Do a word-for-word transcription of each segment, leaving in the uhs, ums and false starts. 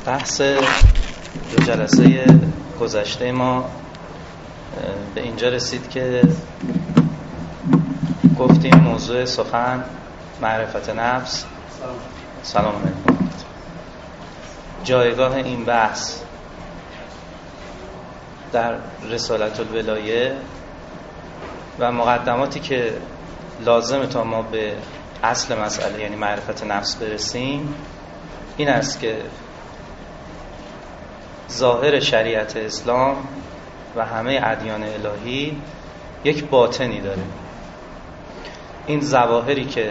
بحث دو جلسه گذشته ما به اینجا رسید که گفتیم موضوع سخن معرفت نفس. سلام علیکم. جایگاه این بحث در رسالت الولایه و مقدماتی که لازم تا ما به اصل مسئله یعنی معرفت نفس برسیم این است که ظاهر شریعت اسلام و همه ادیان الهی یک باطنی داره. این ظواهری که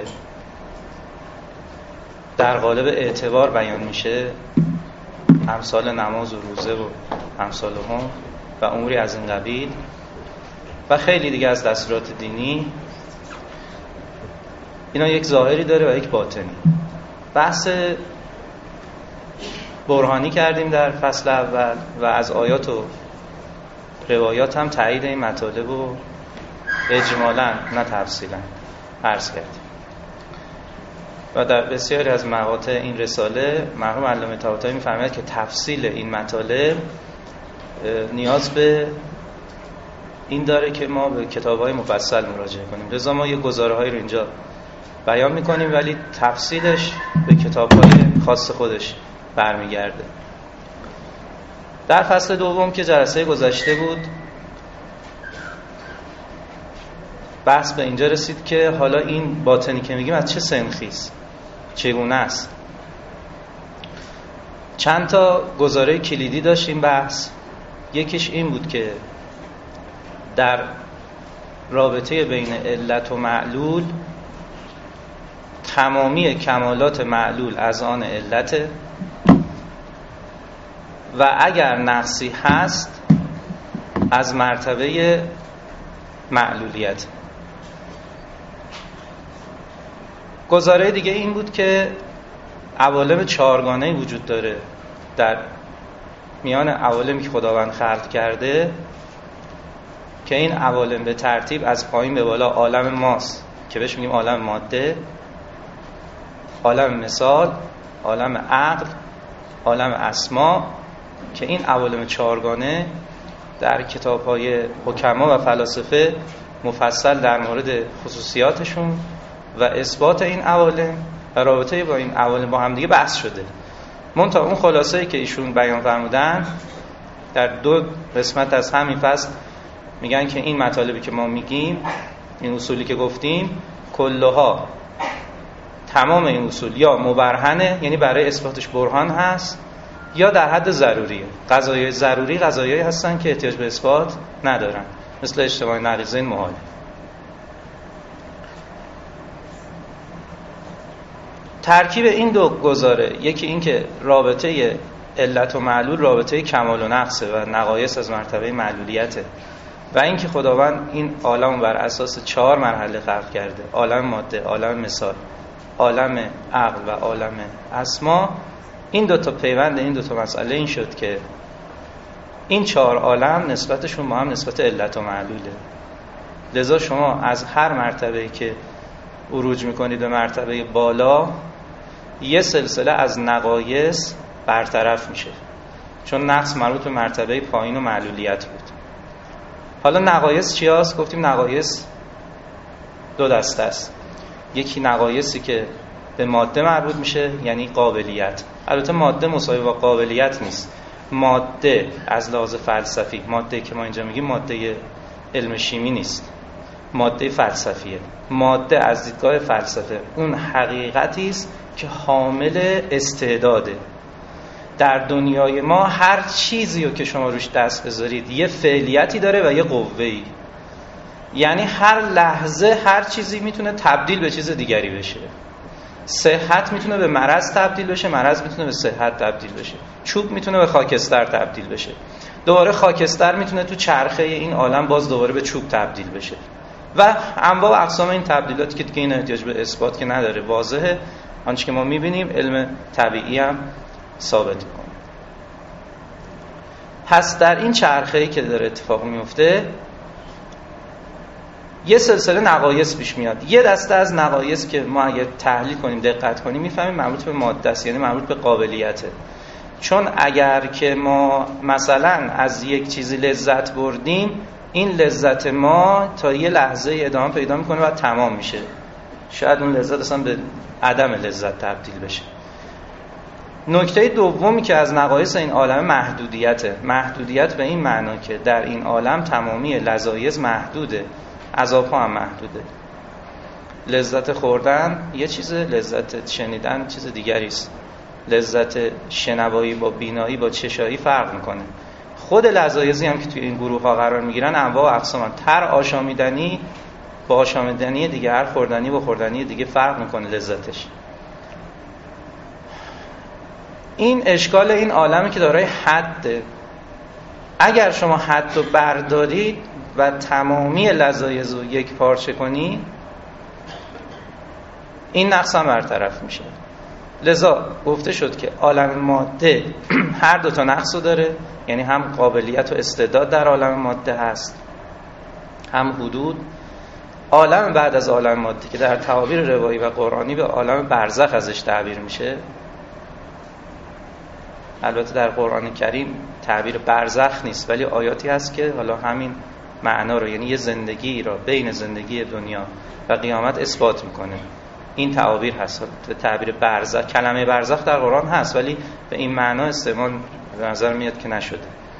در قالب اعتبار بیان میشه، امثال نماز و روزه و امثال هم و اموری از این قبیل و خیلی دیگه از دستورات دینی، اینا یک ظاهری داره و یک باطنی. بحث برهانی کردیم در فصل اول و از آیات و روایات هم تایید این مطالب و اجمالاً نه تفصیلاً عرض کردیم و در بسیاری از مقاطع این رساله مرحوم علامه طباطبایی می‌فرماید که تفصیل این مطالب نیاز به این داره که ما به کتاب‌های مفصل مراجعه کنیم. لذا ما یه گزاره‌هایی رو اینجا بیان می‌کنیم ولی تفصیلش به کتاب‌های خاص خودش برمیگرده. در فصل دوم که جلسه گذشته بود بحث به اینجا رسید که حالا این باطنی که میگیم از چه سنخی است، چگونه است. چند تا گزاره کلیدی داشت این بحث. یکیش این بود که در رابطه بین علت و معلول تمامی کمالات معلول از آن علته و اگر نقصی هست از مرتبه معلولیت. گزاره دیگه این بود که عوالم چهارگانه‌ای وجود داره در میان عوالمی که خداوند خلق کرده که این عوالم به ترتیب از پایین به بالا عالم ماست که بهش میگیم عالم ماده، عالم مثال، عالم عقل، عالم اسما، که این عوالم چهارگانه در کتاب‌های حکما و فلاسفه مفصل در مورد خصوصیاتشون و اثبات این عوالم و رابطه با این عوالم با هم دیگه بحث شده. منتها اون خلاصه‌ای که ایشون بیان فرمودن در دو قسمت از همین فصل میگن که این مطالبی که ما میگیم، این اصولی که گفتیم، کلها تمام این اصول یا مبرهنه یعنی برای اثباتش برهان هست یا در حد ضروریه. قضایای ضروری قضایایی هستن که احتیاج به اثبات ندارن، مثل اجتماع نقیضین محال. ترکیب این دو گزاره، یکی این که رابطه علت و معلول رابطه کمال و نقصه و نقایص از مرتبه معلولیته و این که خداوند این عالم بر اساس چهار مرحله خلق کرده: عالم ماده، عالم مثال، عالم عقل و عالم اسما. این دو تا پیوند این دو تا مسئله این شد که این چهار عالم نسبتشون با هم نسبت علت و معلوله. لذا شما از هر مرتبه‌ای که عروج میکنید به مرتبه بالا یه سلسله از نقایص برطرف میشه، چون نقص مربوط به مرتبه پایین و معلولیت بود. حالا نقایص چی هست؟ گفتیم نقایص دو دسته است. یکی نقایصی که به ماده مربوط میشه یعنی قابلیت. البته ماده مساوی با قابلیت نیست. ماده از لحاظ فلسفی، ماده که ما اینجا میگیم ماده علم شیمی نیست، ماده فلسفیه. ماده از دیدگاه فلسفه اون حقیقتی است که حامل استعداده. در دنیای ما هر چیزی رو که شما روش دست بذارید یه فعلیتی داره و یه قوه‌ای، یعنی هر لحظه هر چیزی میتونه تبدیل به چیز دیگری بشه. صحت میتونه به مرض تبدیل بشه، مرض میتونه به صحت تبدیل بشه، چوب میتونه به خاکستر تبدیل بشه، دوباره خاکستر میتونه تو چرخه این عالم باز دوباره به چوب تبدیل بشه و انواع و اقسام این تبدیلات که دیگه این احتیاج به اثبات که نداره، واضحه. آنچه که ما میبینیم علم طبیعی هم ثابت میکنه. پس در این چرخه‌ای که داره اتفاق میفته یه سلسله نقایص پیش میاد. یه دسته از نقایص که ما اگه تحلیل کنیم، دقت کنیم، میفهمیم مربوط به ماده است، یعنی مربوط به قابلیته. چون اگر که ما مثلا از یک چیزی لذت بردیم، این لذت ما تا یه لحظه ادامه پیدا میکنه و تمام میشه. شاید اون لذت اصلا به عدم لذت تبدیل بشه. نکته دومی که از نقایص این عالم محدودیته. محدودیت به این معنا که در این عالم تمامی لذایذ محدوده، عذاب‌ها هم محدوده. لذت خوردن یه چیزه، لذت شنیدن چیز دیگری است. لذت شنوایی با بینایی با چشایی فرق میکنه. خود لذایذی هم که توی این گروه ها قرار میگیرن انواع و اقسام. تر آشامیدنی با آشامیدنی دیگه، هر خوردنی با خوردنی دیگه فرق میکنه لذتش. این اشکال این عالمی که دارای حده. اگر شما حد رو بردارید و تمامی لذایذ رو یک پارچه کنی، این نقص هم برطرف میشه. لذا گفته شد که عالم ماده هر دو تا نقص رو داره، یعنی هم قابلیت و استعداد در عالم ماده هست، هم حدود. عالم بعد از عالم ماده که در تعابیر روایی و قرآنی به عالم برزخ ازش تعبیر میشه، البته در قرآن کریم تعبیر برزخ نیست، ولی آیاتی هست که حالا همین معنا رو، یعنی یه زندگی را بین زندگی دنیا و قیامت اثبات میکنه. این تعابیر هست. تعبیر برزخ، کلمه برزخ در قرآن هست ولی به این معنا استعمال به نظر میاد که نشده.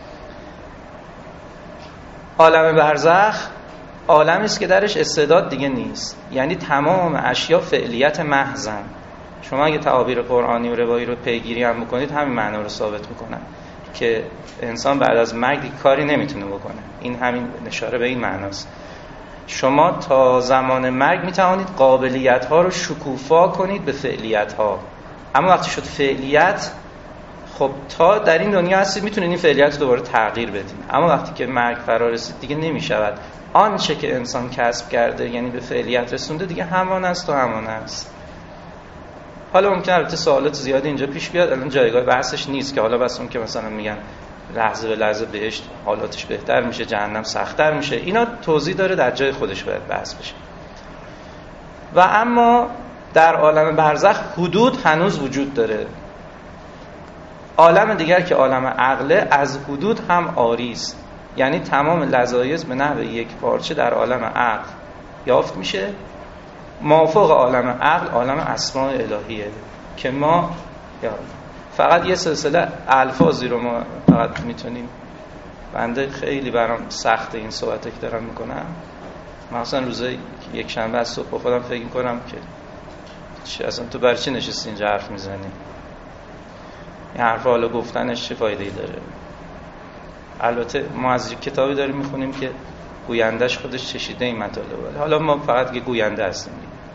عالم برزخ عالمی است که درش استعداد دیگه نیست، یعنی تمام اشیا فعلیت محضن. شما اگه تعابیر قرآنی و روایی رو پیگیری هم بکنید، همین معنا رو ثابت میکنن که انسان بعد از مرگ کاری نمیتونه بکنه. این همین اشاره به این معناست. شما تا زمان مرگ میتوانید قابلیت ها رو شکوفا کنید به فعلیت ها، اما وقتی شد فعلیت، خب تا در این دنیا هستید میتونید این فعلیت رو دوباره تغییر بدید، اما وقتی که مرگ فرا رسید دیگه نمیشود. آنچه که انسان کسب کرده، یعنی به فعلیت رسونده، دیگه همان است و همان است. حالا ممکنه البته سوالات زیادی اینجا پیش بیاد، الان جایگاه بحثش نیست که حالا بس اون که مثلا میگن لحظه به لحظه بهشت حالاتش بهتر میشه، جهنم سخت‌تر میشه، اینا توضیح داره، در جای خودش باید بحث بشه. و اما در عالم برزخ حدود هنوز وجود داره. عالم دیگر که عالم عقله از حدود هم عاری است، یعنی تمام لذایذ به نحو یک پارچه در عالم عقل یافت میشه. مافوق عالم عقل عالم اسماء الهیه که ما فقط یه سلسله الفاظی رو ما فقط میتونیم، بنده خیلی برام سخته این صحبته که دارم میکنم، مثلا روزه یک شنبه از صبح با خودم فکر میکنم که چی اصلا تو برای چی نشستی اینجا حرف میزنی؟ این حرفا حالا گفتنش چه فایده‌ای داره؟ البته ما از کتابی داریم میخونیم که گویندش خودش چشیده این مطالب، حالا ما فقط که گوینده هستیم.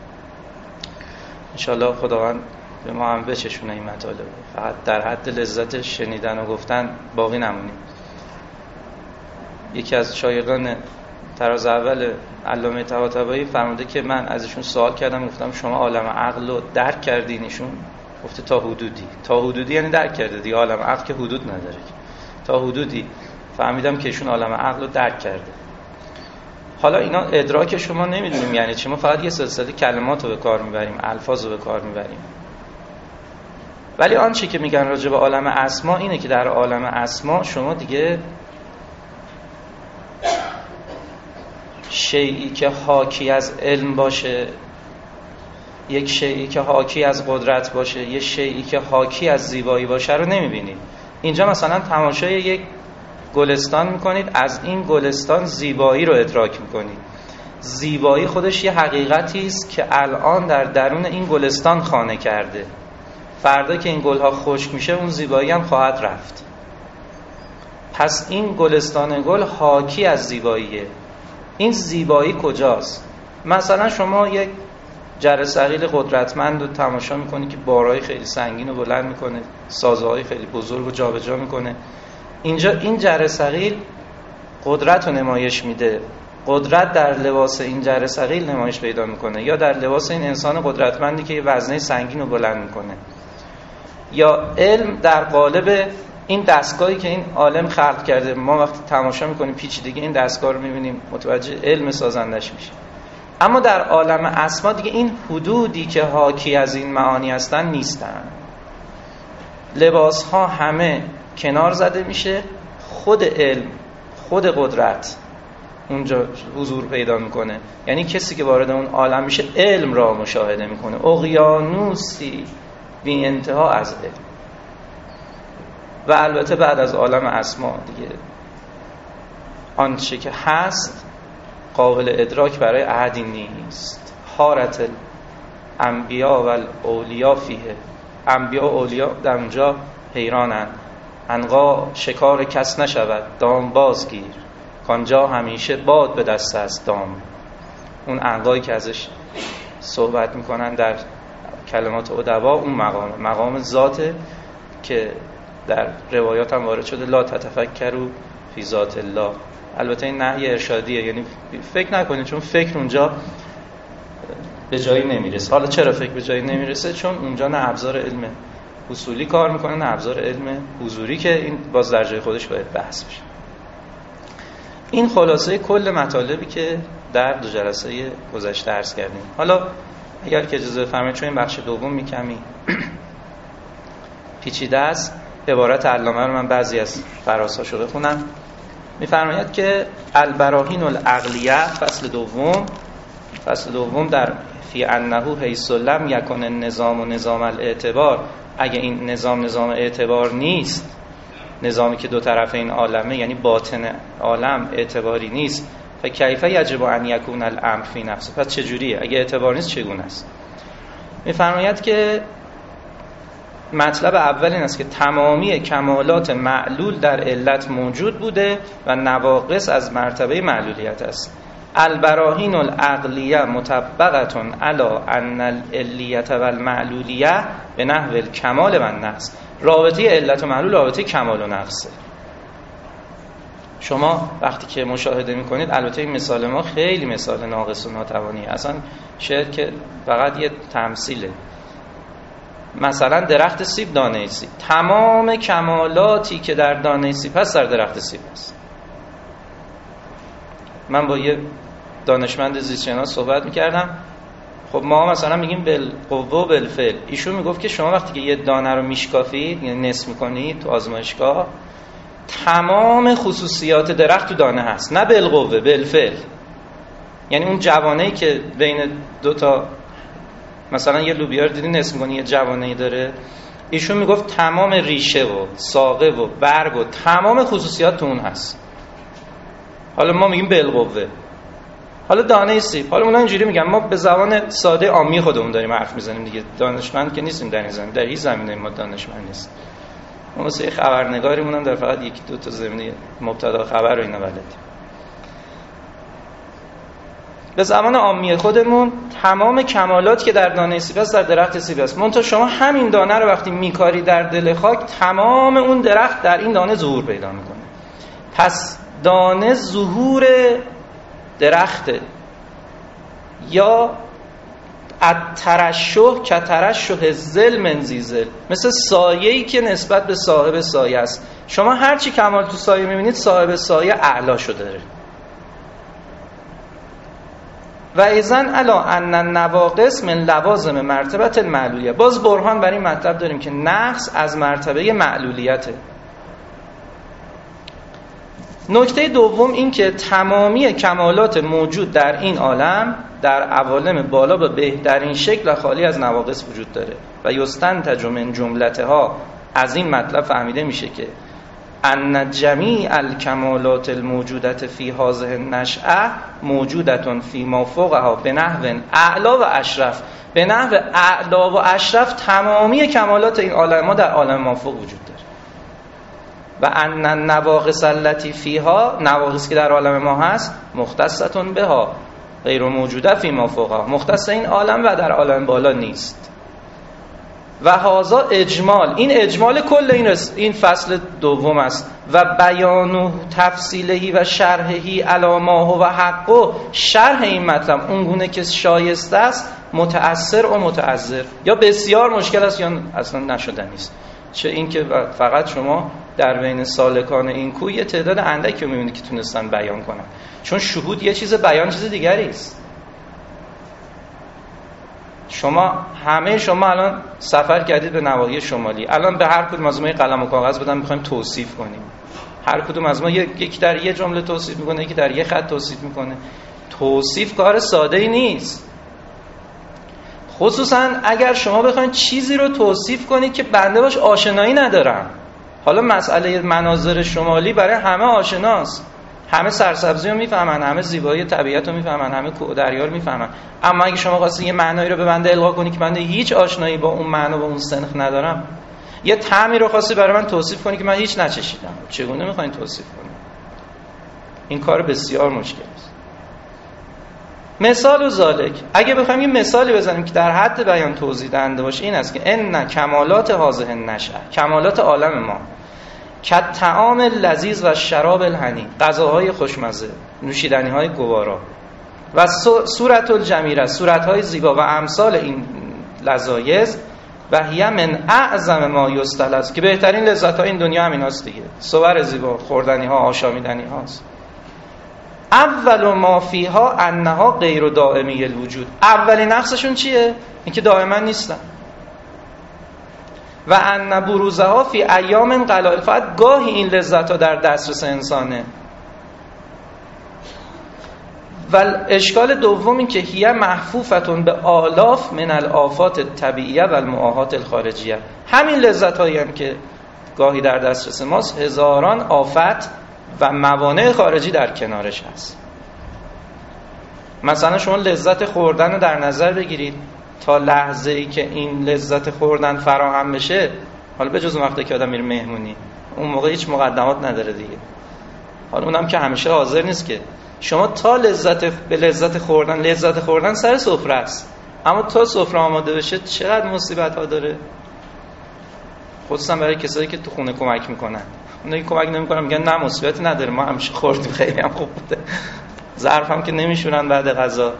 انشالله خداوند به ما هم بچشونه این مطالب، فقط در حد لذت شنیدن و گفتن باقی نمونیم. یکی از شایگان تراز اول علامه طباطبایی فرموده که من ازشون سوال کردم، گفتم شما عالم عقل رو درک کردین؟ ایشون گفته تا حدودی. تا حدودی یعنی درک کرده دیگه، عالم عقل که حدود نداره. تا حدودی فهمیدم که ایشون عالم عقل رو درک کرده. حالا اینا ادراک شما نمیدونیم یعنی چی، ما فقط یه سلسله کلمات رو به کار میبریم، الفاظ رو به کار میبریم. ولی آنچه که میگن راجع به عالم اسما اینه که در عالم اسما شما دیگه شیئی که حاکی از علم باشه، یک شیئی که حاکی از قدرت باشه، یک شیئی که حاکی از زیبایی باشه رو نمیبینید. اینجا مثلا تماشای یک گلستان میکنید، از این گلستان زیبایی رو ادراک میکنید. زیبایی خودش یه حقیقتی است که الان در درون این گلستان خانه کرده. فردا که این گلها خشک میشه اون زیبایی هم خواهد رفت. پس این گلستان گل حاکی از زیباییه. این زیبایی کجاست؟ مثلا شما یک جرثقیل قدرتمند رو تماشا میکنی که بارهای خیلی سنگین رو بلند میکنه، سازه‌های خیلی بزرگ رو جابجا میکنه. اینجا این جرثقیل قدرت رو نمایش میده. قدرت در لباس این جرثقیل نمایش پیدا میکنه، یا در لباس این انسان قدرتمندی که یه وزنه سنگین رو بلند میکنه، یا علم در قالب این دستگاهی که این عالم خلق کرده. ما وقتی تماشا میکنیم پیچیدگی این دستگاه رو میبینیم، متوجه علم سازندش میشه. اما در عالم اسما دیگه این حدودی که حاکی از این معانی هستن نیستن. لباس ها همه کنار زده میشه، خود علم، خود قدرت اونجا حضور پیدا میکنه. یعنی کسی که وارد اون عالم میشه علم را مشاهده میکنه، اقیانوسی بی انتها از علم. و البته بعد از عالم اسما دیگه آنچه که هست قابل ادراک برای احدی نیست. حارت الانبیا و الاولیا فیه، انبیا و اولیا در اونجا حیرانند. عنقا شکار کس نشود دام بازگیر، کانجا همیشه باد به دست است دام. اون عنقایی که ازش صحبت میکنن در کلمات ادبا اون مقام مقام ذاته که در روایات هم وارد شده لا تتفکروا فی ذات الله. البته این نهی ارشادیه، یعنی فکر نکنید، چون فکر اونجا به جایی نمیرسه. حالا چرا فکر به جایی نمیرسه؟ چون اونجا نه ابزار علم اصولی کار میکنه نه ابزار علم حضوری که این باز در جای خودش باید بحث بشه. این خلاصه کل مطالبی که در دو جلسه گذشته عرض کردیم. حالا اگر که اجازه بفرمایید چون این بخش دوم میکمی پیچیده است، عبارت علامه رو من بعضی از فراساشو بخونم. میفرماید که البراهین العقلیه فصل دوم فصل دوم در فی انه حیث لم یکن النظام و نظام الاعتبار، اگه این نظام نظام اعتبار نیست، نظامی که دو طرف این عالمه یعنی باطن عالم اعتباری نیست، فکیف یجب ان یکون الامر فی نفسه، پس چجوریه؟ اگه اعتبار نیست چگونه است؟ میفرماید که مطلب اول این است که تمامی کمالات معلول در علت موجود بوده و نواقص از مرتبه معلولیت است. البراهین العقلیه مطبقه علی ان العلیت و المعلولیه به نحو الکمال و النقص. رابطه علت و معلول رابطه کمال و نقصه. شما وقتی که مشاهده میکنید، البته این مثال ما خیلی مثال ناقص و ناتوانیه، اصلا شاید که فقط یه تمثیله. مثلا درخت سیب، دانه سیب، تمام کمالاتی که در دانه سیب هست در درخت سیب هست. من با یه دانشمند زیستشناس صحبت میکردم، خب ما مثلا میگیم بالقوه و بالفعل، ایشون میگفت که شما وقتی که یه دانه رو میشکافید، یعنی نصف میکنید تو آزمایشگاه، تمام خصوصیات درخت تو دانه هست، نه بالقوه، بالفعل. یعنی اون جوانه‌ای که بین دو تا مثلا یه لوبیا رو دیدین نصف می‌کنی یه جوانه‌ای داره، ایشون میگفت تمام ریشه و ساقه و برگ و تمام خصوصیات تو اون هست. حالا ما میگیم بالقوه. حالا دانه سیب، حالا اونا اینجوری میگن، ما به زبان ساده عامی خودمون داریم حرف میزنیم دیگه، دانشمند که نیستیم در این زمینه، در هیچ زمینه ما دانشمند نیست. ما واسه خبرنگاریمون هم در فقط یک دو تا زمینه مبتدا خبر رو اینا بلدیم. به زمان عامی خودمون تمام کمالات که در دانه سیب است در درخت سیب است. منتها شما همین دانه رو وقتی میکاری در دل خاک، تمام اون درخت در این دانه ظهور پیدا میکنه. پس دانه ظهور درخته، یا الترشح که ترشح ظل من ذی ظل، مثل سایه‌ای که نسبت به صاحب سایه است. شما هر چی کمال تو سایه میبینید، صاحب سایه اعلا شده داره. و ایزن علا ان النواقص من لوازم مرتبه المعلولیه. باز برهان بر این مطلب داریم که نقص از مرتبه معلولیته. نکته دوم این که تمامی کمالات موجود در این عالم در عوالم بالا به بهترین شکل و خالی از نواقص وجود داره و یستنتج من جملتها. از این مطلب فهمیده میشه که ان جمیع الکمالات الموجودت فی هذه النشأه موجودتون فی ما فوقها به نحو اعلا و اشرف. به نحو اعلا و اشرف تمامی کمالات این عالم ما در عالم ما فوق وجود داره. و ان النواقص التي فیها، نواقص که در عالم ما هست، مختصتون بها غیر موجوده فی ما فوقها، مختص این عالم و در عالم بالا نیست. و هذا اجمال، این اجمال کل این رس... این فصل دوم است. و بیان و تفصیلهی و شرحهی علامه و حقه، شرح این مطلب اونگونه که شایسته است، متأثر و متعذر، یا بسیار مشکل است یا اصلا نشدنی است. چه این که فقط شما در بین سالکان این کوی یه تعداد اندکی رو می‌بینید که تونستن بیان کنن، چون شهود یه چیز، بیان چیز دیگری است. شما همه شما الان سفر کردید به نواحی شمالی، الان به هر کدوم از ما قلم و کاغذ بدن می‌خوایم توصیف کنیم. هر کدوم از ما یکی در یه جمله توصیف میکنه، یکی در یه خط توصیف میکنه. توصیف کار ساده ای نیست، خصوصا اگر شما بخواید چیزی رو توصیف کنید که بنده باش آشنایی ندارم. حالا مسئله مناظر شمالی برای همه آشناست، همه سرسبزی رو میفهمن، همه زیبایی طبیعت رو میفهمن، همه کوه و دریا رو میفهمن. اما اگه شما خواستید یه معنایی رو به بنده القا کنی که بنده هیچ آشنایی با اون معنا و اون سنخ ندارم، یه طعمی رو خواستی برای من توصیف کنی که من هیچ نچشیدم، چگونه میخواین توصیف کنید؟ این کار بسیار مشکل است. مثال و ذالک، اگه بخوایم یه مثالی بزنیم که در حد بیان توضیح دهنده باشه، این است که ان کمالات هذه النشأه، کمالات عالم ما، کت طعام لذیذ و شراب الحنی، غذاهای خوشمزه، نوشیدنی‌های گوارا، و صورت الجمیله، صورت‌های زیبا و امثال این لذایز، و هی من اعظم ما یستلذ، که بهترین لذت‌های این دنیا هم ایناست دیگه، صور زیبا، خوردنی‌ها، آشامیدنی‌هاست. اول ما فیها انها غیر دائمی الوجود، اولین نقصشون چیه؟ اینکه دائما نیستن. و ان بروزها فی ایام قلیل، فقط گاهی این لذت‌ها در دسترس انسانه. و اشکال دوم این که هی محفوفتون به آلاف من الآفات الطبیعیه و المعاهات الخارجیه، همین لذت‌هایی هم که گاهی در دسترس ماست، هزاران آفت و موانع خارجی در کنارش هست. مثلا شما لذت خوردن رو در نظر بگیرید، تا لحظه ای که این لذت خوردن فراهم بشه، حالا به جز وقتی که آدم میره مهمونی، اون موقع هیچ مقدمات نداره دیگه، حالا اونم که همیشه حاضر نیست که، شما تا لذت به لذت خوردن، لذت خوردن سر سفره است، اما تا سفره آماده بشه چقدر مصیبت ها داره، خصوصا برای کسایی که تو خونه کمک میکنن. اونایی که کمک نمیکنن میگن نه مصیبتی نداره، ما همیشه خوردیم خیلی هم خوب بوده، ظرف هم که نمیشورن بعد غذا.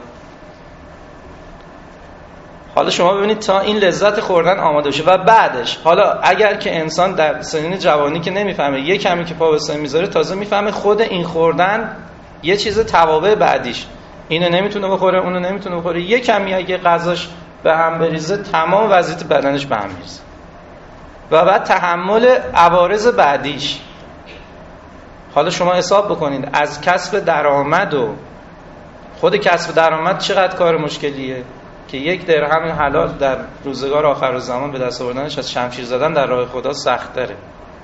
حالا شما ببینید تا این لذت خوردن آماده بشه و بعدش، حالا اگر که انسان در سنین جوانی که نمیفهمه، یه کمی که پا به سن میذاره تازه میفهمه خود این خوردن یه چیز توابع بعدیش، اینو نمیتونه بخوره، اونو نمیتونه بخوره، یه کمی اگه غذاش به هم بریزه تمام وضعیت بدنش به هم میریزه. و بعد تحمل عوارض بعدیش. حالا شما حساب بکنید از کسب درآمد، و خود کسب درآمد چقدر کار مشکلیه که یک درهم حلال در روزگار آخر الزمان به دست آوردنش از شمشیر زدن در راه خدا سخت تره.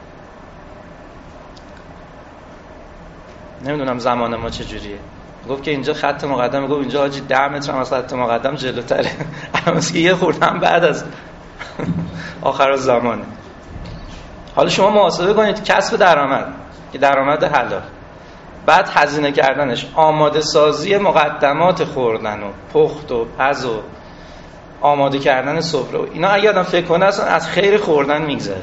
نمیدونم زمان ما چجوریه. گفت که اینجا خط مقدم، گفت اینجا حاجی ده متر هم از خط مقدم جلوتره، اما که یه خوردم بعد از آخر الزمانه. حالا شما محاسبه کنید کسب درآمد که درآمد حلال، بعد هزینه کردنش، آماده سازی مقدمات خوردن و پخت و پز و آماده کردن سفره و اینا، اگه آدم فکر کنه اصلا از خیر خوردن میگذره.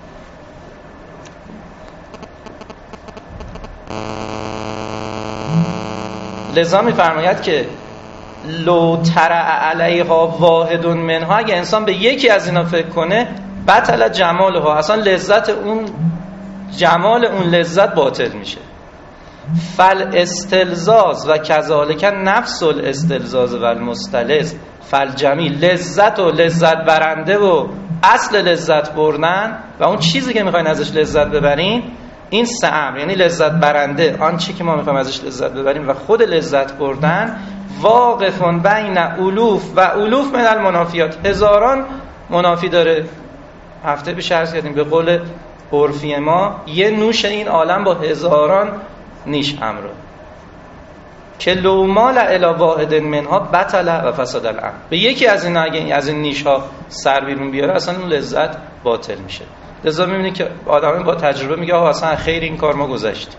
لذا میفرماید که لو ترع علیها واحد منها، اگه انسان به یکی از اینا فکر کنه، بطل جمالها، اصلا لذت اون، جمال اون لذت باطل میشه. فل استلزاز و کذالک نفس الاستلزاز و المستلز فل جمیل، لذت و لذت برنده و اصل لذت بردن و اون چیزی که میخواین ازش لذت ببرین، این سه امر، یعنی لذت برنده، آن چی که ما میخوایم ازش لذت ببریم، و خود لذت بردن، واقفون بین الوف و الوف من المنافیات، هزاران منافی داره. هفته پیش عرض کردیم به قول عرفی ما، یه نوش این عالم با هزاران نیش همراه، که لو مال الی واحد منها بطل و فساد الامر، به یکی از این اگه از این نیش ها سر بیرون بیاره اصلا اون لذت باطل میشه. لذا میبینید که آدمی با تجربه میگه آها اصلا خیر این کار ما گذشت.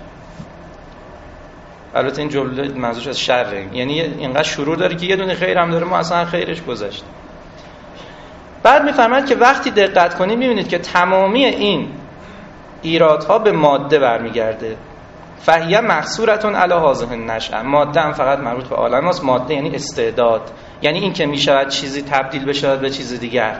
البته این جمله منظورش از شره، یعنی اینقدر شرور داره که یه دونه خیر هم داره، ما اصلا خیرش گذشت. بعد میفهمید که وقتی دقت کنید میبینید که تمامی این ایرادها به ماده برمیگرده. فهیه مقصورتون علی هذه النشأه، ماده هم فقط مربوط به عالم است. ماده یعنی استعداد، یعنی این که میشود چیزی تبدیل بشه به چیز دیگر.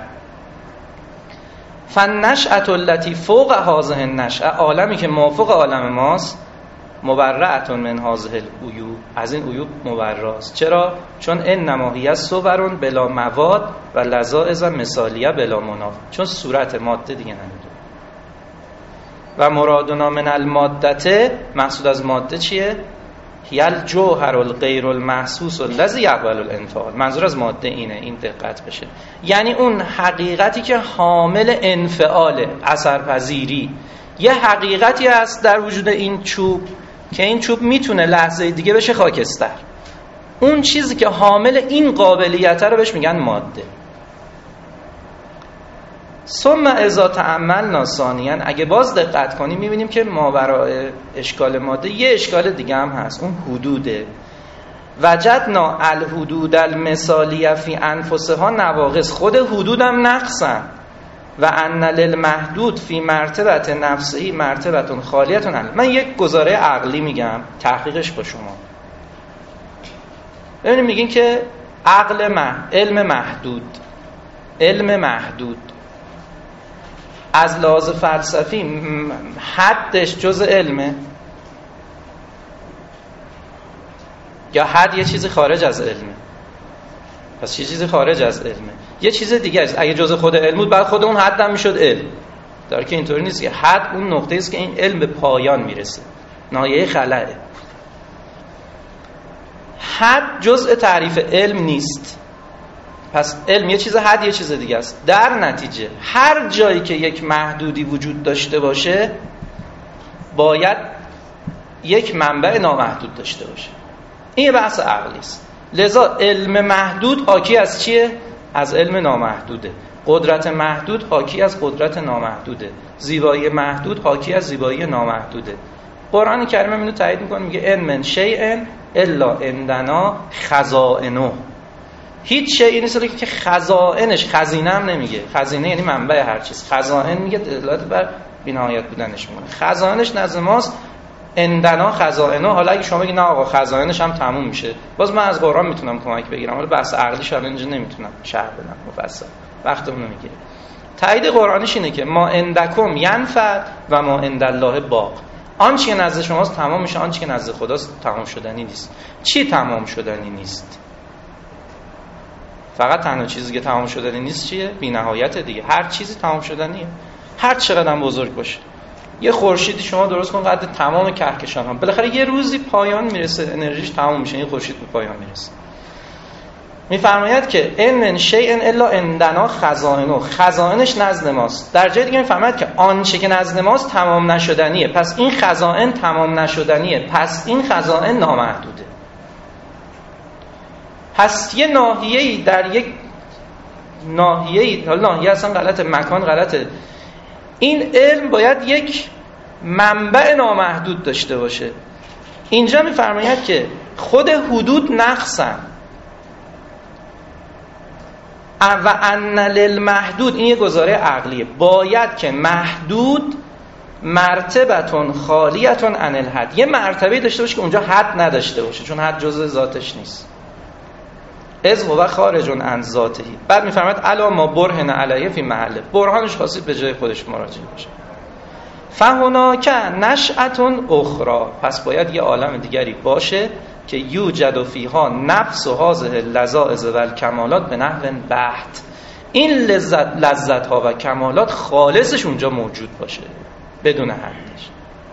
فالنشأة التي فوق هذه النشأه، عالمی که مافوق عالم ماست، مبرأة من هذه العیوب، از این عیوب مبراست. چرا؟ چون انما هی صور بلا مواد و لذائذ مثالیه بلا مناف، چون صورت ماده دیگه نداره. و مرادنا من المادته، مقصود از ماده چیه؟ هی الجوهر الغیر المحسوس الذی یقبل الانفعال. منظور از ماده اینه، این دقت بشه، یعنی اون حقیقتی که حامل انفعاله، اثرپذیری. یه حقیقتی هست در وجود این چوب که این چوب میتونه لحظه دیگه بشه خاکستر. اون چیزی که حامل این قابلیت رو بهش میگن ماده. ثم اذا تأملنا ثانیاً، اگه باز دقت کنیم میبینیم که ماورای اشکال ماده یه اشکال دیگه هم هست، اون حدوده. وجدنا الحدود المثالیه فی انفسها نواقص، خود حدود هم نقصن. و ان للمحدود فی مرتبه نفسهی مرتبه خالیه عنه. من یک گزاره عقلی میگم، تحقیقش با شما. ببینید میگین که عقل مح... علم محدود، علم محدود از لحاظ فلسفی حدش جز علمه یا حد یه چیزی خارج از علمه؟ پس یه چیزی خارج از علمه، یه چیز دیگه است. اگه جز خود علم بود بعد خود اون حد هم میشد علم، در که اینطوری نیست که حد اون نقطه است که این علم به پایان میرسه، ناحیه خلأه. حد جزء تعریف علم نیست. پس علم یه چیز، حد یه چیز دیگه است. در نتیجه هر جایی که یک محدودی وجود داشته باشه باید یک منبع نامحدود داشته باشه. این یه بحث عقلی است. لذا علم محدود حاکی از چیه؟ از علم نامحدوده. قدرت محدود حاکی از قدرت نامحدوده. زیبایی محدود حاکی از زیبایی نامحدوده. قرآن کریم اینو تایید میکنه، میگه ان من شیء الا عندنا خزائنه. هیچ شیئی نیست که خزائنش، خزینه هم نمیگه، خزینه یعنی منبع هر چیز، خزائن میگه دلالت بر بی‌نهایت بودنش میکنه. خزائنش نزد ماست، عندنا خزائنه. حالا اگه شما بگید نه آقا خزائنش هم تموم میشه، باز من از قرآن میتونم کمک بگیرم، حالا بحث عقلیش الان اینجا نمیتونم شرح بدم مفصل، وقتمون نمیگیره. تایید قرآنیش اینه که ما عندکم ینفد و ما عند الله باق. آنچه که نزد شماست تمام میشه، آنچه که نزد خداست تمام شدنی نیست. چی تمام شدنی نیست؟ فقط تنها چیزی که تمام شدنی نیست چیه؟ بی‌نهایت دیگه. هر چیزی تمام شدنیه، هر چقدر هم بزرگ باشه. یه خورشیدی شما درست کن قد تمام کهکشان ها، بالاخره یه روزی پایان میرسه، انرژیش تمام میشه، این خورشید به پایان میرسه. میفرماید که ان من شیء الا عندنا خزائنه، خزائنش نزد ماست. در جای دیگه میفرماید که آنچه که نزد ماست تمام نشدنیه، پس این خزائن تمام نشدنیه، پس این خزائن نامحدوده. پس یه ناحیه‌ای در یک ناحیه‌ای، حالا ناحیه اصلا غلطه، مکان غلطه، این علم باید یک منبع نامحدود داشته باشه. اینجا میفرماید که خود حدود نقصن. و ان للمحدود، این یه گزاره عقلیه، باید که محدود مرتبتون خالیتون عن الحد، یه مرتبه داشته باشه که اونجا حد نداشته باشه، چون حد جزء ذاتش نیست. از هو خارج عن ذاته. بعد میفرماید الا ما برهن علیه فی محله، برهانش خاصی به جای خودش مراجعه باشه. فهناک نشأة اخرى، پس باید یه عالم دیگری باشه که یوجد فیها نفس و هذه اللذائذ و الکمالات به نحو بحت، این لذت لذت ها و کمالات خالصش اونجا موجود باشه بدون حدش.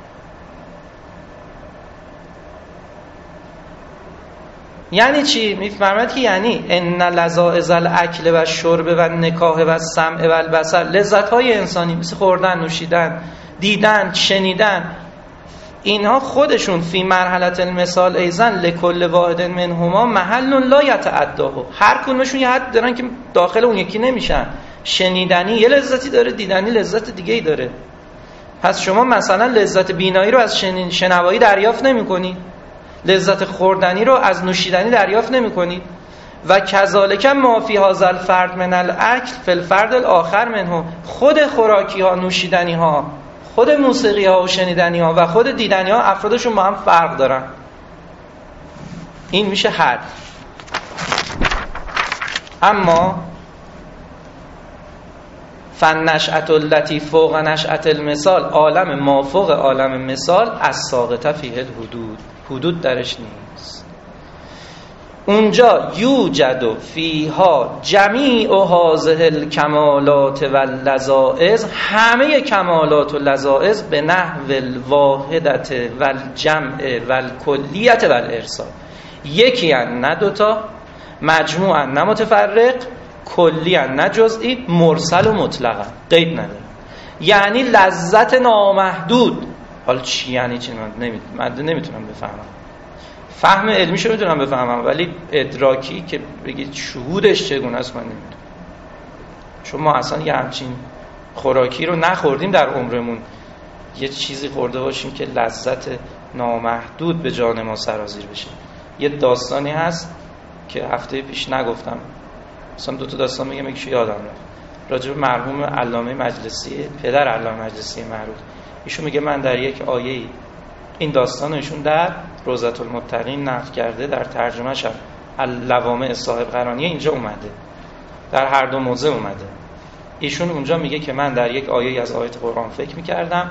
یعنی چی؟ میفرماید که یعنی ان لذائذ الاکل و الشرب و النکاح و السمع و البصر، لذت های انسانی مثل خوردن، نوشیدن، دیدن، شنیدن، اینها خودشون فی مرحله المثال ایزن لکل واحد منهما محل لا یتعداه، هر کدومشون یه حد دارن که داخل اون یکی نمیشن. شنیدنی یه لذتی داره، دیدنی لذت دیگه‌ای داره. پس شما مثلا لذت بینایی رو از شن... شنوایی دریافت نمی‌کنی، لذت خوردنی رو از نوشیدنی دریافت نمی‌کنی. و کذالک ما فی هذا الفرد من الاکل فی الفرد الاخر منه، خود خوراکی ها، نوشیدنی ها، خود موسیقی ها و شنیدنی ها و خود دیدنی ها افرادشون با هم فرق دارن. این میشه حد. ف فنشأة التي فوق نشأة المثال، عالم ما فوق عالم مثال، از ساقطه فیه الحدود، حدود درش نیست. اونجا یوجد فیها جمیع هذه الکمالات و اللذائذ، همه کمالات و لذائذ به نحو الواحدت و الجمع و الکلیت و الارسال، یکی ان نه دوتا، مجموعا نه متفرق، کلی نه جزئی، مرسل و مطلقا، قید نداره. یعنی لذت نامحدود. حالا چی یعنی چی؟ من نمیتونم بفهمم. فهم علمیشو میتونم بفهمم، ولی ادراکی که بگید شهودش چگونه است من نمیدونم. چون ما اصلا یه همچین خوراکی رو نخوردیم در عمرمون، یه چیزی خورده باشیم که لذت نامحدود به جان ما سرازیر بشه. یه داستانی هست که هفته پیش نگفتم، مثلا دو تا داستان میگم، یکیشو یادم رفت، راجع به مرحوم علامه مجلسی، پدر علامه مجلسی معروف. ایشون میگه من در یک آیه‌ای این داستان رو ایشون در روضة المتقین نقل کرده، در ترجمه‌ش اللوامع صاحب قرانیه اینجا اومده، در هر دو موضع اومده. ایشون اونجا میگه که من در یک آیه از آیات قرآن فکر میکردم،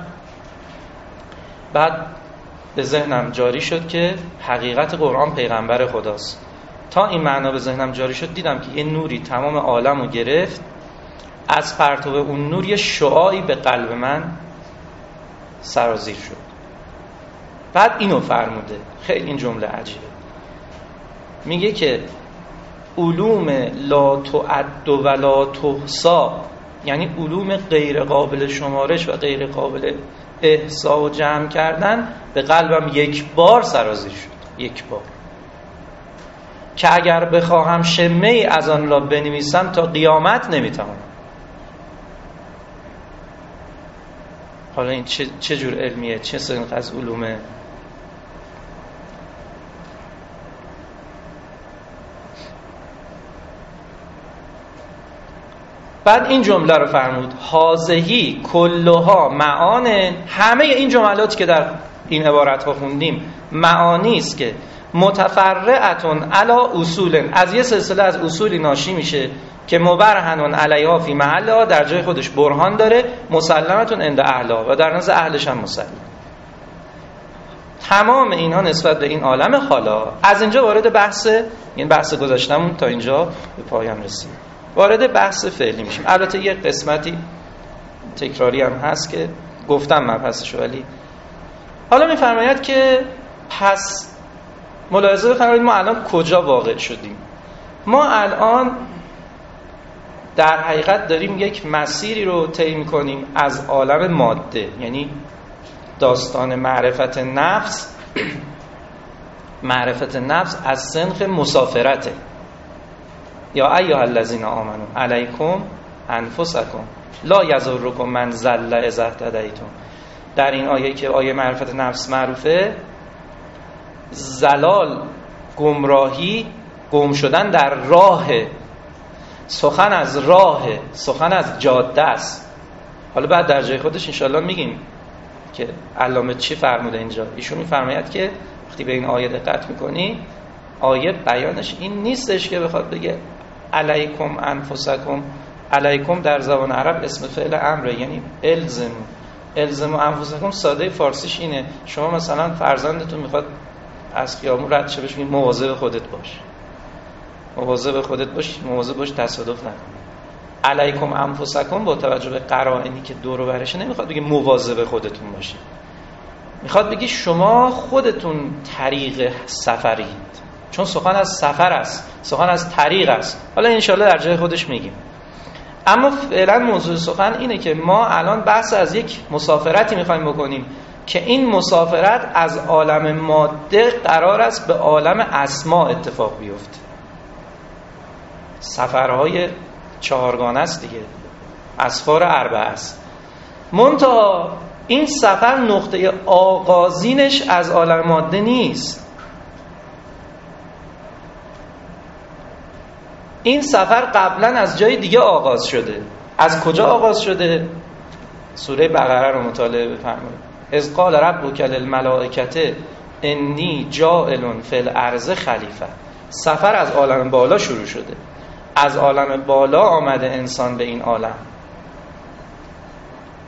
بعد به ذهنم جاری شد که حقیقت قرآن پیغمبر خداست. تا این معنا به ذهنم جاری شد دیدم که یه نوری تمام عالم رو گرفت، از پرتو اون نور یه شعاعی به قلب من سرازیر شد. بعد اینو فرموده، خیلی این جمله عجیبه، میگه که علوم لا تعد و لا تحصی، یعنی علوم غیر قابل شمارش و غیر قابل احصا و جمع کردن به قلبم یک بار سرازیر شد، یک بار، که اگر بخواهم شمه ای از آن را بنویسم تا قیامت نمیتوانم. حالا این چه, چه جور علمیه؟ چه سنق از علومه؟ بعد این جمله رو فرمود، هازهی کلها معان، همه این جملاتی که در این عبارت ها خوندیم معانی است که متفرعتون علا اصول، از یه سلسله از اصولی ناشی میشه که مبرهنون علیها فی محلها، در جای خودش برهان داره، مسلمتون عند اهلها، و در نزد اهلش هم مسلم. تمام اینها نسبت به این عالم. حالا از اینجا وارد بحث، این بحث گذاشتمون تا اینجا به پایان رسید، وارد بحث فعلی میشیم. البته یه قسمتی تکراری هم هست که گفتم مبحثشو، ولی حالا میفرماید که پس ملاحظه بفرمایید ما الان کجا واقع شدیم. ما الان در حقیقت داریم یک مسیری رو طی می‌کنیم از عالم ماده، یعنی داستان معرفت نفس. معرفت نفس از سنخ مسافرته. یا ایها الذین آمنوا علیکم انفسکم لا یضرکم من ضل اذا اهتدیتم. در این آیه که آیه معرفت نفس معروفه، زلال، گمراهی، گم شدن در راه، سخن از راه، سخن از جاده است. حالا بعد در جای خودش انشالله میگیم که علامه چی فرموده اینجا. ایشون میفرماید که وقتی به این آیه دقت میکنی، آیه بیانش این نیستش که بخواد بگه علیکم انفسکم. علیکم در زبان عرب اسم فعل امره، یعنی الزم. الزم و انفسکم ساده فارسیش اینه، شما مثلا فرزندتون میخواد از خیابون رد شه، بهش میگید مواظب خودت باش، مواظب خودت باش، مواظب باش تصادف نکنی. علیکم انفسکم با توجه به قرائنی که دور و برشه نمیخواد بگه مواظب خودتون باشید، میخواد بگی شما خودتون طریق سفرید، چون سخن از سفر است، سخن از طریق است. حالا انشالله در جای خودش میگیم. اما فعلا موضوع سخن اینه که ما الان بحث از یک مسافرتی میخوایم بکنیم که این مسافرت از عالم ماده قرار است به عالم اسما اتفاق بیفته. سفرهای چهارگانه است دیگه، اسفار اربعه است. منتها این سفر نقطه آغازینش از عالم ماده نیست. این سفر قبلا از جای دیگه آغاز شده. از کجا آغاز شده؟ سوره بقره رو مطالعه بفرمایید. اذ قال ربک للملائکه انی جاعل فی الارض خلیفه. سفر از عالم بالا شروع شده، از عالم بالا آمده انسان به این عالم.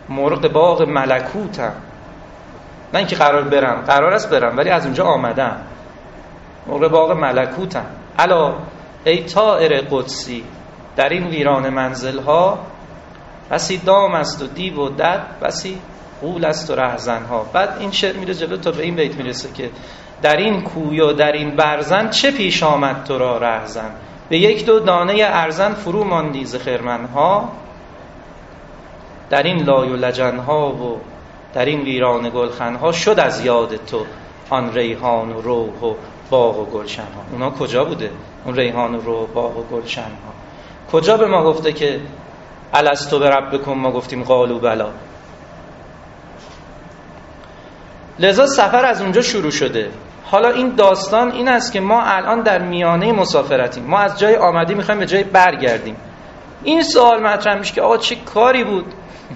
مرغ باغ ملکوتم. نه اینکه قرار برم، قرار است برم ولی از اونجا آمدم. مرغ باغ ملکوتم. الا ای طائر قدسی، در این ویران منزل‌ها بسی دام است و دیو و دد، بسی غول است و رهزن‌ها. بعد این شعر میره جلو تا به این بیت میرسه که در این کوی و در این برزن چه پیش آمد تو را رهزن، به یک دو دانه ارزن فرو ماندی ز خرمن‌ها. در این لای و لجن‌ها و در این ویران گلخن‌ها شد از یاد تو آن ریحان و روح و باغ و گلشن‌ها. اونا کجا بوده اون ریحان و روح و باغ و گلشن‌ها؟ کجا به ما گفته که الستو بربکم؟ ما گفتیم قالوا بلی. لذا سفر از اونجا شروع شده. حالا این داستان این است که ما الان در میانه مسافرتیم، ما از جای آمدی میخوایم به جای برگردیم. این سوال مطرح میشه که آقا چه کاری بود؟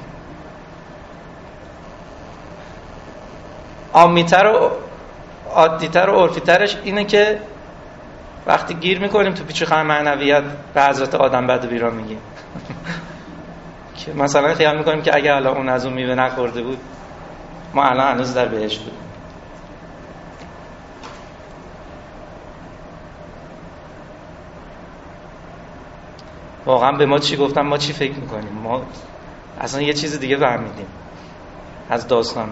عامی‌تر و عادی‌تر و عرفی‌ترش اینه که وقتی گیر میکنیم تو پیچ و خم معنویت به حضرت آدم بد و بیرا میگیم که مثلا خیال میکنیم که اگه حالا اون از اون میوه نخورده بود ما الان هنوز در بهشت بودیم. واقعا به ما چی گفتن، ما چی فکر میکنیم؟ ما اصلا یه چیز دیگه فهمیدیم از داستان ها.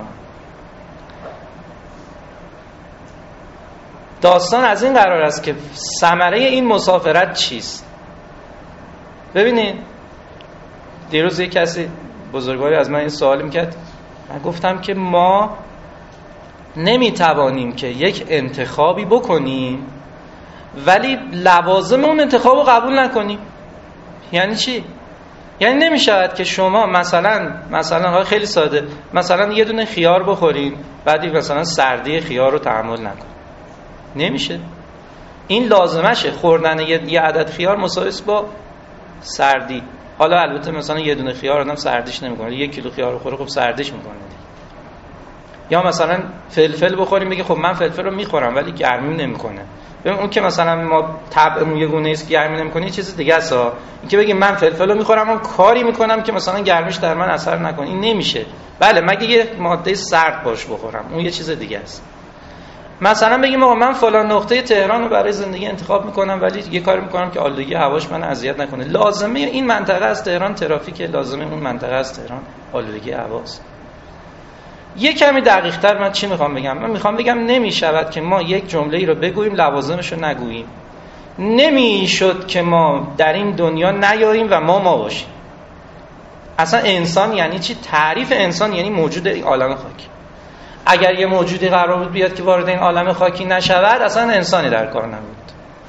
داستان از این قرار است که ثمره این مسافرت چیست. ببینید دیروز یک کسی بزرگواری از من این سوال میکرد، من گفتم که ما نمیتوانیم که یک انتخابی بکنیم ولی لوازم اون انتخاب رو قبول نکنیم. یعنی چی؟ یعنی نمیشود که شما مثلا مثلا خیلی ساده مثلا یه دونه خیار بخورین بعدی مثلا سردی خیار رو تحمل نکنید. نمیشه. این لازمشه. خوردن یه, یه عدد خیار مساوی است با سردی. حالا البته مثلا یه دونه خیار آدم سردیش نمیکنه، یک کیلو خیار رو خوره خب سردیش میکنه دیگه. یا مثلا فلفل بخوریم بگه خب من فلفل رو میخورم ولی گرمیم نمیکنه. ببین اون که مثلا ما طبعمون یه گونه است گرمی نمیکنه یه چیز دیگه است. این که بگیم من فلفل رو میخورم اون کاری میکنم که مثلا گرمیش در من اثر نکنه، این نمیشه. بله مگه یه ماده سرد باش بخورم، اون یه چیز دیگه است. مثلا بگیم آقا من فلان نقطه تهران رو برای زندگی انتخاب میکنم ولی یه کاری میکنم که آلودگی هواش من اذیت نکنه. لازمه این منطقه از تهران ترافیک، لازمه اون منطقه از تهران آلودگی هواست. یه کمی دقیق تر من چی میخوام بگم؟ من میخوام بگم نمیشود که ما یک جمله ای رو بگوییم لوازمش رو نگوییم. نمیشد که ما در این دنیا نیاییم و ما ما باشیم. اصلا انسان یعنی چی؟ تعریف انسان یعنی موجود این عالم خاکی. اگر یه موجودی قرار بود بیاد که وارد این عالم خاکی نشود اصلا انسانی در کار نبود.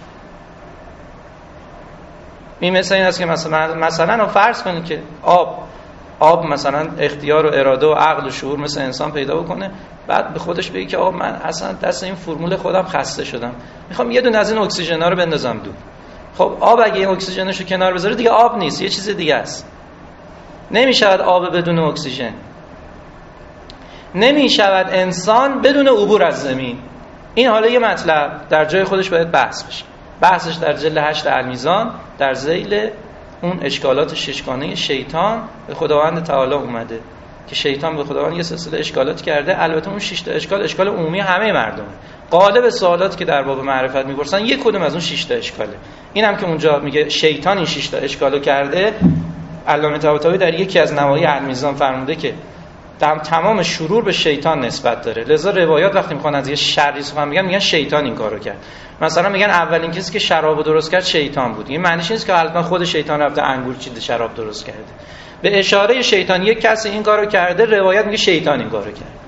این مثل این است که مثلا مثلا فرض کنید که آب آب مثلا اختیار و اراده و عقل و شعور مثل انسان پیدا بکنه، بعد به خودش بگه که آقا من اصلا دست این فرمول خودم خسته شدم، میخوام یه دونه از این اکسیژنا رو بندازم دور. خب آب اگه این اکسیژنشو کنار بذاره دیگه آب نیست، یه چیز دیگه است. نمیشود آب بدون اکسیژن. نمیشود انسان بدون عبور از زمین. این حالا یه مطلب در جای خودش باید بحث بشه. بحثش در جلد هشت المیزان در ذیل اون اشکالات ششگانه شیطان به خداوند تعالی اومده که شیطان به خداوند یه سلسله اشکالات کرده. البته اون شش تا اشکال اشکال عمومی همه مردمه. غالب سوالاتی که در باب معرفت میپرسن یک کدوم از اون شش تا اشکاله. اینم که اونجا میگه شیطان این شش تا اشکالو کرده، علامه طباطبایی در یکی از نواحی المیزان فرموده که تمام شرور به شیطان نسبت داره. لذا روایات وقتی میخوان از یه شری سخن میگن میگن شیطان این کارو کرد. مثلا میگن اولین کسی که شرابو درست کرد شیطان بود. این معنیش نیست که حتما خود شیطان رفته انگور چیده شراب درست کرده. به اشاره شیطان یک کسی این کارو کرده، روایت میگه شیطان این کارو کرد.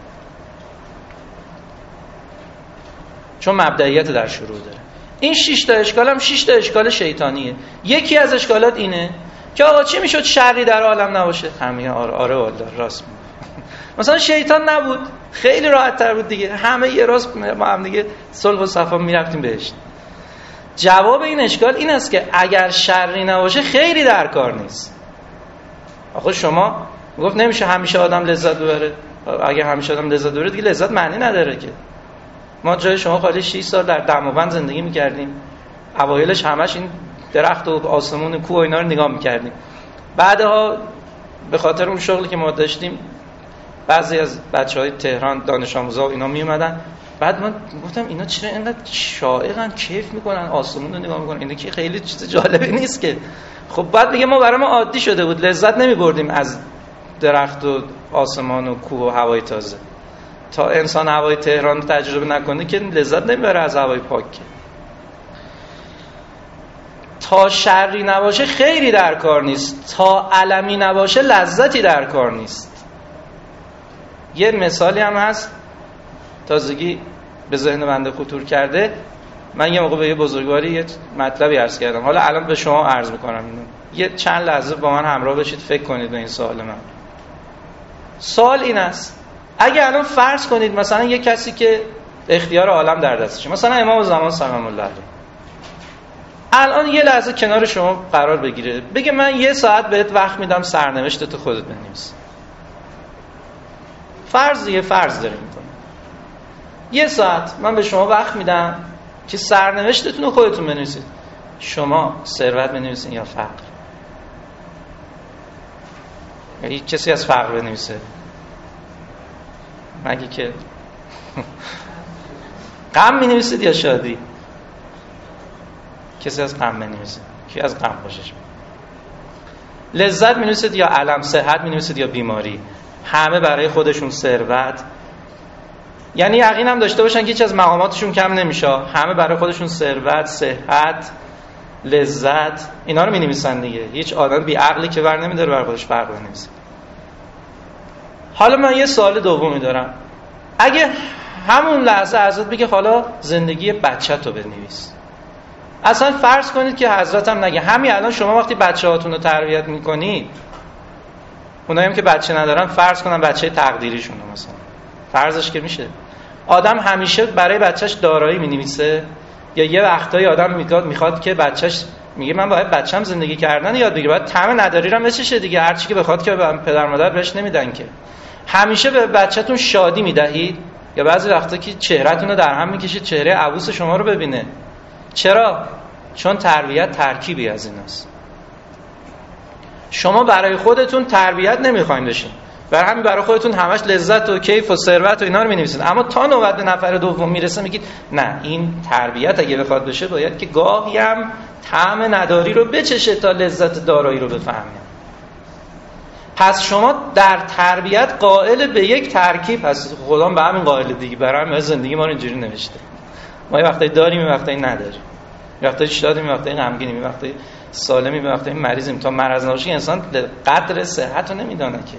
چون مبدئیت در شروع داره. این شش تا اشکال هم شش تا اشکال شیطانیه. یکی از اشکالات اینه که آقا چی میشد شری در عالم نباشه؟ همین آره آره والله راست میگه. مثلا شیطان نبود خیلی راحت تر بود دیگه، همه یه راست ما هم دیگه صلح و صفا میرفتیم بهشت. جواب این اشکال این است که اگر شری نباشه خیلی در کار نیست. آخه شما میگفت نمیشه همیشه آدم لذت ببره. اگه همیشه آدم لذت ببره دیگه لذت معنی نداره که. ما جای شما خالی شش سال در دماوند زندگی میکردیم، اوایلش همش این درخت و آسمون و کوه و اینا رو نگاه میکردیم، بعدها به خاطر اون شغلی که ما داشتیم بعضی از بچهای تهران دانش آموزا و اینا می اومدن، بعد من گفتم اینا چرا اینقدر شائقن، کیف میکنن، آسمون رو نگاه میکنن، اینا که خیلی چیز جالبی نیست که. خب بعد دیگه ما برای ما عادی شده بود، لذت نمیبردیم از درخت و آسمان و کوه و هوای تازه. تا انسان هوای تهران رو تجربه نکنه که لذت نمیبره از هوای پاک. تا شری نباشه خیری در کار نیست، تا المی نباشه لذتی در کار نیست. یه مثالی هم هست تازگی به ذهن بنده خطور کرده. من یه موقع به یه بزرگواری یه مطلبی عرض کردم، حالا الان به شما عرض میکنم اینو. یه چند لحظه با من همراه بشید، فکر کنید به این سوال من. سوال این است: اگه الان فرض کنید مثلا یه کسی که اختیار عالم در دستشه، مثلا امام زمان سلام الله علیه، الان یه لحظه کنار شما قرار بگیره، بگه من یه ساعت بهت وقت میدم سرنوشتت خودت بنویس. فرض یه فرض داریم میکنم، یه ساعت من به شما وقت میدم که سرنوشتتون رو خودتون بنویسید. شما ثروت بنویسید یا فقر؟ یعنی کسی از فقر بنویسه؟ مگه که غم بنویسید یا شادی؟ کسی از غم بنویسه؟ کی از غم خوشش میاد؟ لذت بنویسید یا الم؟ صحت بنویسید یا بیماری؟ همه برای خودشون ثروت، یعنی یقین هم داشته باشن که هیچ از مقاماتشون کم نمیشه، همه برای خودشون ثروت، صحت، لذت، اینا رو می‌نویسن دیگه. هیچ آدم بی عقلی که ور نمیداره برای خودش فرق بنویسه. حالا من یه سوال دومی دارم. اگه همون لحظه حضرت بگه حالا زندگی بچه‌تو بنویس، اصلا فرض کنید که حضرت هم نگه، همین الان شما وقتی بچه‌هاتون رو تربیت می‌کنید، اونایی هم که بچه ندارن فرض کنن بچه تقدیریشون رو، مثلا فرضش که میشه، آدم همیشه برای بچهش دارایی می‌نویسه یا یه وقتایی آدم میخواد میخواد که بچهش میگه من باید بچه‌م زندگی کردن یاد بگیره، باید طعم نداری رو بچشه دیگه، هر چی که بخواد که پدر مادر بهش نمیدن که. همیشه به بچه‌تون شادی میدهید یا بعضی وقتا که چهره‌تون رو در هم میکشید چهره عبوس شما رو ببینه؟ چرا؟ چون تربیت ترکیبی از ایناست. شما برای خودتون تربیت نمیخواین بشین، برای همین برای خودتون همش لذت و کیف و ثروت و اینا رو می‌نویسید، اما تا نوبت نفر دوم میرسه میگید نه، این تربیت اگه بخواد بشه باید که گاهی هم طعم نداری رو بچشه تا لذت دارایی رو بفهمه. پس شما در تربیت قائل به یک ترکیب هستید. خدا به همین قائل دیگه، برای همین زندگی ما رو اینجوری نوشته. ما یه وقتایی داریم، یه وقتایی نداریم، یه وقتایی شادیم، یه وقتایی غمگینیم، یه وقتایی سالمیم، یه وقتایی مریضیم. تا مرض نباشه انسان قدر صحت رو نمیدونه که.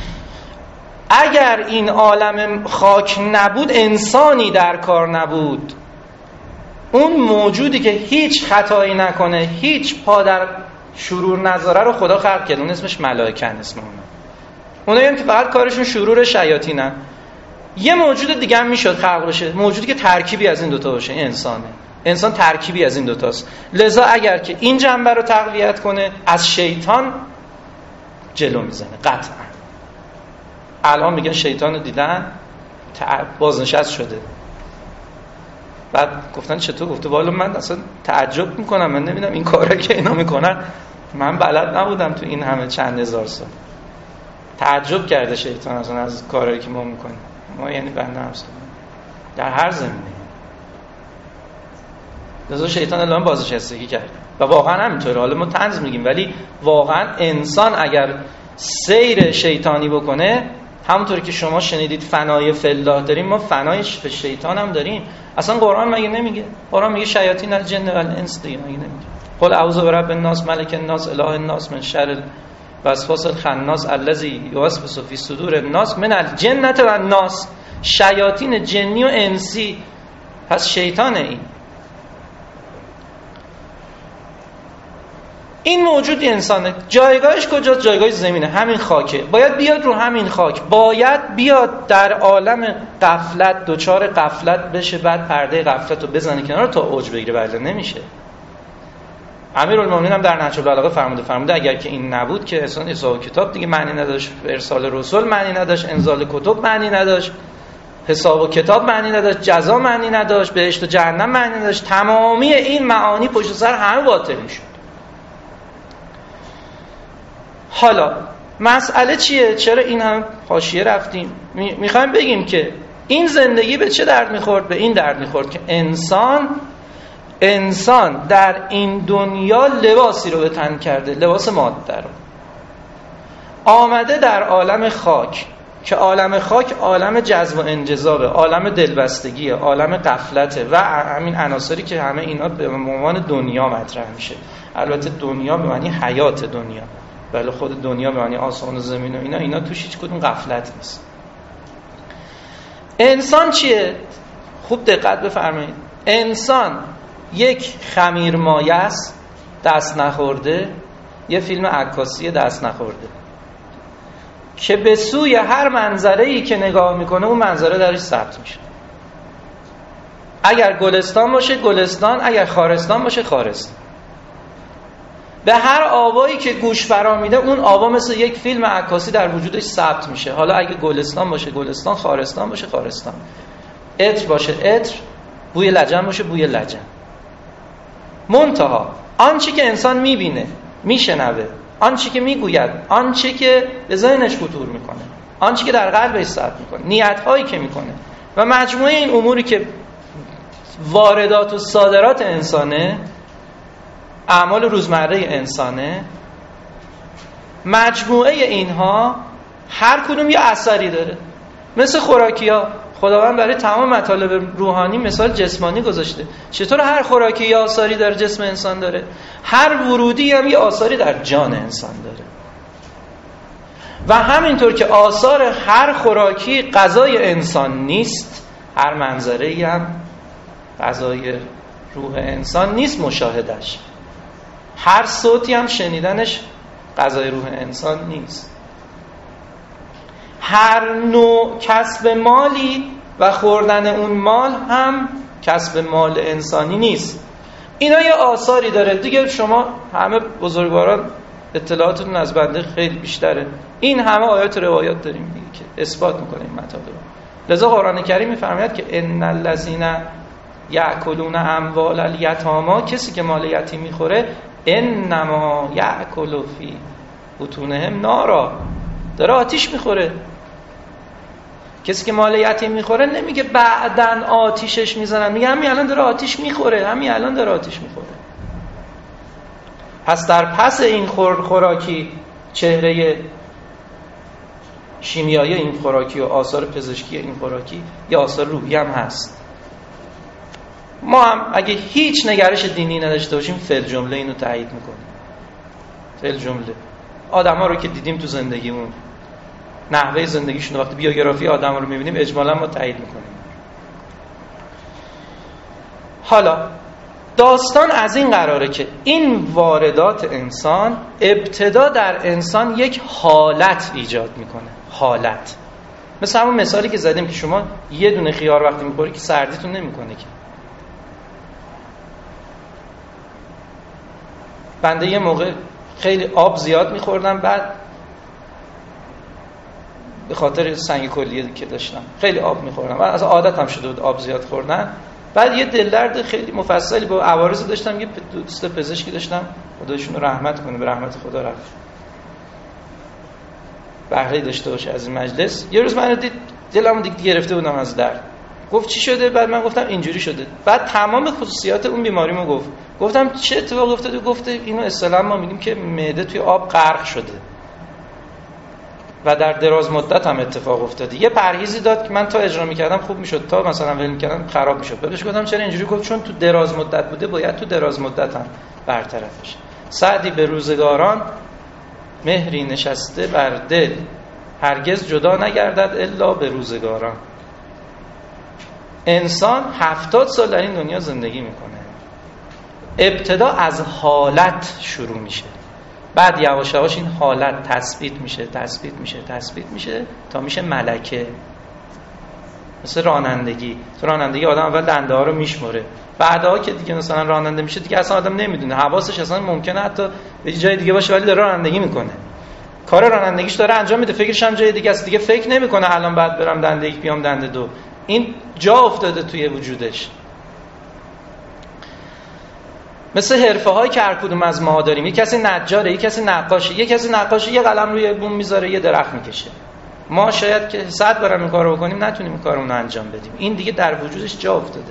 اگر این عالم خاک نبود، انسانی در کار نبود، اون موجودی که هیچ خطایی نکنه، هیچ پا در شرور نذاره رو خدا خلق کرد. اون اسمش ملائکه، اسم اونا. اونایی هم که فقط کارشون شرور شیاطینن. یه موجود دیگه هم میشد خلق بشه، موجودی که ترکیبی از این دوتا باشه. انسانه. انسان ترکیبی از این دوتاست. لذا اگر که این جنبه رو تقویت کنه، از شیطان جلو میزنه قطعا. الان میگن شیطان رو دیدن بازنشست شده. بعد گفتن چطور؟ گفته والا من اصلا تعجب میکنم، من نمیدونم این کارایی که اینا میکنن، من بلد نبودم تو این همه چند هزار سال. تعجب کرده شیطان اصلا از کارایی که ما میکنیم. ما یعنی بنده همسا در هر زمینه. لذا شیطان الان بازنشستگی کرد و واقعا همینطوره. حالا ما طنز میگیم ولی واقعا انسان اگر سیر شیطانی بکنه، همونطوری که شما شنیدید فنای فلاح داریم، ما فنای شیطان هم داریم. اصلا قرآن مگه نمیگه؟ قرآن میگه شیاطین الجن و الانس دیگه، مگه نمیگه؟ قل اعوذ برب الناس ملک الناس اله الناس من شر الوسواس الخناس الذی یوسوس فی صدور الناس من الجنة و الناس. شیاطین جنی و انسی، پس شیطانه. این این موجود انسانه. جایگاهش کجاست؟ جایگاهش زمینه، همین خاکه. باید بیاد رو همین خاک، باید بیاد در عالم غفلت دوچار غفلت بشه، بعد پرده غفلت رو بزنه کنار تا اوج بگیره. بله نمیشه. امیرالمومنین هم در نهج البلاغه فرموده فرموده اگر که این نبود که اصلا حساب کتاب دیگه معنی نداشت، ارسال رسول معنی نداشت، انزال کتب معنی نداشت، حساب و کتاب معنی نداشت، جزا معنی نداشت، بهشت و جهنم معنی نداشت. تمامی این معانی پشت سر همه باطل میشد. حالا مسئله چیه؟ چرا این هم حاشیه رفتیم؟ میخوایم بگیم که این زندگی به چه درد میخورد؟ به این درد میخورد که انسان انسان در این دنیا لباسی رو به تن کرده، لباس ماده رو آمده در عالم خاک، که عالم خاک عالم جذب و انجذابه، عالم دلبستگیه، عالم غفلته و همین عناصری که همه اینا به عنوان دنیا مطرح میشه. البته دنیا به معنی حیات دنیا، ولی خود دنیا به معنی آسمان و زمین و اینا اینا توش هیچ کدوم غفلت نیست. انسان چیه؟ خوب دقت بفرمایید. انسان یک خمیرمایه است دست نخورده، یه فیلم عکاسی دست نخورده که به سوی هر منظره‌ای که نگاه میکنه اون منظره درش ثبت میشه. اگر گلستان باشه گلستان، اگر خارستان باشه خارستان. به هر آوایی که گوش فرا میده اون آوا مثل یک فیلم عکاسی در وجودش ثبت میشه. حالا اگه گلستان باشه گلستان، خارستان باشه خارستان، عطر باشه عطر، بوی لجن باشه بوی لجن. منتها آنچه که انسان میبینه، میشنوه، آنچه که میگوید، آنچه که به ذهنش خطور میکنه، آنچه که در قلبش ثبت میکنه، نیت‌هایی که میکنه و مجموعه این اموری که واردات و صادرات انسانه، اعمال روزمره انسانه، مجموعه اینها هر کدوم یه اثری داره. مثل خوراکی ها، خداوند برای تمام مطالب روحانی مثال جسمانی گذاشته. چطور هر خوراکی یه آثاری در جسم انسان داره، هر ورودی هم یه آثاری در جان انسان داره. و همینطور که آثار هر خوراکی غذای انسان نیست، هر منظره‌ای هم غذای روح انسان نیست مشاهدش. هر صوتی هم شنیدنش غذای روح انسان نیست. هر نوع کسب مالی و خوردن اون مال هم کسب مال انسانی نیست. اینا یه آثاری داره. دیگه شما همه بزرگواران اطلاعاتتون از بنده خیلی بیشتره. این همه آیات و روایات داریم دیگه که اثبات میکنه این مطالب. لذا قرآن کریم میفرماید که ان الذین یأکلون اموال الیتامی، کسی که مال یتیم میخوره، انما یأکل فی بطونهم نارا، داره آتیش میخوره. کسی که مال یتیم میخوره نمیگه بعدن آتیشش میزنن، میگه همین الان داره آتیش میخوره، همین الان داره آتیش میخوره. پس در پس این خور خوراکی چهره شیمیایی این خوراکی و آثار پزشکی این خوراکی یا آثار روحی هم هست. ما هم اگه هیچ نگرش دینی نداشته باشیم فعل جمله اینو تایید میکنیم. فعل جمله آدم‌ها رو که دیدیم تو زندگیمون، نحوه زندگیشون، وقتی بیوگرافی آدم‌ها رو می‌بینیم اجمالاً ما تایید میکنیم. حالا داستان از این قراره که این واردات انسان ابتدا در انسان یک حالت ایجاد میکنه. حالت مثل همون مثالی که زدیم که شما یه دونه خیار وقتی میخوری که سردیتون نمیکنه که. بنده یه موقع خیلی آب زیاد میخوردم، بعد به خاطر سنگ کلیه که داشتم خیلی آب میخوردم، از عادتم شده بود آب زیاد خوردن. بعد یه دلدرد خیلی مفصلی با عوارض داشتم، یه دوست پزشکی داشتم، خدایشون رو رحمت کنه، به رحمت خدا رفت، بهره داشته باشه از این مجلس. یه روز من دید دلمو دیگه گرفته بودم از درد. گفت چی شده؟ بعد من گفتم اینجوری شده. بعد تمام خصوصیات اون بیماریمو گفت. گفتم چه اتفاقی افتاده؟ گفته اینو اصطلاحاً ما میگیم که معده توی آب غرق شده و در دراز مدت هم اتفاق افتاده. یه پرهیزی داد که من تا اجرا میکردم خوب میشد، تا مثلا ول میکردم خراب میشد. بهش گفتم چرا اینجوری؟ گفت چون تو دراز مدت بوده باید تو دراز مدت هم برطرف بشه. سعدی به روزگاران مهری نشسته بر دل، هرگز جدا نگردد الا به روزگاران. انسان هفتاد سال در این دنیا زندگی میکنه. ابتدا از حالت شروع میشه، بعد یواش یواش این حالت تثبیت میشه تثبیت میشه تثبیت میشه تا میشه ملکه. مثل رانندگی، تو رانندگی آدم اول دنده ها رو میشمره، بعدها که دیگه مثلا راننده میشه دیگه اصلا آدم نمیدونه، حواسش اصلا ممکنه حتی به جای دیگه باشه ولی داره رانندگی میکنه، کار رانندگیش داره انجام میده، فکرش هم جای دیگه است، دیگه فکر نمیکنه الان بعد برم دنده یک بیام دنده دو. این جا افتاده توی وجودش. مثل حرفه هایی که هر کدوم از ما داریم، یک کسی نجاره، یک کسی نقاشه، یک کسی نقاشه یه قلم روی بوم میذاره یه درخت میکشه. ما شاید که صد بارم این کارو بکنیم نتونیم این کارو انجام بدیم. این دیگه در وجودش جا افتاده.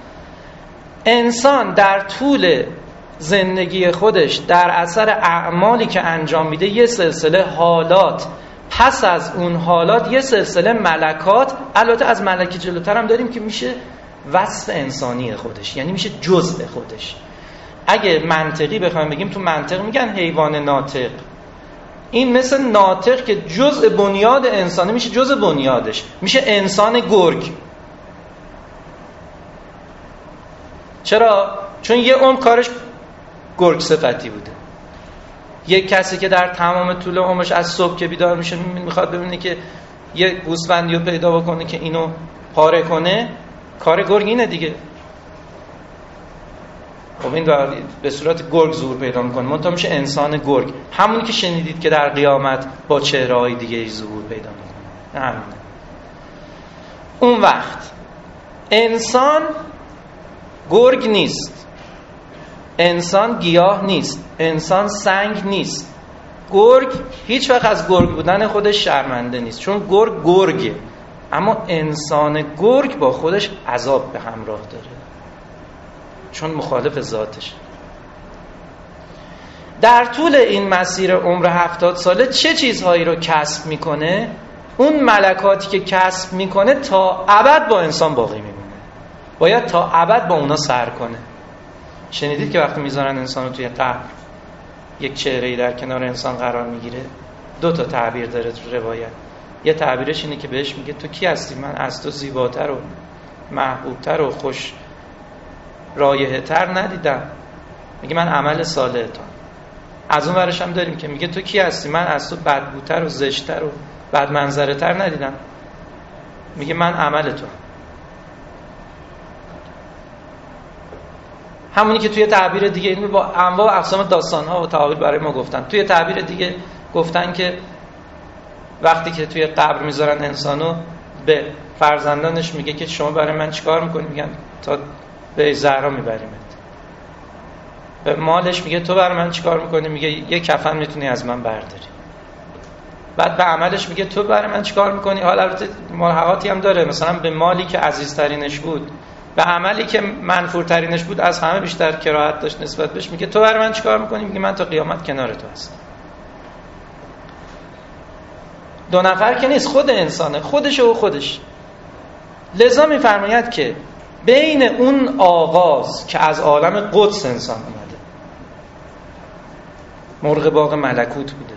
انسان در طول زندگی خودش در اثر اعمالی که انجام میده یه سلسله حالات، پس از اون حالات یه سلسله ملکات، البته از ملکه جلوتر هم داریم که میشه وصف انسانی خودش، یعنی میشه جزء خودش. اگه منطقی بخوایم بگیم، تو منطق میگن حیوان ناطق. این مثل ناطق که جزء بنیاد انسانه، میشه جزء بنیادش، میشه انسان گرگ. چرا؟ چون یه عمر کارش گرگ صفتی بوده. یک کسی که در تمام طول عمرش از صبح که بیدار میشه میخواد ببینه که یه گوسفندی رو پیدا بکنه که اینو پاره کنه، کار گرگ اینه دیگه. خب این به صورت گرگ ظهور پیدا میکنه، منتها میشه انسان گرگ، همونی که شنیدید که در قیامت با چهره‌های دیگه ظهور پیدا میکنه. همونه. اون وقت انسان گرگ نیست، انسان گیاه نیست، انسان سنگ نیست. گرگ هیچ وقت از گرگ بودن خودش شرمنده نیست، چون گرگ گرگه. اما انسان گرگ با خودش عذاب به همراه داره، چون مخالف ذاتش. در طول این مسیر عمر هفتاد ساله چه چیزهایی رو کسب میکنه؟ اون ملکاتی که کسب میکنه تا ابد با انسان باقی میمونه، باید تا ابد با اونا سر کنه. شنیدید که وقتی میذارن انسان رو توی قبر، یک چهره‌ای در کنار انسان قرار میگیره؟ دو تا تعبیر داره تو روایت. یه تعبیرش اینه که بهش میگه تو کی هستی؟ من از تو زیباتر و محبوبتر و خوش رایحه تر ندیدم. میگه من عمل صالح تو. از اون ورش هم داریم که میگه تو کی هستی؟ من از تو بدبوتر و زشتر و بد منظره تر ندیدم. میگه من عمل تو. همونی که توی تعبیر دیگه، اینو با انواع و اقسام داستان‌ها و تعابیر برای ما گفتن. توی تعبیر دیگه گفتن که وقتی که توی قبر میذارن انسانو، به فرزندانش میگه که شما برای من چیکار میکنی؟ میگن تا به زهرا میبریمت. به مالش میگه تو برای من چیکار میکنی؟ میگه یه کفن میتونی از من برداری. بعد به عملش میگه تو برای من چیکار میکنی؟ حالا البته ملحقاتی هم داره، مثلا به مالی که عزیزترینش بود، به عملی که منفورترینش بود، از همه بیشتر کراهت داشت نسبت بهش، میگه تو برای من چیکار میکنی؟ میگه من تا قیامت کنار تو هستم. دو نفر که نیست، خود انسانه، خودش و خودش. لذا میفرماید که بین اون آغاز که از عالم قدس انسان اومده، مرغ باغ ملکوت بوده،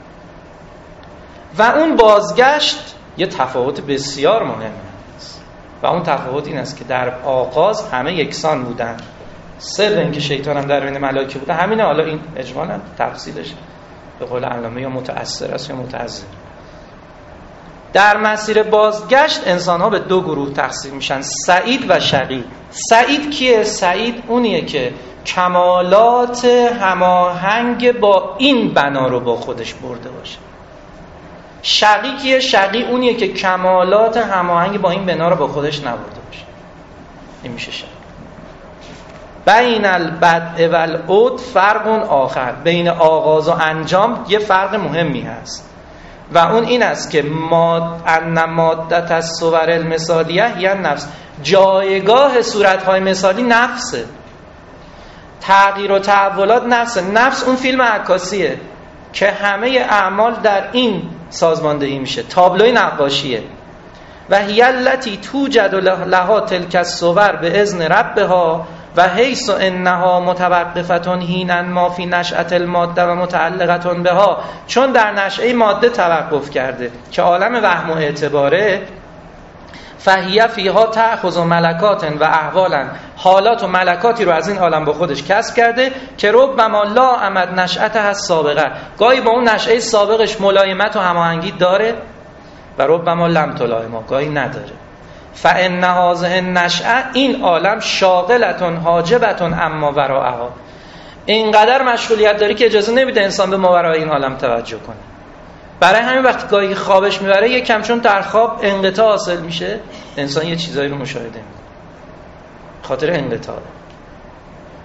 و اون بازگشت، یه تفاوت بسیار مهم است. و اون تفاوت این است که در آغاز همه یکسان بودن. سر این که شیطان هم در بین ملائکه بوده همینه. حالا این اجمالاً تفصیلش به قول علامه یا متأثر است یا متأثر. در مسیر بازگشت انسان‌ها به دو گروه تقسیم میشن، سعید و شقی. سعید کیه؟ سعید اونیه که کمالات هماهنگ با این بنا رو با خودش برده باشه. شقی کیه؟ شقی اونیه که کمالات هماهنگ با این بنا رو با خودش نبرده باشه. این میشه شقی. بین البدء والعود فرق آخر. بین آغاز و انجام یه فرق مهمی هست و اون این است که ماد ان مادت الصور المثالیه یا نفس، جایگاه صورت‌های مثالی نفسه، تغییر و تحولات نفسه. نفس اون فیلم عکاسیه که همه اعمال در این سازماندهی میشه، تابلوی نقاشیه. و هی التی توجد لها تلک الصور باذن ربها و حیث انها متوقفتون حینا ما فی نشأة الماده و متعلقتون بها، چون در نشأه ماده توقف کرده که عالم وهم و اعتباره، فهیه فیها تأخذ ملکات و احوالا، حالات و ملکاتی رو از این عالم با خودش کسب کرده که ربما لا امد نشأتها السابقه، گاهی با اون نشأه سابقش ملایمت و هماهنگی داره و ربما لم تلائما، گاهی نداره. فان هذه النشأه، این عالم شاغلتون حاجبتون اما وراءها، اینقدر مشغولیت داری که اجازه نمیده انسان به ماورای این عالم توجه کنه. برای همین وقتی گاهی خوابش میبره یک کم، چون در خواب انقطاع حاصل میشه، انسان یه چیزایی رو مشاهده میکنه، خاطر انقطاع.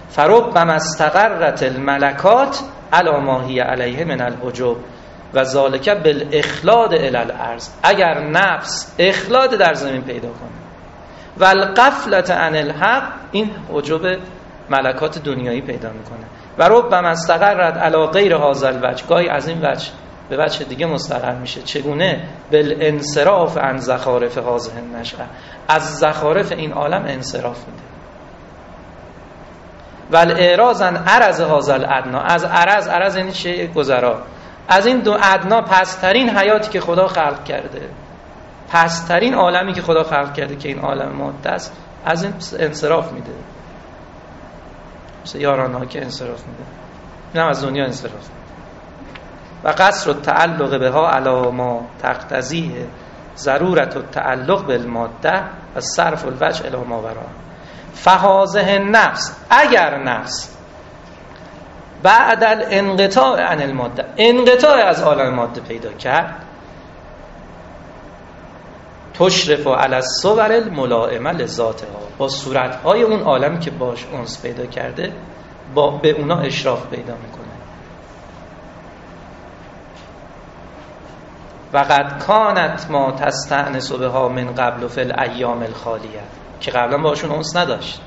فربما استقرت الملکات علی ما هی علیه من الحجب و ذالک بالاخلاد الی الارض. اگر نفس اخلاد در زمین پیدا کنه و الغفلة عن الحق، این حجب ملکات دنیایی پیدا میکنه. و ربما استقرت علی غیر هذا الوجه، گاهی از این وجه به وجه دیگه مستقر میشه. چگونه؟ بالانصراف عن زخارف هذه النشأه، از زخارف این عالم انصراف میده. و الاعراض عن عرض هذا الادنی، از عرض، عرض یعنی شیء گذرا، از این دو ادنا، پسترین حیاتی که خدا خلق کرده، پسترین عالمی که خدا خلق کرده که این عالم ماده است، از این انصراف میده. مثل یارانه ها که انصراف میده، این هم از دنیا انصراف میده. و قصر التعلق بها علی ما تقتضیه ضرورت التعلق بالماده و صرف الوجه الی ما وراء. فهذه النفس، اگر نفس بعد الانقطاع عن الماده، انقطاع از عالم ماده پیدا کرد، تشرف علی الصور الملائمه لذاتها، با صورتهای اون عالمی که باش انس پیدا کرده با به اونا اشراف پیدا میکنه. و قد کانت ما تستأنس بها من قبل فی الایام الخالیه، که قبلا باشون انس نداشت.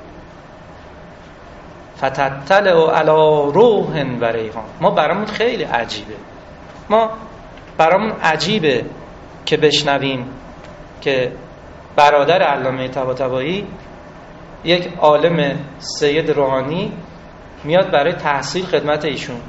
فتطلع علی روح و ریحان، ما برامون خیلی عجیبه، ما برامون عجیبه که بشنویم که برادر علامه طباطبایی، یک عالم سید روحانی، میاد برای تحصیل خدمت ایشون،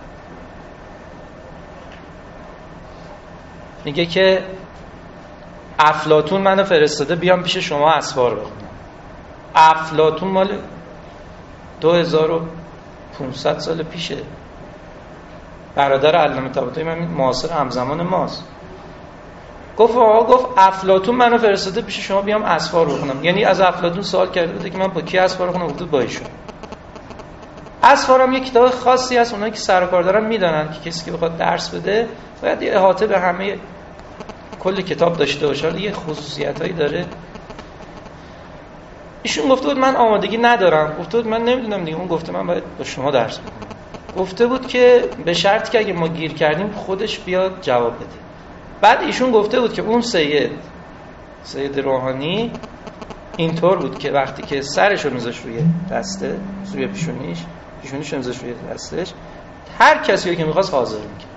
میگه که افلاطون منو فرستاده بیام پیش شما اسفار بخونم. افلاطون مال دو هزار و پانصد سال پیشه، برادر علامه طباطبایی من معاصر همزمان ماست. گفت آقا، گفت افلاطون منو فرستاده پیش شما بیام اسفار بخونم. یعنی از افلاطون سوال کرده بوده که من با کی اسفار بخونم، گفت با ایشون. اسفارم یک کتاب خاصی هست، اونایی که سر و کار دارن میدونن که کسی که بخواد درس بده باید یه احاطه به همه کل کتاب داشته باشه، یه خصوصیتایی داره. ایشون گفته بود من آمادگی ندارم، گفته بود من نمیدونم دیگه. اون گفته من باید با شما درس بدم. گفته بود که به شرط که اگه ما گیر کردیم خودش بیاد جواب بده. بعد ایشون گفته بود که اون سید سید روحانی اینطور بود که وقتی که سرشو میذاش روی دسته، روی پیشونیش، پیشونیشو میذاش روی دستش، هر کسی که میخواست حاضر میکرد.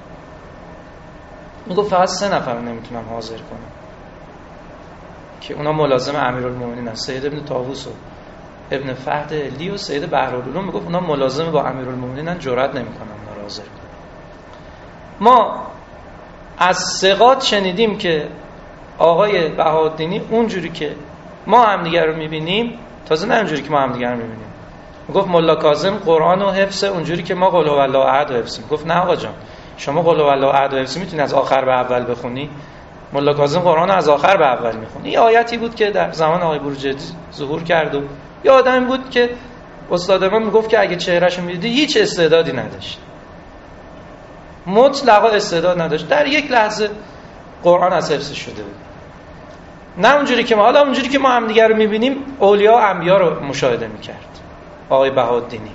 میگفت فقط سه نفر نمیتونم حاضر کنم که اونا ملازم امیرالمومنین هست، سید ابن طاووس و ابن فهد علی و سید بحرالعلوم. میگفت اونا ملازم با امیرالمومنین، جرئت نمیکنن اونا رو حاضر کنن. ما از ثقات شنیدیم که آقای بهاءالدینی اونجوری که ما هم دیگر رو میبینیم، تازه نه اونجوری که ما هم دیگر رو میبینیم، میگفت ملا کاظم قرآن و حفظ اونجوری که ما قل هو الله احد و حفظ. میگفت نه آقا جان، شما قل هو الله احد و حفظ میتونی از آخر به اول بخونی؟ ملا کاظم قرآن رو از آخر به اول میخونه. این آیتی بود که در زمان آقای بروجردی ظهور کرد و یه آدمی بود که استاد ما میگفت که اگه چهرهشو میدیدی هیچ استعدادی نداشت، مطلقا استعداد نداشت، در یک لحظه قرآن از حفظ شده بود. نه اونجوری که ما حالا اونجوری که ما هم دیگر رو میبینیم اولیا و انبیا رو مشاهده میکرد آقای بهاءالدینی.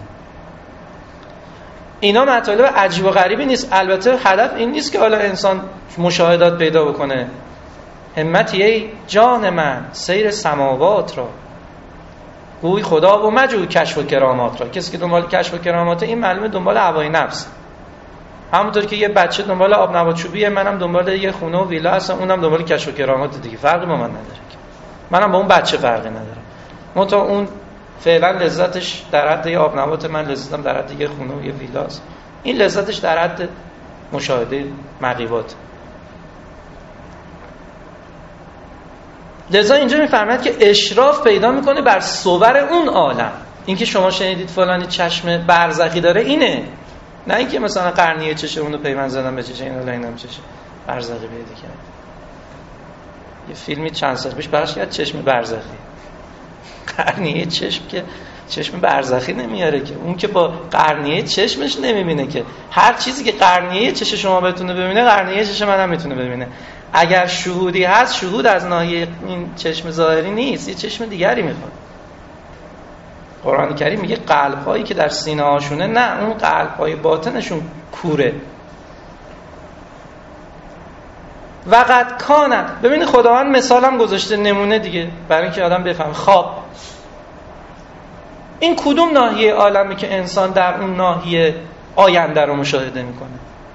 اینا مطالب عجیب و غریبی نیست. البته هدف این نیست که حالا انسان مشاهدات پیدا بکنه. همتی ای جان من سیر سماوات را، گوی خدا و مجو کشف و کرامات را. کسی که دنبال کشف و کرامات، این معلومه دنبال هوای نفس. همونطور که یه بچه دنبال آب نبات چوبیه، منم دنبال یه خونه و ویلا هستم، اونم دنبال کشف و کرامات دیگه. فرقی با من نداره، منم با اون بچه فرقی نداره. منتها اون فعلا لذتش در حد یه آب نبات، من لذتم در حد یه خونه و یه ویلاست. این لذتش در حد مشاهده مغیبات. لذا اینجا میفرماید که اشراف پیدا میکنه بر صور اون عالم. اینکه شما شنیدید فلانی چشم برزخی داره اینه، نه اینکه مثلا قرنیه چشه اونو پیوند زدن به چشه، اینو اینم چشه برزخی پیدا کرد. یه فیلمی چند سال پیش پخش کرد چشم برزخی. قرنیه چشم که چشم برزخی نمیاره که، اون که با قرنیه چشمش نمیبینه که. هر چیزی که قرنیه چش شما بتونه ببینه، قرنیه چش منم میتونه ببینه. اگر شهودی هست، شهود از ناحیه این چشم ظاهری نیست، یه چشم دیگری میخواد. قرآن کریم میگه قلب هایی که در سینه هاشونه، نه، اون قلب های باطنشون کوره. وقد کانت، ببینید خداوند مثالم گذاشته نمونه دیگه برای اینکه آدم بفهم. خواب این کدوم ناحیه عالمی که انسان در اون ناحیه آینده رو مشاهده میکنه؟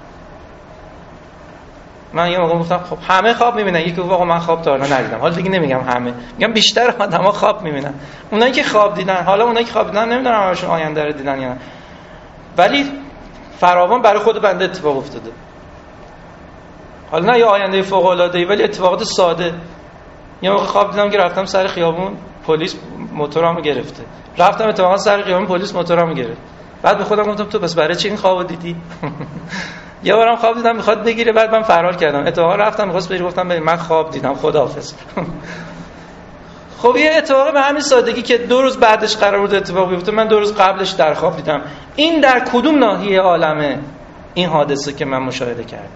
من یه موقع گفتم خب همه خواب میبینن، یکی گفت آقا من خواب تا حالا ندیدم. حالا دیگه نمیگم همه، میگم بیشتر آدما خواب میبینن. اونایی که خواب دیدن، حالا اونایی که خواب دیدن نمیدونم همشون آینده رو دیدن یا نه، ولی فراوان برای خود بنده اتفاق افتاده. حالا نه یه آینده فوق العاده ای، ولی اتفاقات ساده. یه موقع خواب دیدم که رفتم سر خیابون، پلیس موتورامو گرفته. رفتم اتفاقا سر خیابون، پلیس موتورامو گرفت. بعد به خودم گفتم تو پس برای چی این خوابو دیدی؟ یه بارم خواب دیدم میخواد بگیره، بعد من فرار کردم. اتفاقا رفتم میخواست بگیره، گفتم ببین من خواب دیدم، خداحافظ. خب یه اتفاقی به همین سادگی که دو روز بعدش قرار بود اتفاق بیفته، من دو روز قبلش در خواب دیدم. این در کدوم ناحیه عالمه این حادثه که من مشاهده کردم؟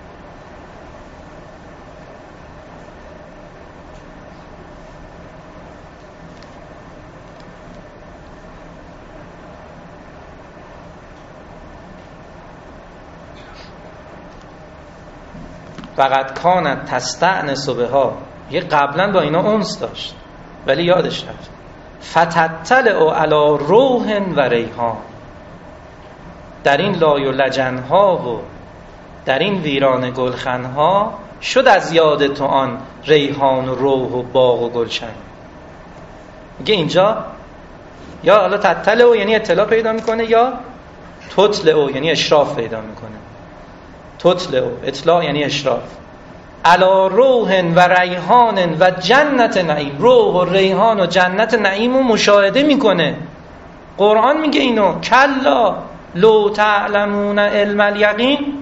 فقط کانت تستأنس بها، یه قبلا با اینا انس داشت ولی یادش رفت. فتطلع علی روح و ریحان، در این لای و لجنها و در این ویران گلخنها شد از یاد تو آن ریحان و روح و باغ و گلشن. میگه اینجا یا حالا تطلع یعنی اطلاع پیدا میکنه، یا تطلع یعنی اشراف پیدا میکنه. تطلع اطلاع یعنی اشراف. علی روح و ریحان و جنت نعیم، روح و ریحان و جنت نعیم رو مشاهده میکنه. قرآن میگه اینو، کلا لو تعلمون علم الیقین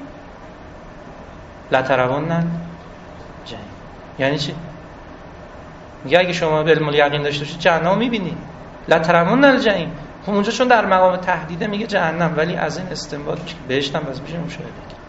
لترون جهنم. یعنی چی؟ میگه اگه شما علم الیقین داشته باشید جهنم میبینید. لترون الجحیم، خب اونجا چون در مقام تهدیده میگه جهنم، ولی از این استنباط بهشت هم بس میشه مشاهده کرد.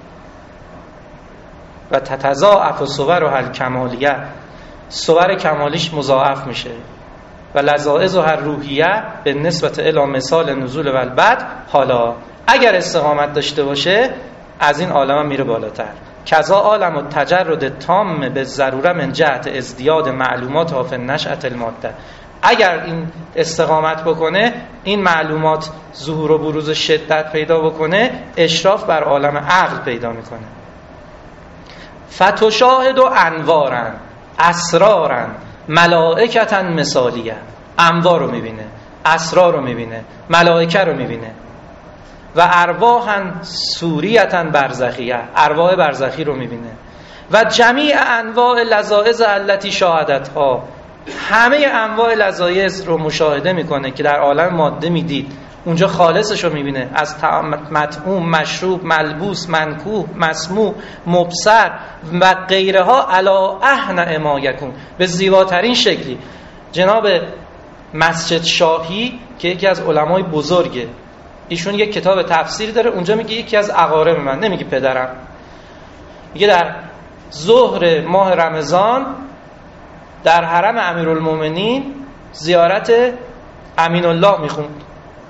و تتضاعف صور و هل کمالیه، صور کمالیش مضاعف میشه. و لذائذ و هر روحیه به نسبت الی مثال نزول و البد، حالا اگر استقامت داشته باشه از این عالم میره بالاتر. کذا عالم و تجرد تام به ضروره من جهت ازدیاد معلومات ها فی نشأة الماده، اگر این استقامت بکنه، این معلومات ظهور و بروز شدت پیدا بکنه، اشراف بر عالم عقل پیدا میکنه. فتشاهد و انوارن اسرارن ملائکتن مثالیه، انوار رو میبینه، اسرار رو میبینه، ملائکه رو میبینه. و ارواحن سوریتن برزخیه، ارواح برزخی رو میبینه. و جمیع انواع لذائذ التي شاهدتها، همه انواع لذایذ رو مشاهده میکنه که در عالم ماده میدید، اونجا خالصش رو میبینه، از مطعوم، مشروب، ملبوس، منکوح، مسموع، مبصر و غیرها علی احن ما یکون، به زیباترین شکلی. جناب مسجد شاهی که یکی از علمای بزرگه، ایشون یک کتاب تفسیر داره، اونجا میگه یکی از اقارب من، نمیگه پدرم، میگه در ظهر ماه رمضان در حرم امیرالمومنین زیارت امین الله میخوند.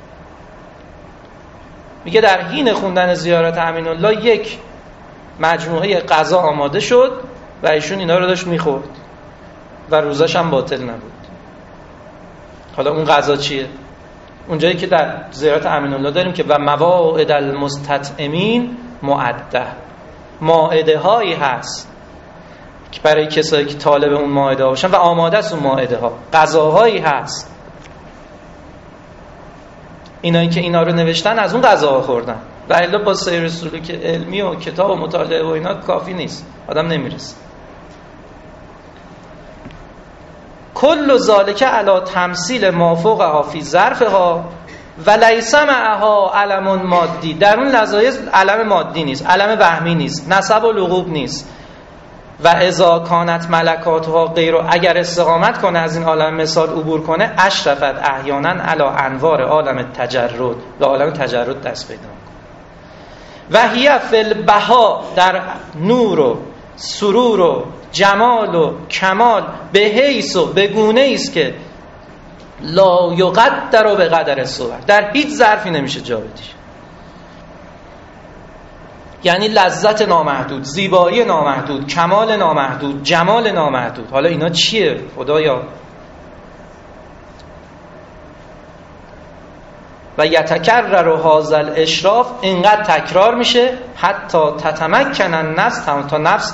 میگه در حین خوندن زیارت امین الله یک مجموعه غذا آماده شد و ایشون اینا رو داشت میخورد و روزاش هم باطل نبود. حالا اون غذا چیه؟ اونجایی که در زیارت امین الله داریم که و مواعد المستطعمین معده، مائده هایی هست که برای کسایی که طالب اون مائده ها باشن و آماده است اون مائده ها، غذاهایی هست. اینایی که اینا رو نوشتن از اون غذاها خوردن و الا با سیر سلوک علمی و کتاب و مطالعه و اینا کافی نیست، آدم نمیرسه. کل ذالک علی تمثیل ما فوقها فی ظرفها و لیس معها علم مادی، در اون لذایذ علم مادی نیست، علم وهمی نیست، نسب و لقوب نیست. و اذا کانت ملکاتها غیر، اگر استقامت کنه از این عالم مثال عبور کنه، اشرفت احیانا علی انوار عالم تجرد، و عالم تجرد دست پیدا میکنه. و هی فی البها، در نور و سرور و جمال و کمال، به حیث و به گونه ایست که لا یقدر به قدر الصور، در هیچ ظرفی نمیشه جا بدیش. یعنی لذت نامحدود، زیبایی نامحدود، کمال نامحدود، جمال نامحدود. حالا اینا چیه خدایا؟ و یتکرر هذا الاشراف، اینقدر تکرار میشه حتی تتمکن النفس، تا نفس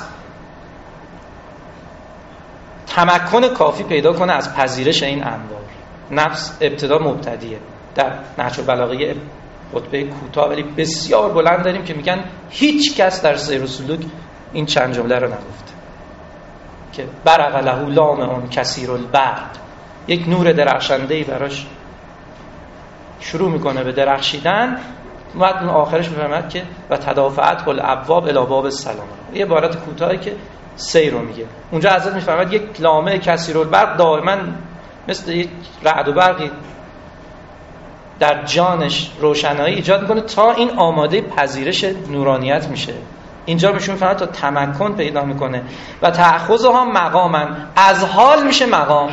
تمکن کافی پیدا کنه از پذیرش این انوار. نفس ابتدا مبتدیه. در نهج البلاغه خطبه کوتاه ولی بسیار بلند داریم که میگن هیچ کس در سیر و سلوک این چند جمله رو نگفته که برق له لامع کثیر البرد، یک نور درخشنده‌ای براش شروع میکنه به درخشیدن، بعد اون آخرش میفهمد که و تدافعت الابواب الی باب السلام. یه عبارت کوتاهی که سیر رو میگه. اونجا حضرت میفهمد یک لامع کثیر البرد دائما مثل یک رعد و برقی در جانش روشنایی ایجاد میکنه تا این آماده پذیرش نورانیت میشه. اینجا میشه میفهمد تا تمکن پیدا میکنه و تأخذها مقامن، از حال میشه مقام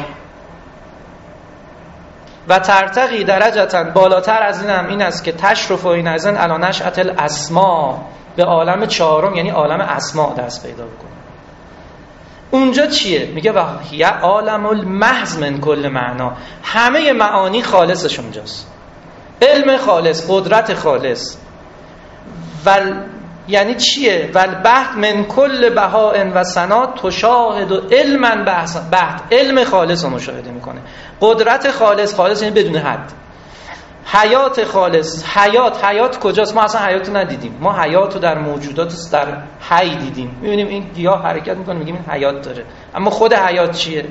و ترتقی درجتاً، بالاتر از این هم این است که تشرف و این از این علی نشأة الاسماء، به عالم چهارم یعنی عالم اسماء دست پیدا بکنه. اونجا چیه؟ میگه و هی عالم المحض من کل معنا، همه معانی خالصش اونجاست. علم خالص، قدرت خالص. ول یعنی چیه؟ والبحث من کل بهاء و سنا تشاهد و علما بحث، علم خالص رو مشاهده میکنه. قدرت خالص، خالص یعنی بدون حد. حیات خالص، حیات، حیات کجاست؟ ما اصلا حیات رو ندیدیم. ما حیات رو در موجودات در حی دیدیم. میبینیم این گیاه حرکت میکنه، میگیم این حیات داره. اما خود حیات چیه؟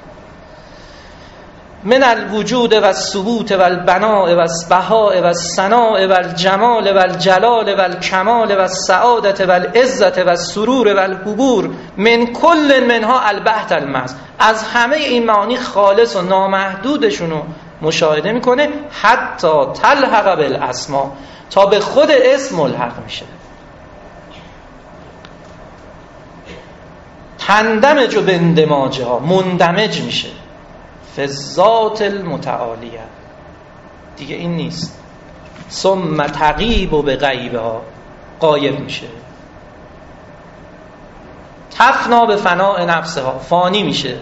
من الوجود و الثبوت و البناء و البهاء و الثناء و الجمال و الجلال و الکمال و السعادت و العزت و السرور و الحبور، من کل منها البحث المحض، از همه این معانی خالص و نامحدودشون رو مشاهده میکنه حتی تلحق بالاسماء، تا به خود اسم ملحق میشه. تندمج و باندماجها، مندمج میشه فی ذات المتعالیه. دیگه این نیست. ثم تغیب و به غیبها، غایب میشه. تفنا به فناء نفسها، فانی میشه.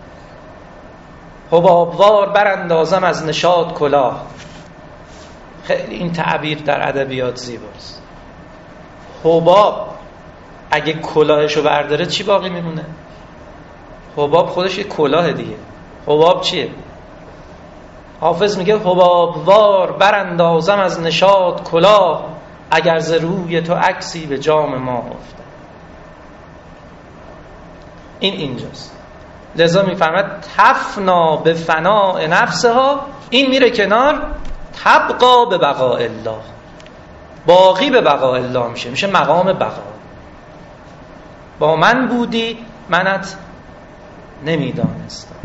حبابوار براندازم از نشاط کلاه. خیلی این تعبیر در ادبیات زیباست. حباب اگه کلاهشو برداره چی باقی میمونه؟ حباب خودش یه کلاه دیگه. حباب چیه؟ حافظ میگه حبابوار براندازم از نشاط کلاه، اگر ز روی تو عکسی به جام ما افتد. این اینجاست. لذا میفهمد تفنا به فناء نفسها، این میره کنار، تبقا به بقاء الله، باقی به بقاء الله میشه، میشه مقام بقا. با من بودی منت نمیدانستم،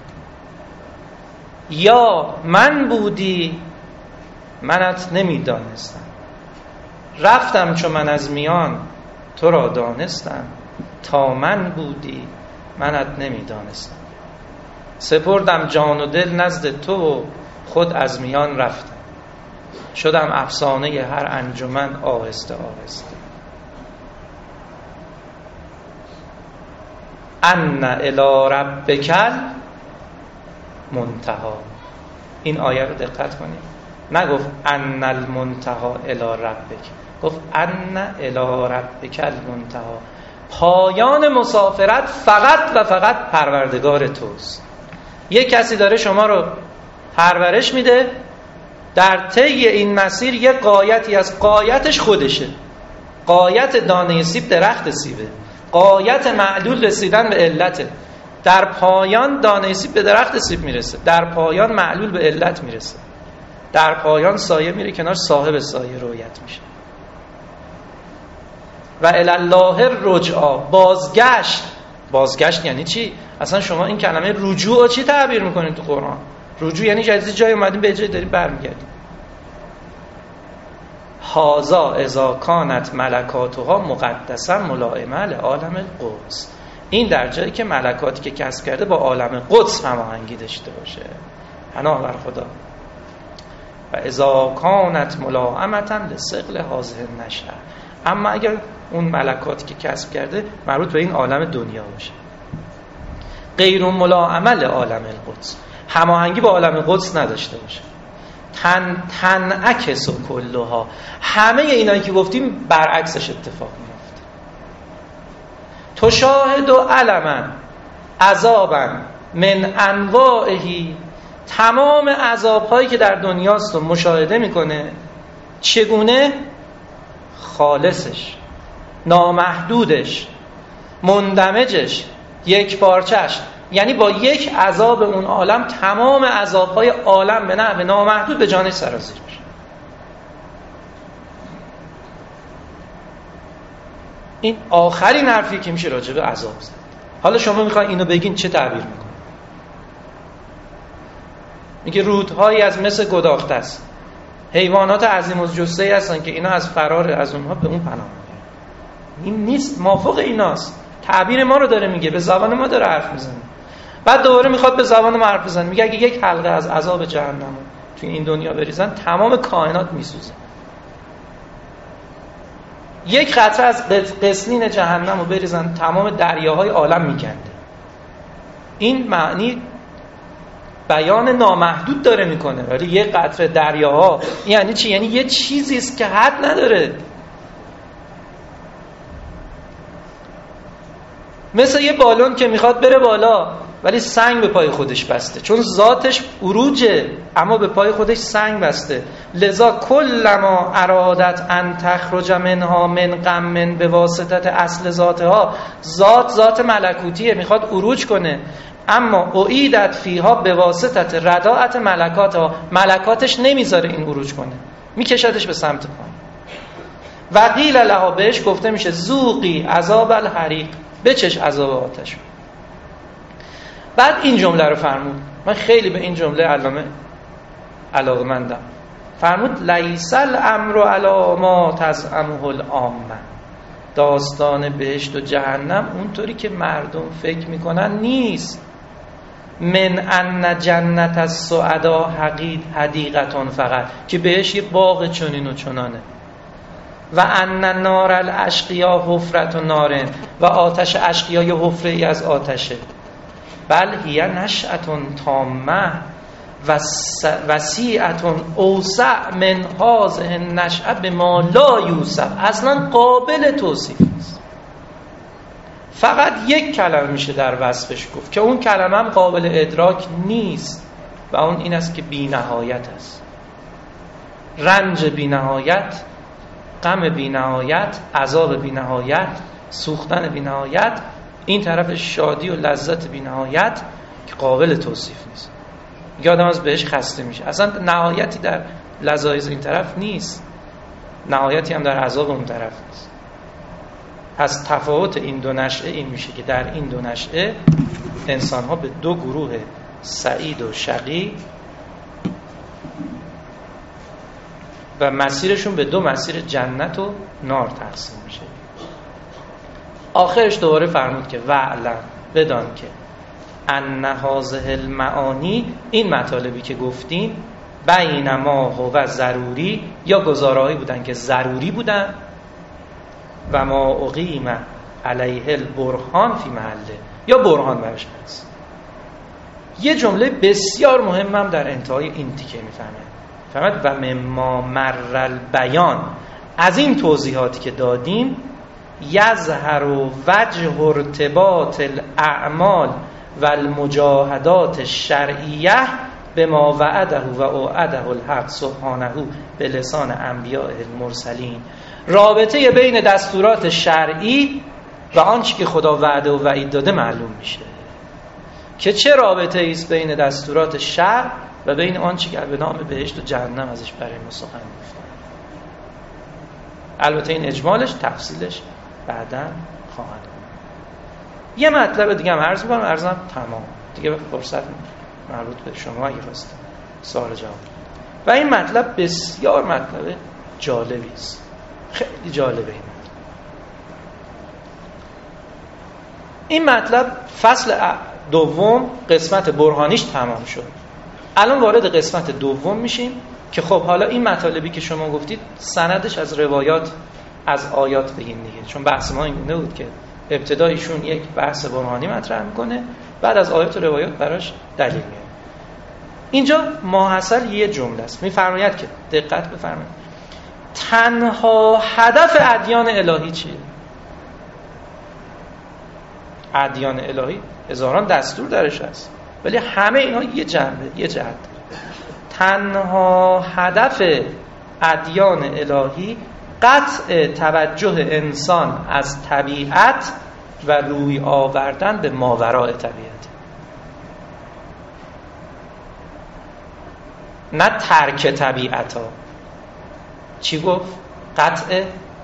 یا من بودی منت نمیدانستم، رفتم چون من از میان تو را دانستم، تا من بودی منت نمیدانستم، سپردم جان و دل نزد تو و خود از میان رفتم، شدم افسانه هر انجمن آهسته آهسته. ان الی ربک منتها. این آیه رو دقت کنید، نگفت ان المنتها الی ربک، گفت ان الی ربک المنتها. پایان مسافرت فقط و فقط پروردگار توست. یک کسی داره شما رو پرورش میده، در طی این مسیر یه غایتی از غایتش خودشه. غایت دانه سیب درخت سیبه، غایت معلول رسیدن به علته. در پایان دانه سیب به درخت سیب میرسه، در پایان معلول به علت میرسه، در پایان سایه میره کنار صاحب سایه رویت میشه. و الی الله الرجعا، بازگشت. بازگشت یعنی چی؟ اصلا شما این کلمه رجوع چی تعبیر میکنید تو قرآن؟ رجوع یعنی از جای اومدیم به جای داریم برمیگردیم. هازا اذا کانت ملکاتها مقدسا ملائمه لعالم القدس. این در جایی که ملکاتی که کسب کرده با عالم قدس هماهنگی داشته باشه. پناه بر خدا. و اذا کانت ملائمتا لثقل هذه النشأه، اما اگر اون ملکاتی که کسب کرده مربوط به این عالم دنیا باشه، غیر ملائمه عالم القدس، هماهنگی با عالم قدس نداشته باشه، تن تنعکس کلها، همه اینایی که گفتیم برعکسش اتفاق میفته. تشاهد علما عذابا من انواعه، تمام عذاب‌هایی که در دنیاست رو مشاهده میکنه. چگونه؟ خالصش، نامحدودش، مندمجش، یک پارچش، یعنی با یک عذاب اون عالم تمام عذاب‌های عالم به نحو نامحدود به جانش سرازیر میشه. این آخرین حرفی که میشه راجع به عذاب زد. حالا شما میخواین اینو بگین چه تعبیر میکنه؟ میگه رودهایی از مس گداخته است، حیوانات عظیم الجثه‌ای هستن که اینا از فرار از اونها به اون پناه میبرن. این نیست، مافوق ایناست. تعبیر ما رو داره میگه، به زبان ما داره حرف میزنه. بعد دوباره میخواد به زبان ما حرف بزنه، میگه اگه یک حلقه از عذاب جهنم توی این دنیا بریزن تمام کائنات میسوزه. یک قطره از قسنین جهنم رو بریزن تمام دریاهای عالم میکنده. این معنی بیان نامحدود داره میکنه، ولی یک قطره دریاها یعنی چی؟ یعنی یه چیزی است که حد نداره. مثل یه بالون که میخواد بره بالا ولی سنگ به پای خودش بسته، چون ذاتش عروجه اما به پای خودش سنگ بسته. لذا کلما ارادت ان تخرج منها من غم به واسطه اصل ذاتها، ذات ذات ملکوتیه، میخواد عروج کنه، اما اعیدت فیها به واسطه رداعت ملکاتها، ملکاتش نمیذاره این عروج کنه، میکشدش به سمت پایین. و قیل لها، بهش گفته میشه ذوقی عذاب الحریق، بچش عذاب آتش. بعد این جمله رو فرمود، من خیلی به این جمله علامه علاقه‌مندم. فرمود لیس الامر علی ما تزعمه العامه، داستان بهشت و جهنم اونطوری که مردم فکر میکنن نیست. من ان جنت السعدا حقیق حدیقتون، فقط که بهش یه باغ چنین و چنانه. و ان نار الاشقیا حفرت و نارن، و آتش اشقیا یه حفره ای از آتشه. بل هی نشأتون تامه وسیعتون اوسع من هذه النشأه بما لا یوصف، اصلا قابل توصیف نیست. فقط یک کلمه میشه در وصفش گفت که اون کلمه هم قابل ادراک نیست و اون این است که بی نهایت است. رنج بی نهایت، غم بی نهایت، عذاب بی نهایت، سوختن بی نهایت، این طرف شادی و لذت بی نهایت که قابل توصیف نیست. یه آدم از بهش خسته میشه. اصلا نهایتی در لذایز این طرف نیست، نهایتی هم در عذاب اون طرف نیست. پس تفاوت این دو نشأه این میشه که در این دو نشأه انسان ها به دو گروه سعید و شقی و مسیرشون به دو مسیر جنت و نار تقسیم میشه. آخرش دوباره فرمود که وعلم، بدان که ان هذه المعانی، این مطالبی که گفتیم، بین ما هو ضروری، یا گزارهایی بودن که ضروری بودن، و ما اقیم علیه البرهان فی محله، یا برهان برش هست. یه جمله بسیار مهمم در انتهای این تیکه میفهمه، فهمد و مما مر البیان، از این توضیحاتی که دادیم، یظهر وجه ارتباط الاعمال و المجاهدات الشرعیه بما وعده و اوعده الحق سبحانه به لسان انبیاء المرسلین. رابطه بین دستورات شرعی و آنچه که خدا وعده و وعید داده معلوم میشه که چه رابطه ایست بین دستورات شرع و بین آنچه که به نام بهشت و جهنم ازش برای ما سخن گفتن. البته این اجمالش، تفصیلش بعداً خواهد بود. یه مطلب دیگه هم عرض می‌کنم، عرضم تمام دیگه، فرصت مربوط به شما اگه خواستید سوال جواب. و این مطلب بسیار مطلب جالبی است، خیلی جالبه این مطلب. این مطلب فصل دوم قسمت برهانیش تمام شد. الان وارد قسمت دوم میشیم که خب حالا این مطالبی که شما گفتید سندش از روایات، از آیات بگیم دیگه، چون بحث ما اینگونه بود که ابتدایشون یک بحث برهانی مطرح میکنه، بعد از آیات و روایات براش دلیل میاره. اینجا ماحصل یه جمله است، میفرماید که دقت بفرمایید تنها هدف ادیان الهی چیه؟ ادیان الهی هزاران دستور درش هست، ولی همه اینا یه جنبه، یه جهت. تنها هدف ادیان الهی قطع توجه انسان از طبیعت و روی آوردن به ماوراء طبیعت، نه ترک طبیعت ها. چی گفت؟ قطع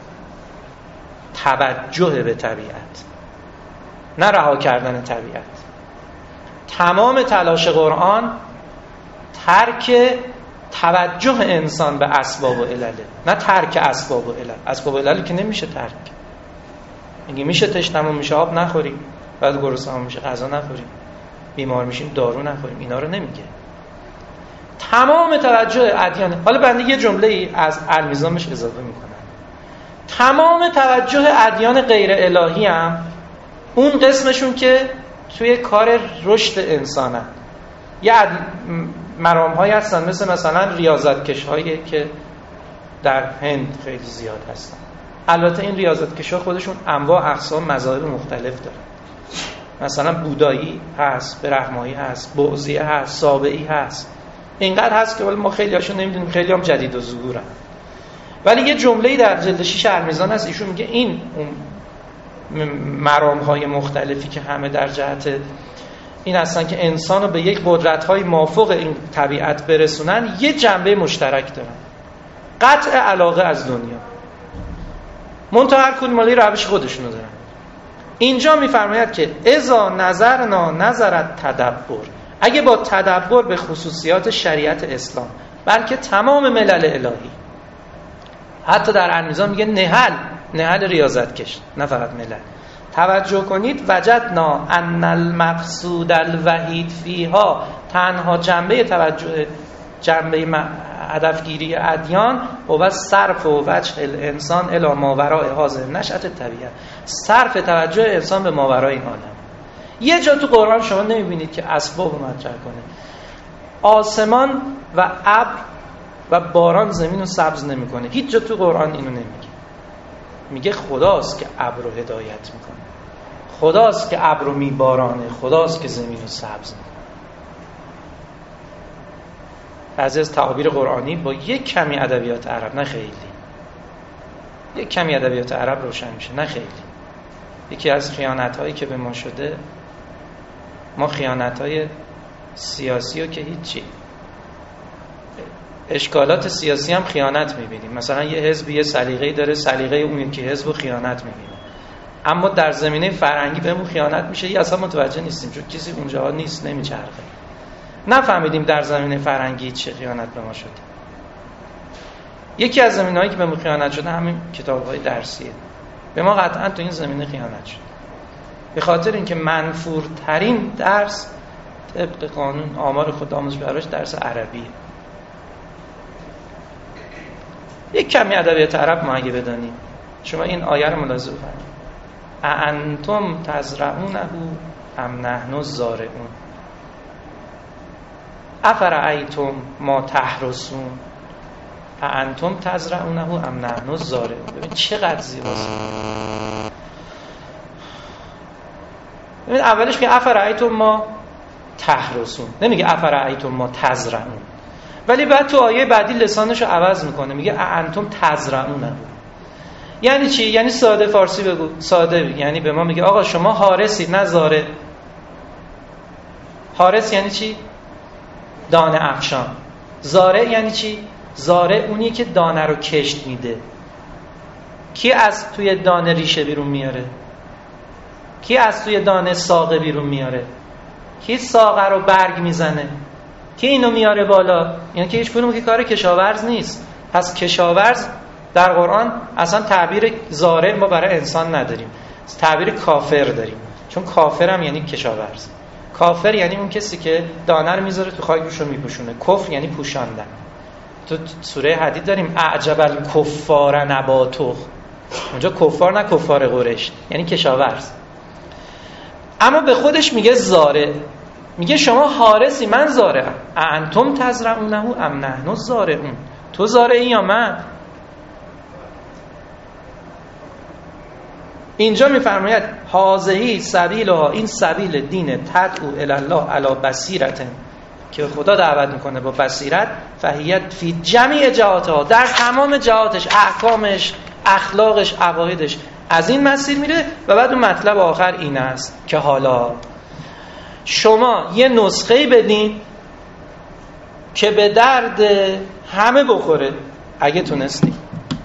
توجه به طبیعت، نه رها کردن طبیعت. تمام تلاش قرآن ترک توجه انسان به اسباب و علله، نه ترک اسباب و علل. اسباب و علل که نمیشه ترک. میگه میشه تشنمون میشه آب نخوریم، بعد گرسنه‌مون میشه غذا نخوریم، بیمار میشیم دارو نخوریم، اینا رو نمیگه. تمام توجه ادیان، حالا بنده یه جمله ای از المیزانش اضافه میکنم، تمام توجه ادیان غیر الهی هم اون قسمشون که توی کار رشد انسانن، یه مرام هایی هستن مثل مثلا ریاضتکش هایی که در هند خیلی زیاد هستن. البته این ریاضتکش ها خودشون انواع اقسام مذاهب مختلف دارن، مثلا بودایی هست، برهمایی هست، بعضیه هست، سابعی هست. اینقدر هست که ما خیلی هاشون نمیدونیم، خیلی هم جدید و ظهورن. ولی یه جمله‌ای در جلد شیش المیزان هست، ایشون میگه این مرام‌های مختلفی که همه در جهت این هستن که انسانو به یک قدرت‌های مافوق این طبیعت برسونن، یه جنبه مشترک دارن: قطع علاقه از دنیا. منتها هر کدوم مالی روش خودشونو دارن. اینجا میفرماید که اذا نظرنا نظرت تدبر، اگه با تدبر به خصوصیات شریعت اسلام، بلکه تمام ملل الهی، حتی در المیزان میگه نهل نهل ریاضتکش، نه فقط ملل، توجه کنید، وجدنا ان المقصود الوحید فیها، تنها جنبه توجه، جنبه هدفگیری ادیان و صرف و وجه الانسان الی ماوراء حاضر نشأت طبیعت، صرف توجه انسان به ماورای این عالم. یه جا تو قرآن شما نمیبینید که اسباب مطرح کنه. آسمان و ابر و باران زمین رو سبز نمیکنه، هیچ جا تو قرآن اینو نمیگه. میگه خداست که ابر رو هدایت میکنه، خداست که ابر رو میبارانه، خداست که زمین رو سبز میکنه. بعضی از تعابیر قرآنی با یک کمی ادبیات عرب، نه خیلی، یک کمی ادبیات عرب روشن میشه، نه خیلی. یکی از خیانت‌هایی که به ما شده، ما خیانت‌های سیاسی رو که هیچی، اشکالات سیاسی هم خیانت می‌بینیم. مثلا یه حزب یه سلیقه‌ای داره، سلیقه اون یکی حزب رو خیانت می‌بینه، اما در زمینه فرهنگی بهمون خیانت میشه، یا اصلا متوجه نیستیم چون کسی اونجا نیست، نمیچرخه، نفهمیدیم در زمینه فرهنگی چه خیانت به ما شده. یکی از زمینه‌هایی که بهمون خیانت شده همین کتاب‌های درسیه. به ما قطعا تو این زمینه خیانت شد، به خاطر اینکه منفورترین درس طبق قانون آمار خود آموزش براش درس عربیه. یک کمی ادبیات عرب ما اگه بدانیم، شما این آیه رو ملاحظه بفرمایید: اانتم تزرعونه ام نحن الزارعون افرأیتم ما تحرثون اانتم تزرعونه ام نحن الزارعون. ببین چقدر زیباست. ببین اولش که افرأیتم ما تحرثون، نمیگه افرأیتم ما تزرعون، ولی بعد تو آیه بعدی لسانشو عوض میکنه، میگه انتم تزرعونه. یعنی چی؟ یعنی ساده فارسی بگو، ساده بگو. یعنی به ما میگه آقا شما حارسی، نه زارع. حارس یعنی چی؟ دانه افشان. زارع یعنی چی؟ زارع اونی که دانه رو کشت میده. کی از توی دانه ریشه بیرون میاره؟ کی از توی دانه ساقه بیرون میاره؟ کی ساقه رو برگ میزنه؟ کی اینو میاره بالا؟ یعنی که هیچ کدوم که کار کشاورز نیست. پس کشاورز در قرآن اصلا تعبیر زارع ما برای انسان نداریم، تعبیر کافر داریم، چون کافر هم یعنی کشاورز. کافر یعنی اون کسی که دانه رو میذاره تو خاک روش رو میپوشونه. کفر یعنی پوشاندن. تو سوره حدید داریم اعجب الکفار نباتو، اونجا کفار نه کفار قریش، یعنی کشاورز. اما به خودش میگه زارع، میگه شما حارسی من زارعم. انتم تزرعونه ام نحن الزارعون، تو زارعی یا من؟ اینجا میفرماید هازهی سبیلها، این سبیل دین تدعو الی الله علی بصیرت، که خدا دعوت میکنه با بصیرت، فهیت فی جمیع جهاتها، در تمام جهاتش، احکامش، اخلاقش، عقایدش از این مسیر میره. و بعد اون مطلب آخر این است که حالا شما یه نسخه‌ای بدین که به درد همه بخوره اگه تونستی.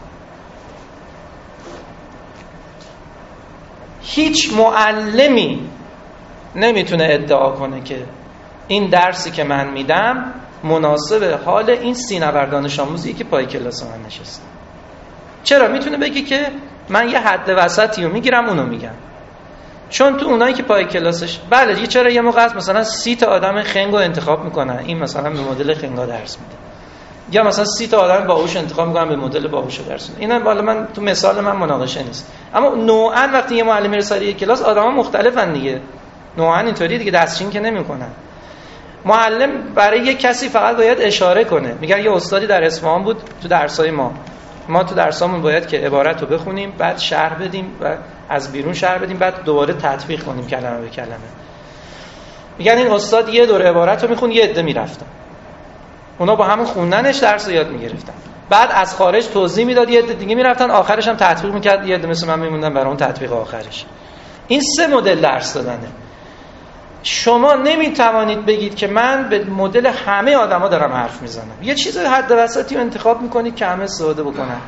هیچ معلمی نمیتونه ادعا کنه که این درسی که من میدم مناسب حال این سینور دانش آموزی که پای کلاس من نشسته. چرا؟ میتونه بگی که من یه حد وسطی رو میگیرم اونو میگم. چون تو اونایی که پای کلاسش، بله، چرا یه موقع مثلا سی تا آدم خنگو انتخاب میکنن، این مثلا به مدل خنگا درس میده، یا مثلا سی تا آدم باهوش انتخاب میکنن به مدل باهوش درس میده. اینا بالا من تو مثال من مناقشه نیست، اما نوعا وقتی یه معلم میرسه یه کلاس آدما مختلفن دیگه، نوعا اینطوریه دیگه، دستچین که نمیکنن. معلم برای یه کسی فقط باید اشاره کنه. میگن یه استادی در اصفهان بود تو درسای ما، ما تو درسامون باید که عبارت رو بخونیم، بعد شرح بدیم و از بیرون شرح بدیم، بعد دوباره تطبیق کنیم کلمه به کلمه. میگن این استاد یه دور عبارت رو میخون، یه عده میرفتن، اونا با همون خوندنش درس رو یاد میگرفتن، بعد از خارج توضیح میداد، یه عده دیگه میرفتن آخرش هم تطبیق میکرد، یه عده مثل من میموندن برای اون تطبیق آخرش. این سه مدل درس دادنه. شما نمیتوانید بگید که من به مدل همه آدما دارم حرف میزنم. یه چیز حد وسطی رو انتخاب میکنید که همه استفاده بکنن.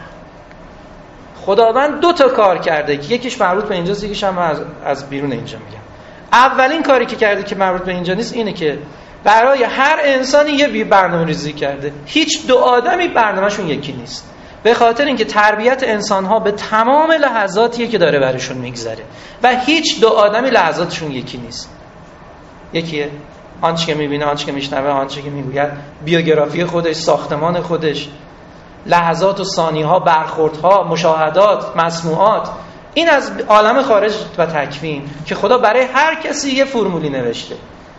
خداوند دو تا کار کرده که یکیش مربوط به اینجاست، یکیش هم از, از بیرون اینجا میگم. اولین کاری که کرده که مربوط به اینجا نیست اینه که برای هر انسانی یه برنامه‌ریزی کرده. هیچ دو آدمی برنامه‌شون یکی نیست، به خاطر اینکه تربیت انسان‌ها به تمام لحظاتیه که داره براشون میگذره و هیچ دو آدمی لحظاتشون یکی نیست. یکیه آنچه که میبینه، آنچه که میشنوه، آنچه که میگوید، بیوگرافی خودش، ساختمان خودش، لحظات و ثانیه‌ها، برخوردها، مشاهدات، مسموعات. این از عالم خارج و تکوین که خدا برای هر کسی یه فرمولی نوشته.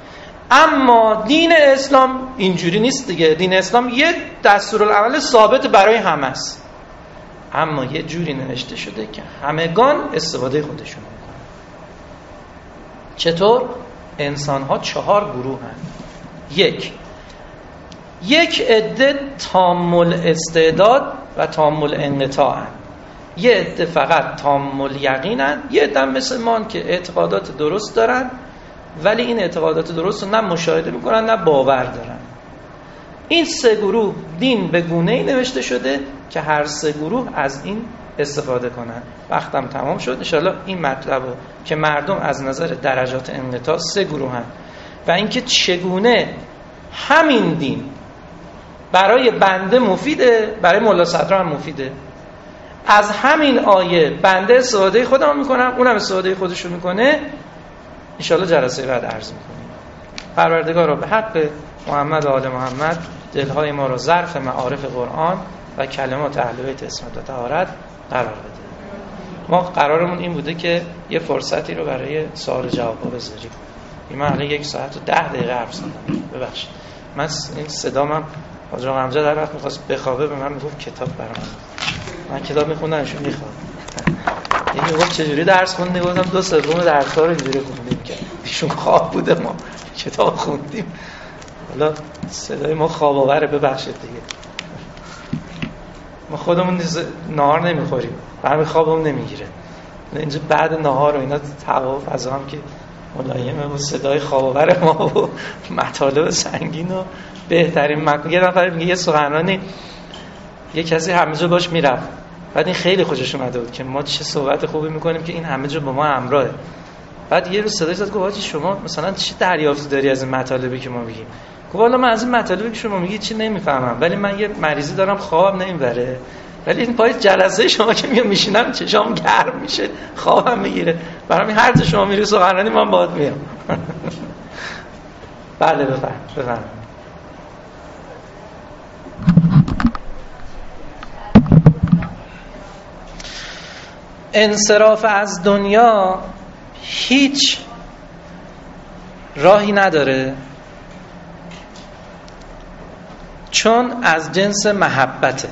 اما دین اسلام اینجوری نیست دیگه. دین اسلام یه دستورالعمل ثابت برای همه است، اما یه جوری نوشته شده که همگان استفاده خودشون میکنن. چطور؟ انسان ها چهار گروه هستند. یک یک عده تامل استعداد و تامل انقطاع هستند. یه عده فقط تامل یقین هستند. یه عده مثل ما که اعتقادات درست دارن ولی این اعتقادات درست رو نه مشاهده میکنن نه باور دارن. این سه گروه دین به گونه‌ای نوشته شده که هر سه گروه از این استفاده کنن. وقتم تمام شد. انشالله این مطلبو که مردم از نظر درجات انقطاع سه گروه هن و اینکه چگونه همین دین برای بنده مفیده، برای ملا صدرا هم مفیده. از همین آیه بنده استفاده خودم میکنم، اونم استفاده خودشو میکنه. انشالله جلسه بعد عرض میکنیم. پروردگار را به حق محمد و آل محمد دلهای ما را ظرف معارف قرآن و کلمات اهل بیت عصمت و طهارت قرار بده. ما قرارمون این بوده که یه فرصتی رو برای سوال و جواب بذاریم. من الان یک ساعت و ده دقیقه حرف زدم. ببخشید. من این صدامم حاج آقا امجد هر وقت می‌خواست بخوابه به من میگفت کتاب برام. من کتاب می‌خوندم ایشون می‌خواد. یکی گفت چجوری درس خوندی؟ گفتم دو سوم درس‌ها رو اینجوری خوندیم که ایشون خواب بوده ما کتاب خوندیم. حالا صدای ما خواب آوره، ببخشید دیگه. ما خودمون نهار نمیخوریم و همین خوابمون نمیگیره. اینجا بعد نهار و اینا هوا و فضا هم که ملایمه و صدای خواب‌آور ما و مطالب سنگین و بهترین مکان. یه نفر میگه یه سخنرانی یه کسی همه جا باش میرفت، بعد این خیلی خوشش اومده بود که ما چه صحبت خوبی میکنیم که این همه جا با ما همراهه. بعد یه روز صدای زد گفت حاجی شما مثلا چه دریافتی داری از این مطالبی که ما میگیم؟ گفت والا من از این مطالبی که شما میگید چی نمیفهمم، ولی من یه مریضی دارم خوابم نمیبره، ولی این پای جلسه شما که میام میشینم چشام گرم میشه خوابم میگیره، برام هر جا شما میری سخنرانی من باهات میام. بله بفرم بفرم. انصراف از دنیا هیچ راهی نداره، چون از جنس محبته.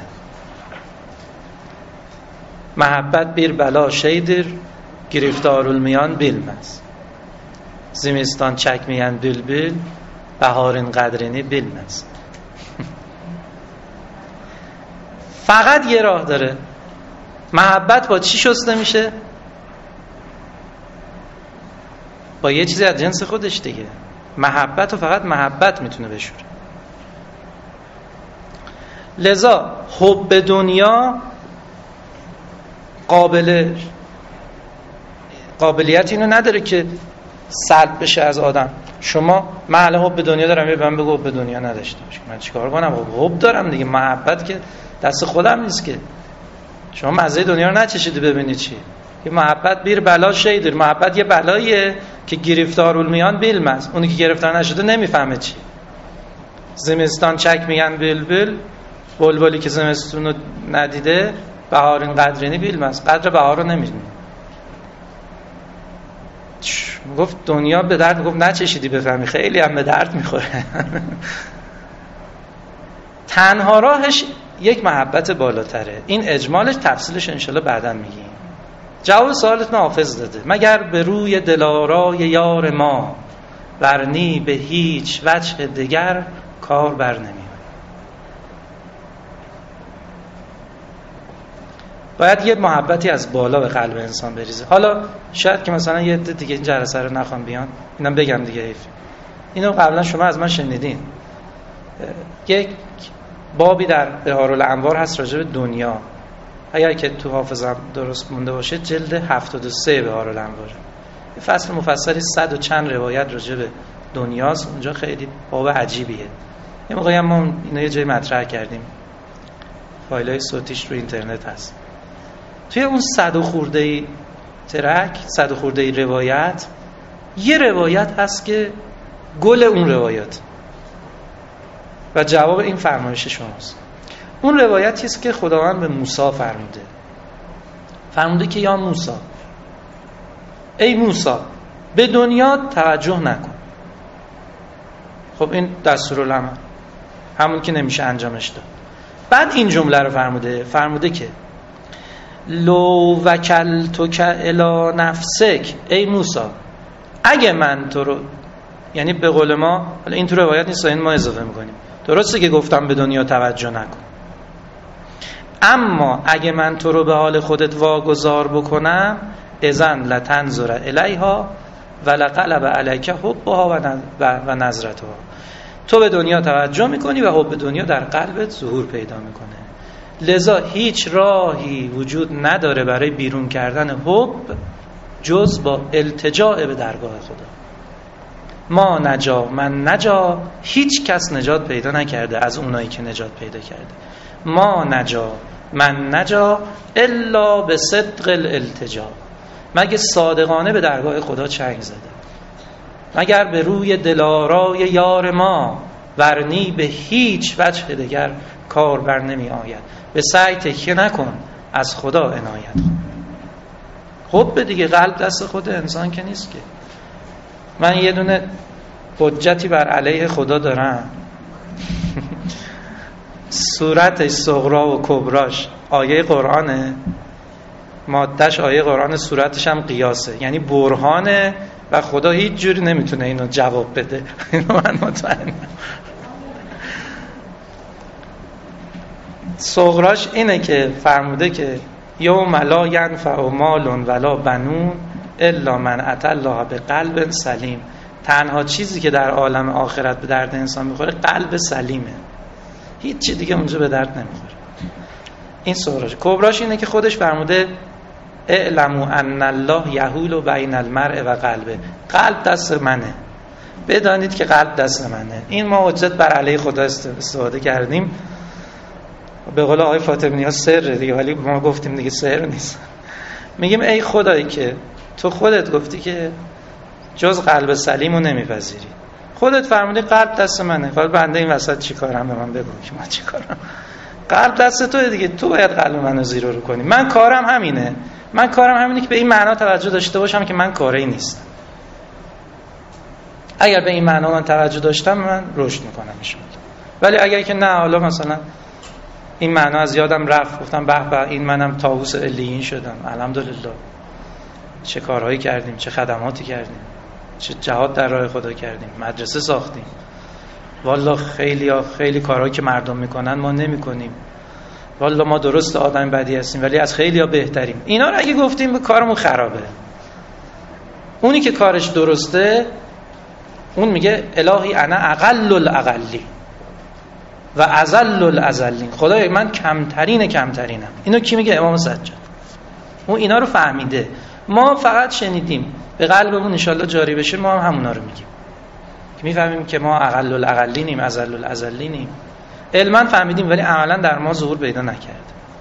محبت bir bela şeydir, giriftarülmeyan bilmez. Zimistan çekmeyen bülbül, baharın قدرini bilmez. فقط یه راه داره. محبت با چی شسته میشه؟ با یه چیزی از جنس خودش دیگه. محبت رو فقط محبت میتونه بشوره. لذا حب دنیا قابل قابلیت اینو نداره که سلب بشه از آدم. شما من الان حب دنیا دارم، یه من بگو حب دنیا نداشته باش، من چیکار کنم؟ حب دارم دیگه. محبت که دست خودم نیست که. شما مزه دنیا رو نچشیدی ببینید چی. یه محبت بیر بلا شیدر، محبت یه بلاییه که گرفتارالمیان بیلمز، اونی که گرفتار نشده نمیفهمه چی. زمستان چک میگن بلبل، بلبلی که زمستون رو ندیده بهارین قدرینی بیلمز، قدر بهار رو نمیدونه. گفت دنیا به درد، گفت نچشیدی بفهمی، خیلی هم به درد میخوره. تنها راهش یک محبت بالاتره. این اجمالش، تفصیلش انشالله بعداً میگیم. جواب سوالتون حافظ داده. مگر به روی دلارای یار ما، ورنی به هیچ وجه دیگر کار بر نمی. باید یه محبتی از بالا به قلب انسان بریزه. حالا شاید که مثلا یه عده دیگه این جلسه رو نخوام بیان، اینم بگم دیگه حیف. اینو قبلا شما از من شنیدین. یک بابی در بهارالانوار هست راجع به دنیا. اگر که تو حافظم درست مونده باشه جلد هفتاد و سه بهارالانوار. یه فصل مفصلی صد و چند روایت راجع به دنیاست. اونجا خیلی باب عجیبیه. یه موقعی هم ما اینو یه جای مطرح کردیم. فایلای صوتیش رو اینترنت هست. توی اون صد و خورده‌ای ترک، صد و خورده‌ای روایت، یه روایت هست که گل اون روایت و جواب این فرمایش شماست. اون روایتی است که خداوند به موسی فرموده. فرموده که یا موسی، ای موسی، به دنیا توجه نکن. خب این دستورالعمل، همون که نمیشه انجامش داد. بعد این جمله رو فرموده، فرموده که لو وکلتک الی نفسک، ای موسی، اگه من تو رو، یعنی به قول ما، حالا این تو روایت نیست، این ما اضافه میکنیم، درسته که گفتم به دنیا توجه نکن، اما اگه من تو رو به حال خودت واگذار بکنم، اذن لتنظر الیها ولقلب علیک حبها و نظرتها، تو به دنیا توجه میکنی و حب دنیا در قلبت ظهور پیدا میکنه. لذا هیچ راهی وجود نداره برای بیرون کردن حب جز با التجاء به درگاه خدا. ما نجا من نجا، هیچ کس نجات پیدا نکرده از اونایی که نجات پیدا کرده. ما نجا من نجا الا به صدق الالتجا، مگه صادقانه به درگاه خدا چنگ زده. مگر به روی دلارای یار ما، ورنی به هیچ وجه دیگر کار بر نمی آید. به سعی تکیه نکن، از خدا عنایت. خب به دیگه قلب دست خود انسان که نیست که. من یه دونه حجتی بر علیه خدا دارم. صورتش صغرا و کبراش آیه قرآنه، مادهش آیه قرآن، صورتش هم قیاسه، یعنی برهانه و خدا هیچ جوری نمیتونه اینو جواب بده. اینو من مطمئنم. صغراش اینه که فرموده که یوم لا ینفع مال ولا بنون الا من اتى الله بقلب سلیم. تنها چیزی که در عالم آخرت به درد انسان میخوره قلب سلیمه، هیچ چی دیگه اونجا به درد نمیخوره. این صغراش. کبراش اینه که خودش فرموده اعلموا ان الله یحول بین المرء و قلبه، قلب دست منه، بدانید که قلب دست منه. این ما حجت بر علیه خدا استفاده کردیم. به قول آقای فاطمی ها سر دیگه، ولی ما گفتیم دیگه سر نیست. میگیم ای خدایی که تو خودت گفتی که جز قلب سلیمو نمیپذیری، خودت فرمودی قلب دست منه، حالا بنده این وسط چی کارم؟ به من بگو که من چی کارم؟ قلب دست توئه دیگه، تو باید قلب منو زیرو رو کنی. من کارم همینه، من کارم همینه که به این معنا توجه داشته باشم که من کاری نیستم. اگر به این معنا من توجه داشتم من رشد میکنم انشالله. ولی اگر که نه، حالا مثلا این معنا از یادم رفت، گفتم به به این منم طاووس علیین شدم، الحمدلله چه کارهایی کردیم، چه خدماتی کردیم، چه جهاد در راه خدا کردیم، مدرسه ساختیم، والله خیلی خیلی کارهایی که مردم میکنن ما نمیکنیم، والله ما درست آدم بدی هستیم ولی از خیلی ها بهتریم. اینا رو اگه گفتیم به کارمون خرابه. اونی که کارش درسته اون میگه الهی انا اقل الاقلی و اذل الاذلین، خدای من کمترین کمترینم. اینو کی میگه؟ امام سجاد. اون اینا رو فهمیده، ما فقط شنیدیم، به قلبمون ان شاءالله جاری بشه ما هم همونا رو میگیم که میفهمیم که ما اقل الاقلینیم، اذل الاذلینیم. علما فهمیدیم ولی عملا در ما ظهور پیدا نکرد.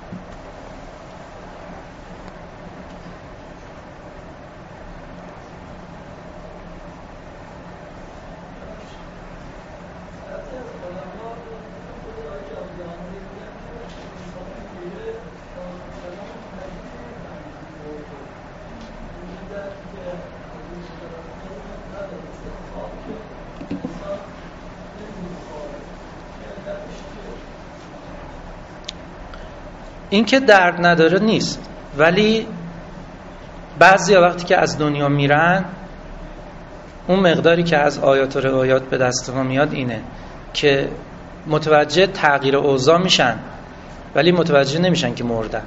این که درد نداره نیست، ولی بعضیا وقتی که از دنیا میرن اون مقداری که از آیات و روایات به دست ما میاد اینه که متوجه تغییر اوضاع میشن ولی متوجه نمیشن که مردن.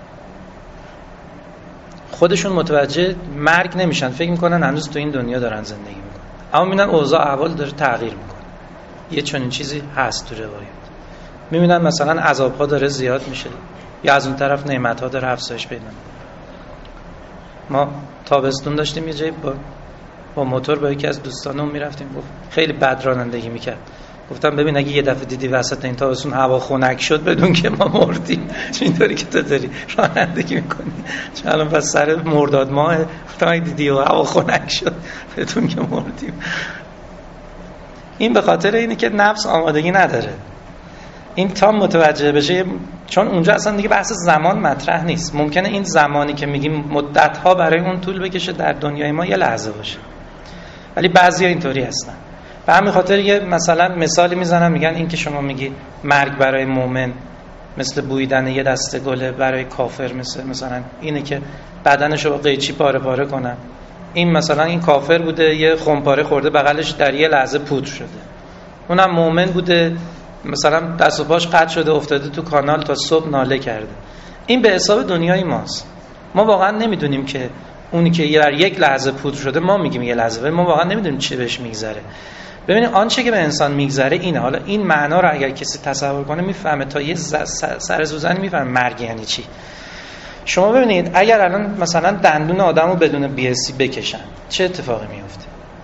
خودشون متوجه مرگ نمیشن، فکر میکنن هنوز تو این دنیا دارن زندگی میکنن، اما میبینن اوضاع احوال داره تغییر میکنه. یه چنین چیزی هست تو روایات. میبینن مثلا عذاب‌ها داره زیاد میشه یا از اون طرف نعمت‌ها داره افزایش پیدا میکنه. ما تابستون داشتیم یه جایی با با موتور با یکی از دوستانم میرفتیم، گفت خیلی بد رانندگی میکرد. گفتم ببین اگه یه دفعه دیدی وسط این تابستون هوا خنک شد بدون که ما مردیم. اینطوری که تو داری رانندگی میکنی چون الان بس سر مرداد ماه، گفتم اگه دیدی هوا خنک شد بدون که مردیم. این به خاطر اینه که نفس آمادگی نداره. این تا متوجه بشه، چون اونجا اصلا دیگه بحث زمان مطرح نیست. ممکنه این زمانی که میگیم مدت‌ها برای اون طول بکشه در دنیای ما یه لحظه باشه، ولی بعضیا اینطوری هستن. به همین خاطر یه مثلا مثالی میزنن، میگن این که شما میگی مرگ برای مؤمن مثل بویدن یه دسته گله، برای کافر مثل مثلا اینه که بدنشو با قیچی پاره پاره کنن. این مثلا این کافر بوده یه خمپاره خورده بغلش در یه لحظه پودر شده، اونم مؤمن بوده مثلا دست و پاش قطع شده افتاده تو کانال تا صبح ناله کرده. این به حساب دنیای ماست. ما واقعا نمیدونیم که اونی که یه بر یک لحظه پودر شده ما میگیم یه لحظه، ولی ما واقعا نمیدونیم چه بهش میگذره. ببینید آنچه که به انسان میگذره اینه. حالا این معنا رو اگر کسی تصور کنه میفهمه، تا یه سر سوزنی میفهمه مرگ یعنی چی. شما ببینید اگر الان مثلا دندون آدمو بدون بی اس سی بکشن چه اتفاقی میفته؟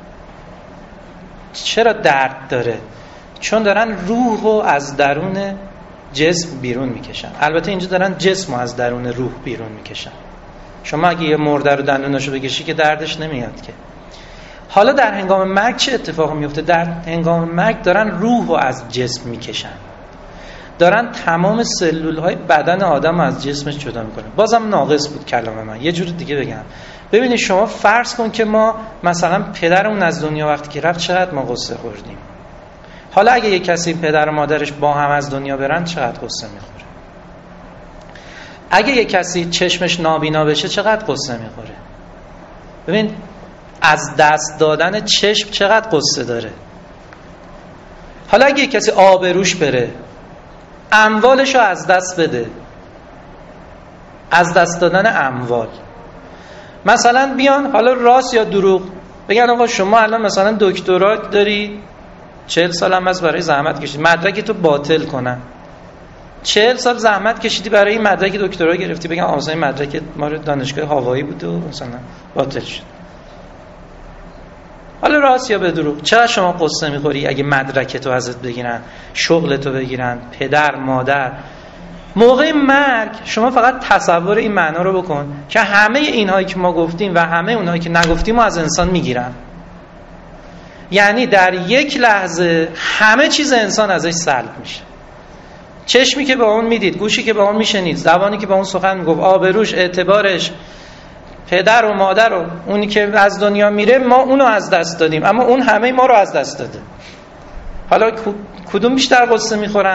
چرا درد داره؟ چون دارن روحو از درون جسم بیرون میکشن. البته اینجا دارن جسمو از درون روح بیرون میکشن. شما اگه یه مرده رو دندوناشو بکشی که دردش نمیاد که. حالا در هنگام مرگ چه اتفاقی میفته؟ در هنگام مرگ دارن روحو از جسم میکشن، دارن تمام سلولهای بدن آدم از جسمش جدا میکنن. بازم ناقص بود کلام من، یه جور دیگه بگم. ببینید شما فرض کن که ما مثلا پدرمون از دنیا وقتی که رفت چقدر ما قصه خوردیم. حالا اگه یک کسی پدر و مادرش با هم از دنیا برن چقدر قصه میخوره؟ اگه یک کسی چشمش نابینا بشه چقدر قصه میخوره؟ ببین از دست دادن چشم چقدر قصه داره. حالا اگه یک کسی آبروش بره، اموالشو از دست بده، از دست دادن اموال، مثلا بیان حالا راست یا دروغ بگن آقا شما الان مثلا دکترا داری، چهل سال هم از برای زحمت کشیدی مدرک تو باطل کنن، چهل سال زحمت کشیدی برای این مدرک دکترا گرفتی، بگن آسان مدرک ما رو دانشگاه هاوایی بود و مثلا باطل شد. حالا راست یا به دروغ چقدر شما قصه میخوری اگه مدرک تو ازت بگیرن، شغل تو بگیرن، پدر مادر؟ موقع مرگ شما فقط تصور این معنا رو بکن که همه اینهایی که ما گفتیم و همه اونهایی که نگفتیم رو از انسان میگیرن. یعنی در یک لحظه همه چیز انسان ازش سلب میشه. چشمی که به اون میدید، گوشی که به اون میشنید، زبانی که به اون سخن میگفت، آبروش، اعتبارش، پدر و مادر و اونی که از دنیا میره، ما اونو از دست دادیم، اما اون همه ما رو از دست داده. حالا کدوم بیشتر قصه میخورن؟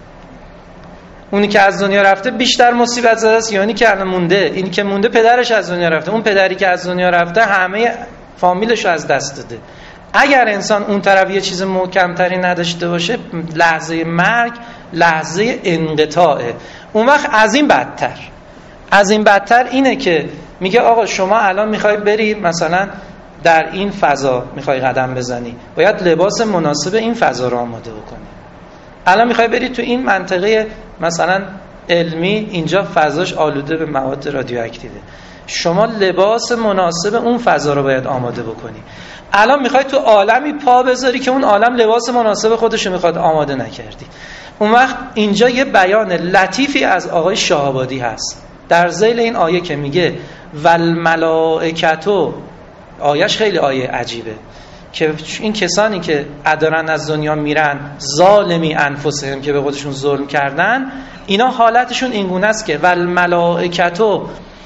اونی که از دنیا رفته بیشتر مصیبت زده است یا اونی که الان مونده؟ اینی که مونده پدرش از دنیا رفته، اون پدری که از دنیا رفته همه فامیلش رو از دست داده. اگر انسان اون طرف یه چیز محکمتری نداشته باشه، لحظه مرگ لحظه انقطاعه. اون وقت از این بدتر از این بدتر اینه که میگه آقا شما الان میخوای بری مثلا در این فضا میخوای قدم بزنی، باید لباس مناسب این فضا رو آماده بکنی. الان میخوای بری تو این منطقه مثلا علمی، اینجا فضاش آلوده به مواد رادیواکتیوه، شما لباس مناسب اون فضا رو باید آماده بکنی. الان میخوای تو عالمی پا بذاری که اون عالم لباس مناسب خودش رو میخواد آماده نکردی. اون وقت اینجا یه بیان لطیفی از آقای شاه‌آبادی هست در ذیل این آیه که میگه والملائکتو. آیهش خیلی آیه عجیبه که این کسانی که ادارن از دنیا میرن ظالمی انفسهم، که به خودشون ظلم کردن، اینا حالتشون اینگونه است که والملائکتو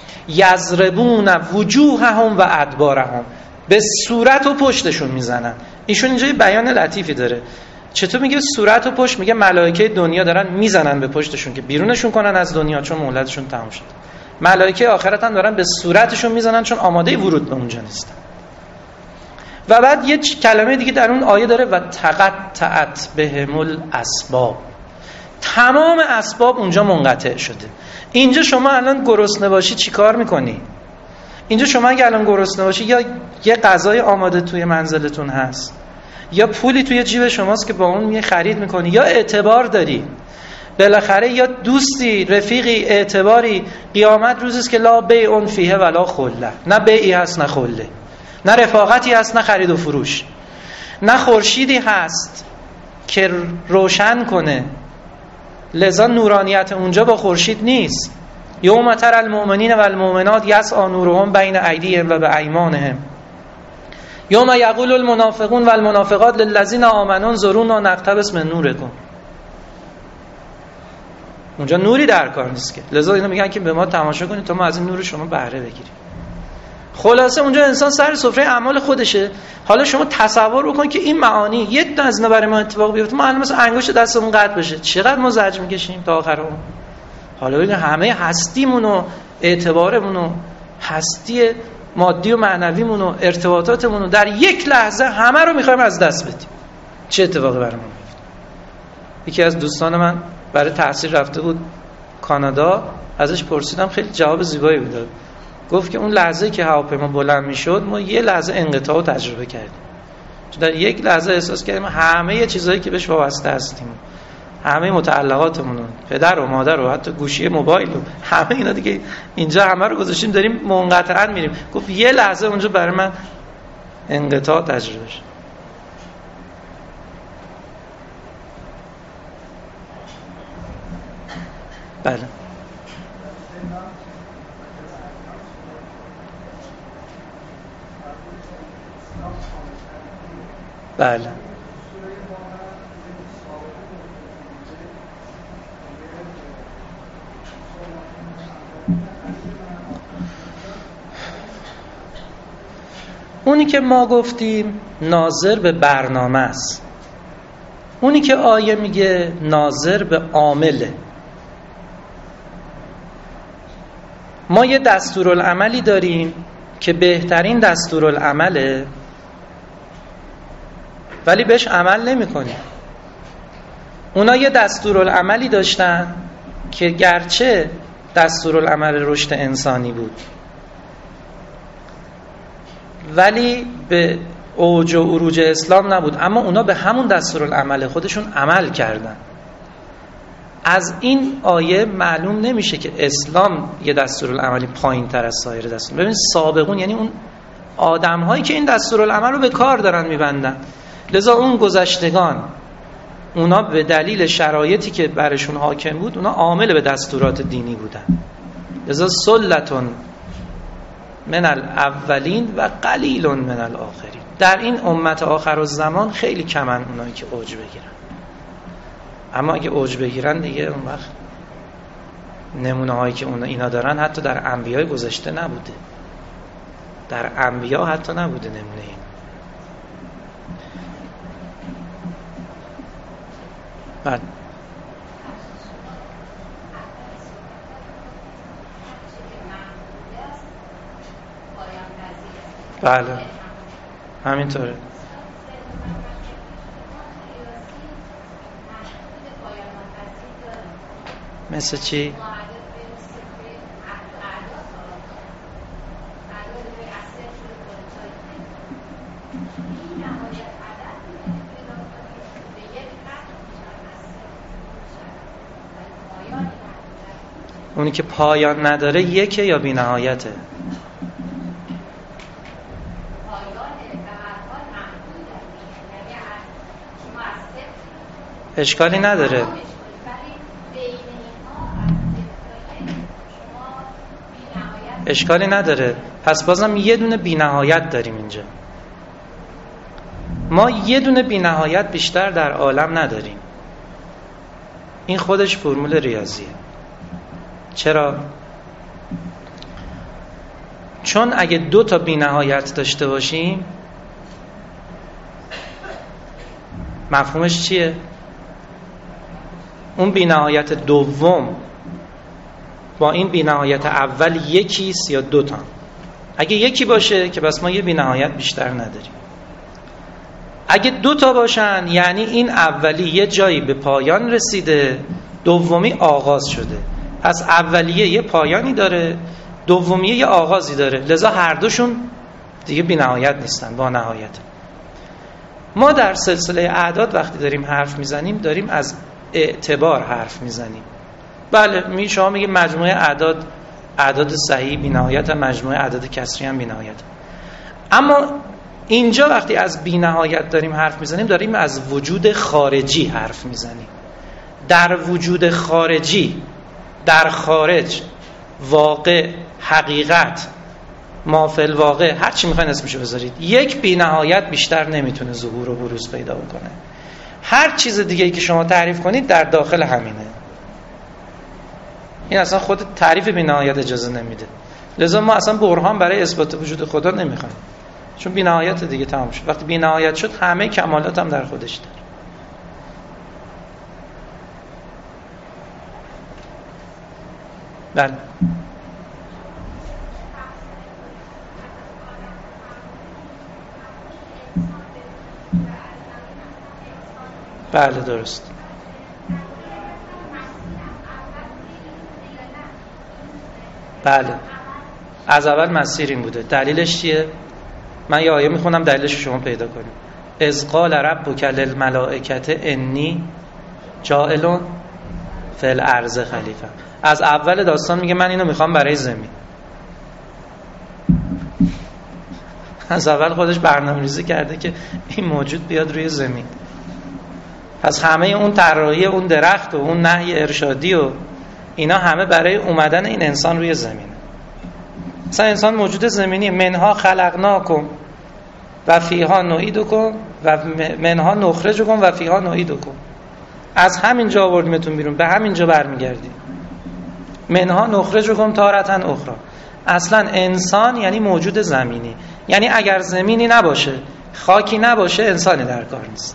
یضربون وجوههم و ادبارهم، به صورت و پشتشون میزنن. ایشون اینجا یه بیان لطیفی داره. چطور میگه صورت و پشت؟ میگه ملائکه دنیا دارن میزنن به پشتشون که بیرونشون کنن از دنیا چون مهلتشون تموم شد. ملائکه آخرت هم دارن به صورتشون میزنن چون آماده ورود به اونجا نیستن. و بعد یه کلمه دیگه در اون آیه داره و تقطعت بهم الاسباب، تمام اسباب اونجا منقطع شده. اینجا شما الان گرسنه باشی چی کار میکنی؟ اینجا شما اگه الان گرسنه باشی، یا یه غذای آماده توی منزلتون هست، یا پولی توی جیب شماست که با اون می خرید میکنی، یا اعتبار داری بالاخره، یا دوستی، رفیقی، اعتباری. قیامت روزی است که لا بیع فیه ولا خله، نه بیعی هست نه خله، نه رفاقتی هست نه خرید و فروش، نه خورشیدی هست که روشن کنه. لذا نورانیت اونجا با خورشید نیست. یوم تر المؤمنین و المؤمنات یسعی نورهم بین ایدیهم و بایمانهم یوم یقول المنافقون و المنافقات للذین آمنوا انظرونا نقتبس من نورکم. اونجا نوری در کار نیست که، لذا اینا میگن که به ما تماشا کنید تا ما از این نور شما بهره بگیریم. خلاصه اونجا انسان سر سفره اعمال خودشه. حالا شما تصور بکن که این معانی یک تا از اینا برای ما اتفاق بیفته، ما الان مثلا انگشت دستمون قطع بشه، چقدر ما زجر میکشیم تا آخر عمر. حالا ببین همه هستیمون و اعتبارمون و هستی مادی و معنویمون و ارتباطاتمون در یک لحظه همه رو میخوایم از دست بدیم. چه اتفاقی برامون میفته؟ یکی از دوستان من برای تحصیل رفته بود کانادا، ازش پرسیدم، خیلی جواب زیبایی بود. گفت که اون لحظه که هواپیما بلند میشد ما یه لحظه انقطاع رو تجربه کردیم. چون در یک لحظه احساس کردیم همه چیزایی که بهش وابسته هستیم، همه متعلقاتمون، پدر و مادر و حتی گوشی موبایل و همه اینا دیگه اینجا همه رو گذاشتیم داریم منقطعا میریم. گفت یه لحظه اونجا برای من انقطاع تجربه شد. بله بله اونی که ما گفتیم ناظر به برنامه است، اونی که آیه میگه ناظر به عامله. ما یه دستورالعملی داریم که بهترین دستورالعمله، ولی بهش عمل نمی کنیم. اونا یه دستورالعملی داشتن که گرچه دستورالعمل رشد انسانی بود، ولی به اوج و عروج اسلام نبود، اما اونا به همون دستورالعمل خودشون عمل کردن. از این آیه معلوم نمیشه که اسلام یه دستورالعملی پایین تر از سایر دستور. ببین سابقون یعنی اون آدم هایی که این دستورالعمل رو به کار دارن میبندن. لذا اون گذشتگان اونا به دلیل شرایطی که برشون حاکم بود اونا عامل به دستورات دینی بودن. لذا سلتون من الاولین و قلیل من الاخرین. در این امت آخرالزمان خیلی کمن اونایی که اوج بگیرن، اما اگه اوج بگیرن دیگه اون وقت نمونه هایی که اونا اینا دارن حتی در انبیای گذشته نبوده، در انبیا حتی نبوده نمونه این. بله بله همینطوره. مثل چی؟ اونی که پایان نداره یکه یا بی نهایته؟ اشکالی نداره. اشکالی نداره. پس بازم یه دونه بی نهایت داریم اینجا. ما یه دونه بی نهایت بیشتر در عالم نداریم. این خودش فرمول ریاضیه. چرا؟ چون اگه دو تا بی نهایت داشته باشیم مفهومش چیه؟ اون بی نهایت دوم با این بی نهایت اول یکیست یا دو تا؟ اگه یکی باشه که بس ما یه بی نهایت بیشتر نداریم. اگه دو تا باشن یعنی این اولی یه جایی به پایان رسیده، دومی آغاز شده. پس اولیه یه پایانی داره، دومیه یه آغازی داره، لذا هر دوشون دیگه بی نهایت نیستن، با نهایت. ما در سلسله اعداد وقتی داریم حرف میزنیم داریم از اعتبار حرف میزنیم. بله می شما میگه مجموعه اعداد اعداد صحیح بی نهایت، مجموعه اعداد کسری هم بی نهایت. اما اینجا وقتی از بی نهایت داریم حرف میزنیم داریم از وجود خارجی حرف میزنیم. در وجود خارجی، در خارج، واقع، حقیقت، ما فی الواقع، هر چی میخواین اسمشو بذارید، یک بی نهایت بیشتر نمیتونه ظهور و بروز پیدا بکنه. هر چیز دیگه‌ای که شما تعریف کنید در داخل همینه. این اصلا خود تعریف بی نهایت اجازه نمیده. لذا ما اصلا برهان برای اثبات وجود خدا نمیخوایم، چون بی نهایت دیگه تمام شد. وقتی بی نهایت شد همه کمالات هم در خودش داره. بله بله درست. بله از اول مسیر این بوده. دلیلش چیه؟ من یه آیه میخونم دلیلش شما پیدا کنید. اذ قال ربک للملائکة انی جاعل فی الارض خلیفه. از اول داستان میگه من اینو میخوام برای زمین. از اول خودش برنامه‌ریزی کرده که این موجود بیاد روی زمین. پس همه اون طراحی اون درخت و اون نهی ارشادی و اینا همه برای اومدن این انسان روی زمین. مثلا انسان موجود زمینی، منها خلقناکم و فیها نعیدکم و منها نخرجکم و فیها نعیدکم. از همین جا آوردیمتون بیرون، به همین جا برمیگردیم. منها نخرجکم تارة اخرى. اصلا انسان یعنی موجود زمینی، یعنی اگر زمینی نباشه، خاکی نباشه، انسانی در کار نیست.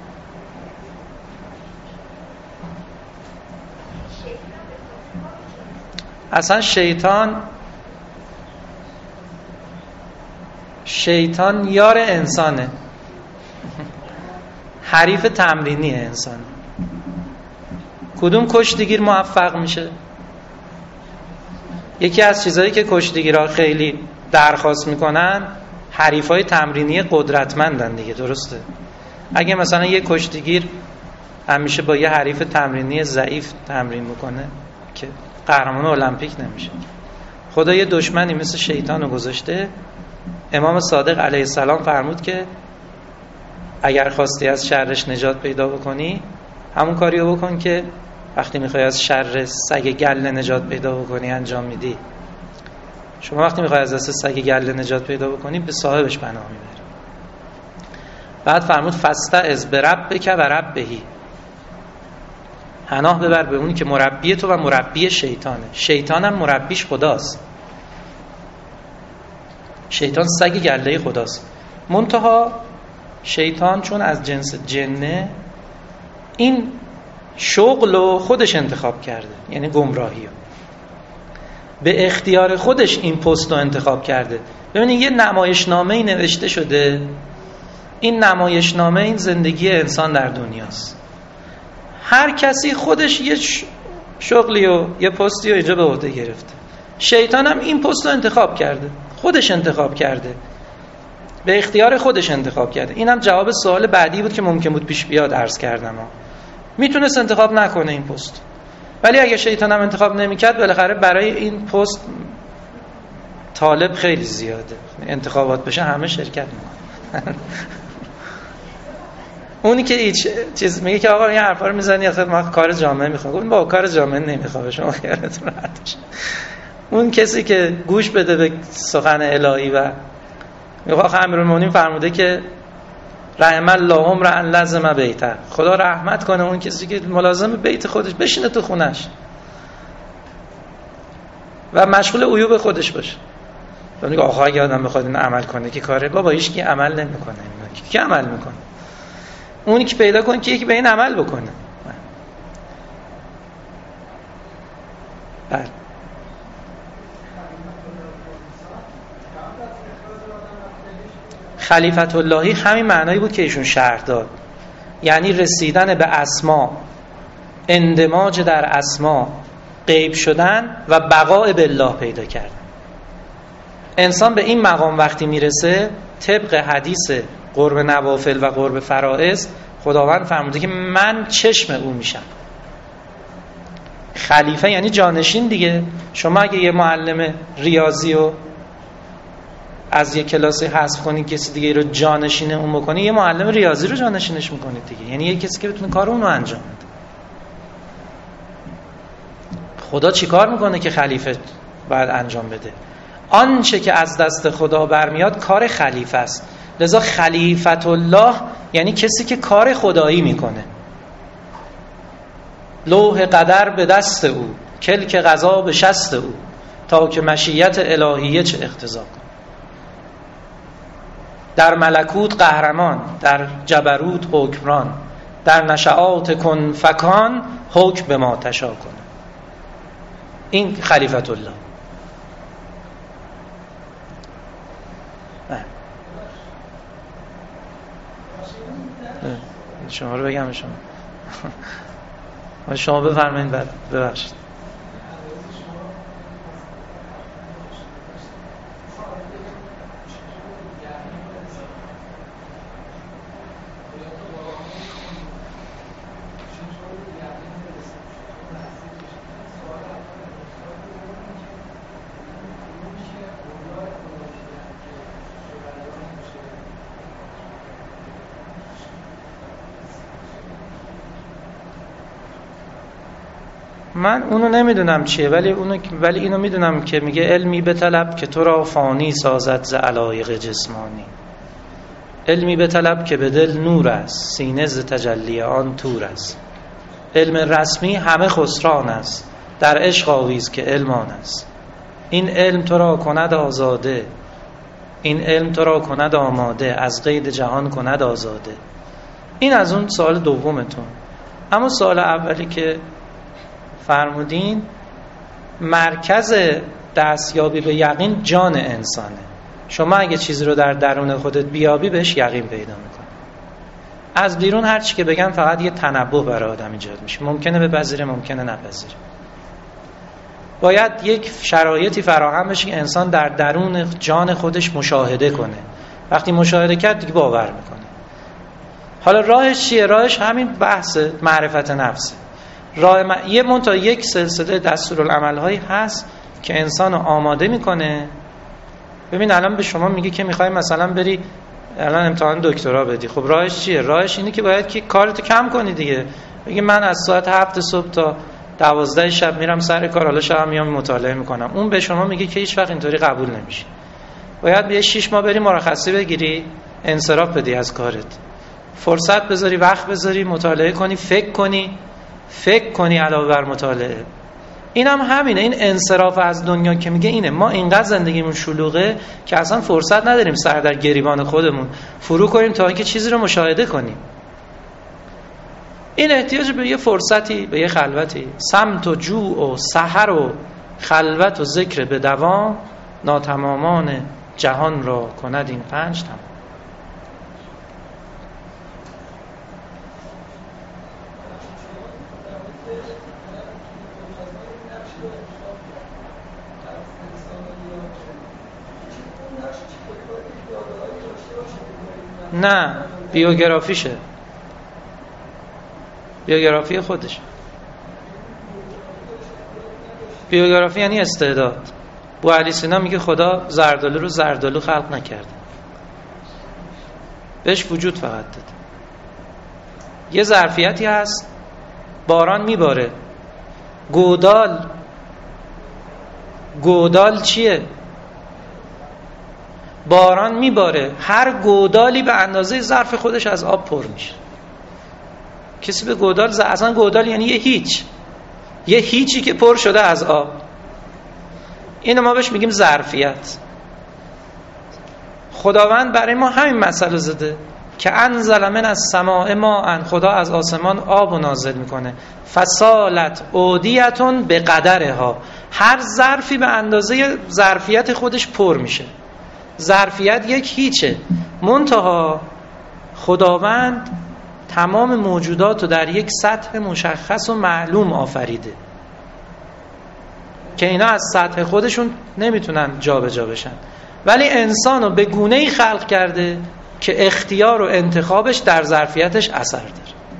اصلا شیطان شیطان یار انسانه، حریف تمرینی انسان. کدوم کشتیگیر موفق میشه؟ یکی از چیزایی که کشتیگیرها خیلی درخواست میکنن حریفای تمرینی قدرتمندن دیگه، درسته؟ اگه مثلا یه کشتیگیر همیشه با یه حریف تمرینی ضعیف تمرین میکنه که قهرمان المپیک نمیشه. خدا یه دشمنی مثل شیطان رو گذاشته. امام صادق علیه السلام فرمود که اگر خواستی از شرش نجات پیدا بکنی همون کاریو بکن که وقتی میخوای از شر سگ گله نجات پیدا بکنی انجام میدی. شما وقتی میخوای از دست سگ گله نجات پیدا بکنی به صاحبش پناه میبری. بعد فرمود فاستعذ بربک و ربهی، پناه ببر به اونی که مربی تو و مربی شیطانه. شیطان هم مربیش خداست. شیطان سگ گله خداست. منتها شیطان چون از جنس جنه این شغل رو خودش انتخاب کرده، یعنی گمراهی رو. به اختیار خودش این پست رو انتخاب کرده. ببینید یه نمایشنامه‌ای نوشته شده، این نمایشنامه این زندگی انسان در دنیاست. هر کسی خودش یه شغلی و یه پستی رو اینجا به عهده گرفته. شیطان هم این پست رو انتخاب کرده، خودش انتخاب کرده، به اختیار خودش انتخاب کرده. اینم جواب سوال بعدی بود که ممکن بود پیش بیاد، عرض کردم ها. میتونست انتخاب نکنه این پست، ولی اگه شیطان هم انتخاب نمیکرد بالاخره برای این پست طالب خیلی زیاده، انتخابات بشه همه شرکت میکنه. اونی که هیچ چیز میگه که آقا این حرفا رو میزنی اصلا ما کار جامعه میخوام، گفتم با کار جامعه نمیخوام، شما خیالتون راحت باشه. اون کسی که گوش بده به سخن الهی و میگه امیرالمومنین فرموده که رحم الله عمر لازم بیته، خدا رحمت کنه اون کسی که ملازم بیت خودش بشینه تو خونش و مشغول عیوب خودش باشه. میگه آخه اگه آدم بخواد این عمل کنه که کاره، بابا هیچ کی عمل نمیکنه. کی عمل میکنه؟ اونی که پیدا کن که یکی به این عمل بکنه. بله. خلیفت اللهی همین معنایی بود که ایشون شرح داد، یعنی رسیدن به اسما، اندماج در اسما، غیب شدن و بقاء بالله پیدا کردن. انسان به این مقام وقتی میرسه، طبق حدیث قرب نوافل و قرب فرائض، خداوند فرموده که من چشم او میشم. خلیفه یعنی جانشین دیگه. شما اگه یه معلم ریاضی رو از یه کلاسی حذف کنی، کسی دیگه رو جانشین اون بکنی، یه معلم ریاضی رو جانشینش میکنید دیگه، یعنی یه کسی که بتونه کار اون رو انجام بده. خدا چی کار میکنه که خلیفه باید انجام بده؟ آنچه که از دست خدا برمیاد کار خلیفه است. لذا خلیفت الله یعنی کسی که کار خدایی میکنه. لوح قدر به دست او، کلک قضا به شست او، تا که مشیت الهیه چه اقتضا کن. در ملکوت قهرمان، در جبروت حکمران، در نشعات کن فکان، حکم به ما تشا کن. این خلیفت الله. شما رو بگم شما شما بفرمایید. بعد ببخشید. من اونو نمیدونم چیه، ولی اونو ولی اینو میدونم که میگه علمی به طلب که تو را فانی سازد ز علایق جسمانی. علمی به طلب که به دل نور است، سینه ز تجلی آن تور است. علم رسمی همه خسران است، در عشق آویز که علم آن است. این علم تو را کند آزاده، این علم تو را کند آماده، از قید جهان کند آزاده. این از اون سوال دومتون. اما سوال اولی که فرمودین، مرکز دستیابی به یقین جان انسانه. شما اگه چیزی رو در درون خودت بیابی بهش یقین پیدا میکنی. از بیرون هر چی که بگم فقط یه تنبؤ برای آدم ایجاد میشه، ممکنه بپذیره ممکنه نپذیره. باید یک شرایطی فراهم بشه که انسان در درون جان خودش مشاهده کنه. وقتی مشاهده کرد دیگه باور میکنه. حالا راهش چیه؟ راهش همین بحث معرفت نفسه. راه م... یه منتها یک سلسله دستورالعمل هایی هست که انسانو آماده میکنه. ببین الان به شما میگه که میخوای مثلا بری الان امتحان دکترا بدی، خب راهش چیه؟ راهش اینه که باید که کارتو کم کنی دیگه. بگی من از ساعت هفت صبح تا دوازده شب میرم سر کار، حالا شب میام مطالعه میکنم. اون به شما میگه که هیچ وقت اینطوری قبول نمیشه، باید یه شش ماه بری مرخصی بگیری، انصراف بدی از کارت، فرصت بذاری، وقت بذاری، مطالعه کنی، فکر کنی فکر کنی علاوه بر مطالعه. این هم همینه، این انصراف از دنیا که میگه اینه. ما اینقدر زندگیمون شلوغه که اصلا فرصت نداریم سر در گریبان خودمون فرو کنیم تا اینکه چیزی رو مشاهده کنیم. این احتیاج به یه فرصتی، به یه خلوتی. سمت و جوع و سحر و خلوت و ذکر به دوام، ناتمامان جهان را کند این پنج تمام. نه، بیوگرافیشه، بیوگرافی خودش. بیوگرافی یعنی استعداد. بوعلی سینا میگه خدا زردالو رو زردالو خلق نکرده، بهش وجود فقط داده. یه ظرفیتی هست، باران میباره، گودال گودال چیه؟ باران میباره، هر گودالی به اندازه ظرف خودش از آب پر میشه. کسی به گودال ز... اصلا گودال یعنی یه هیچ، یه هیچی که پر شده از آب. اینو ما بهش میگیم ظرفیت. خداوند برای ما همین مسئله زده که انزل من السماء ماء، خدا از آسمان آب نازل میکنه. فسالت اودیتون به قدرها، هر ظرفی به اندازه ظرفیت خودش پر میشه. ظرفیت یک هیچه، منتها خداوند تمام موجودات رو در یک سطح مشخص و معلوم آفریده که اینا از سطح خودشون نمیتونن جا به جا بشن، ولی انسان رو به گونه‌ای خلق کرده که اختیار و انتخابش در ظرفیتش اثر داره.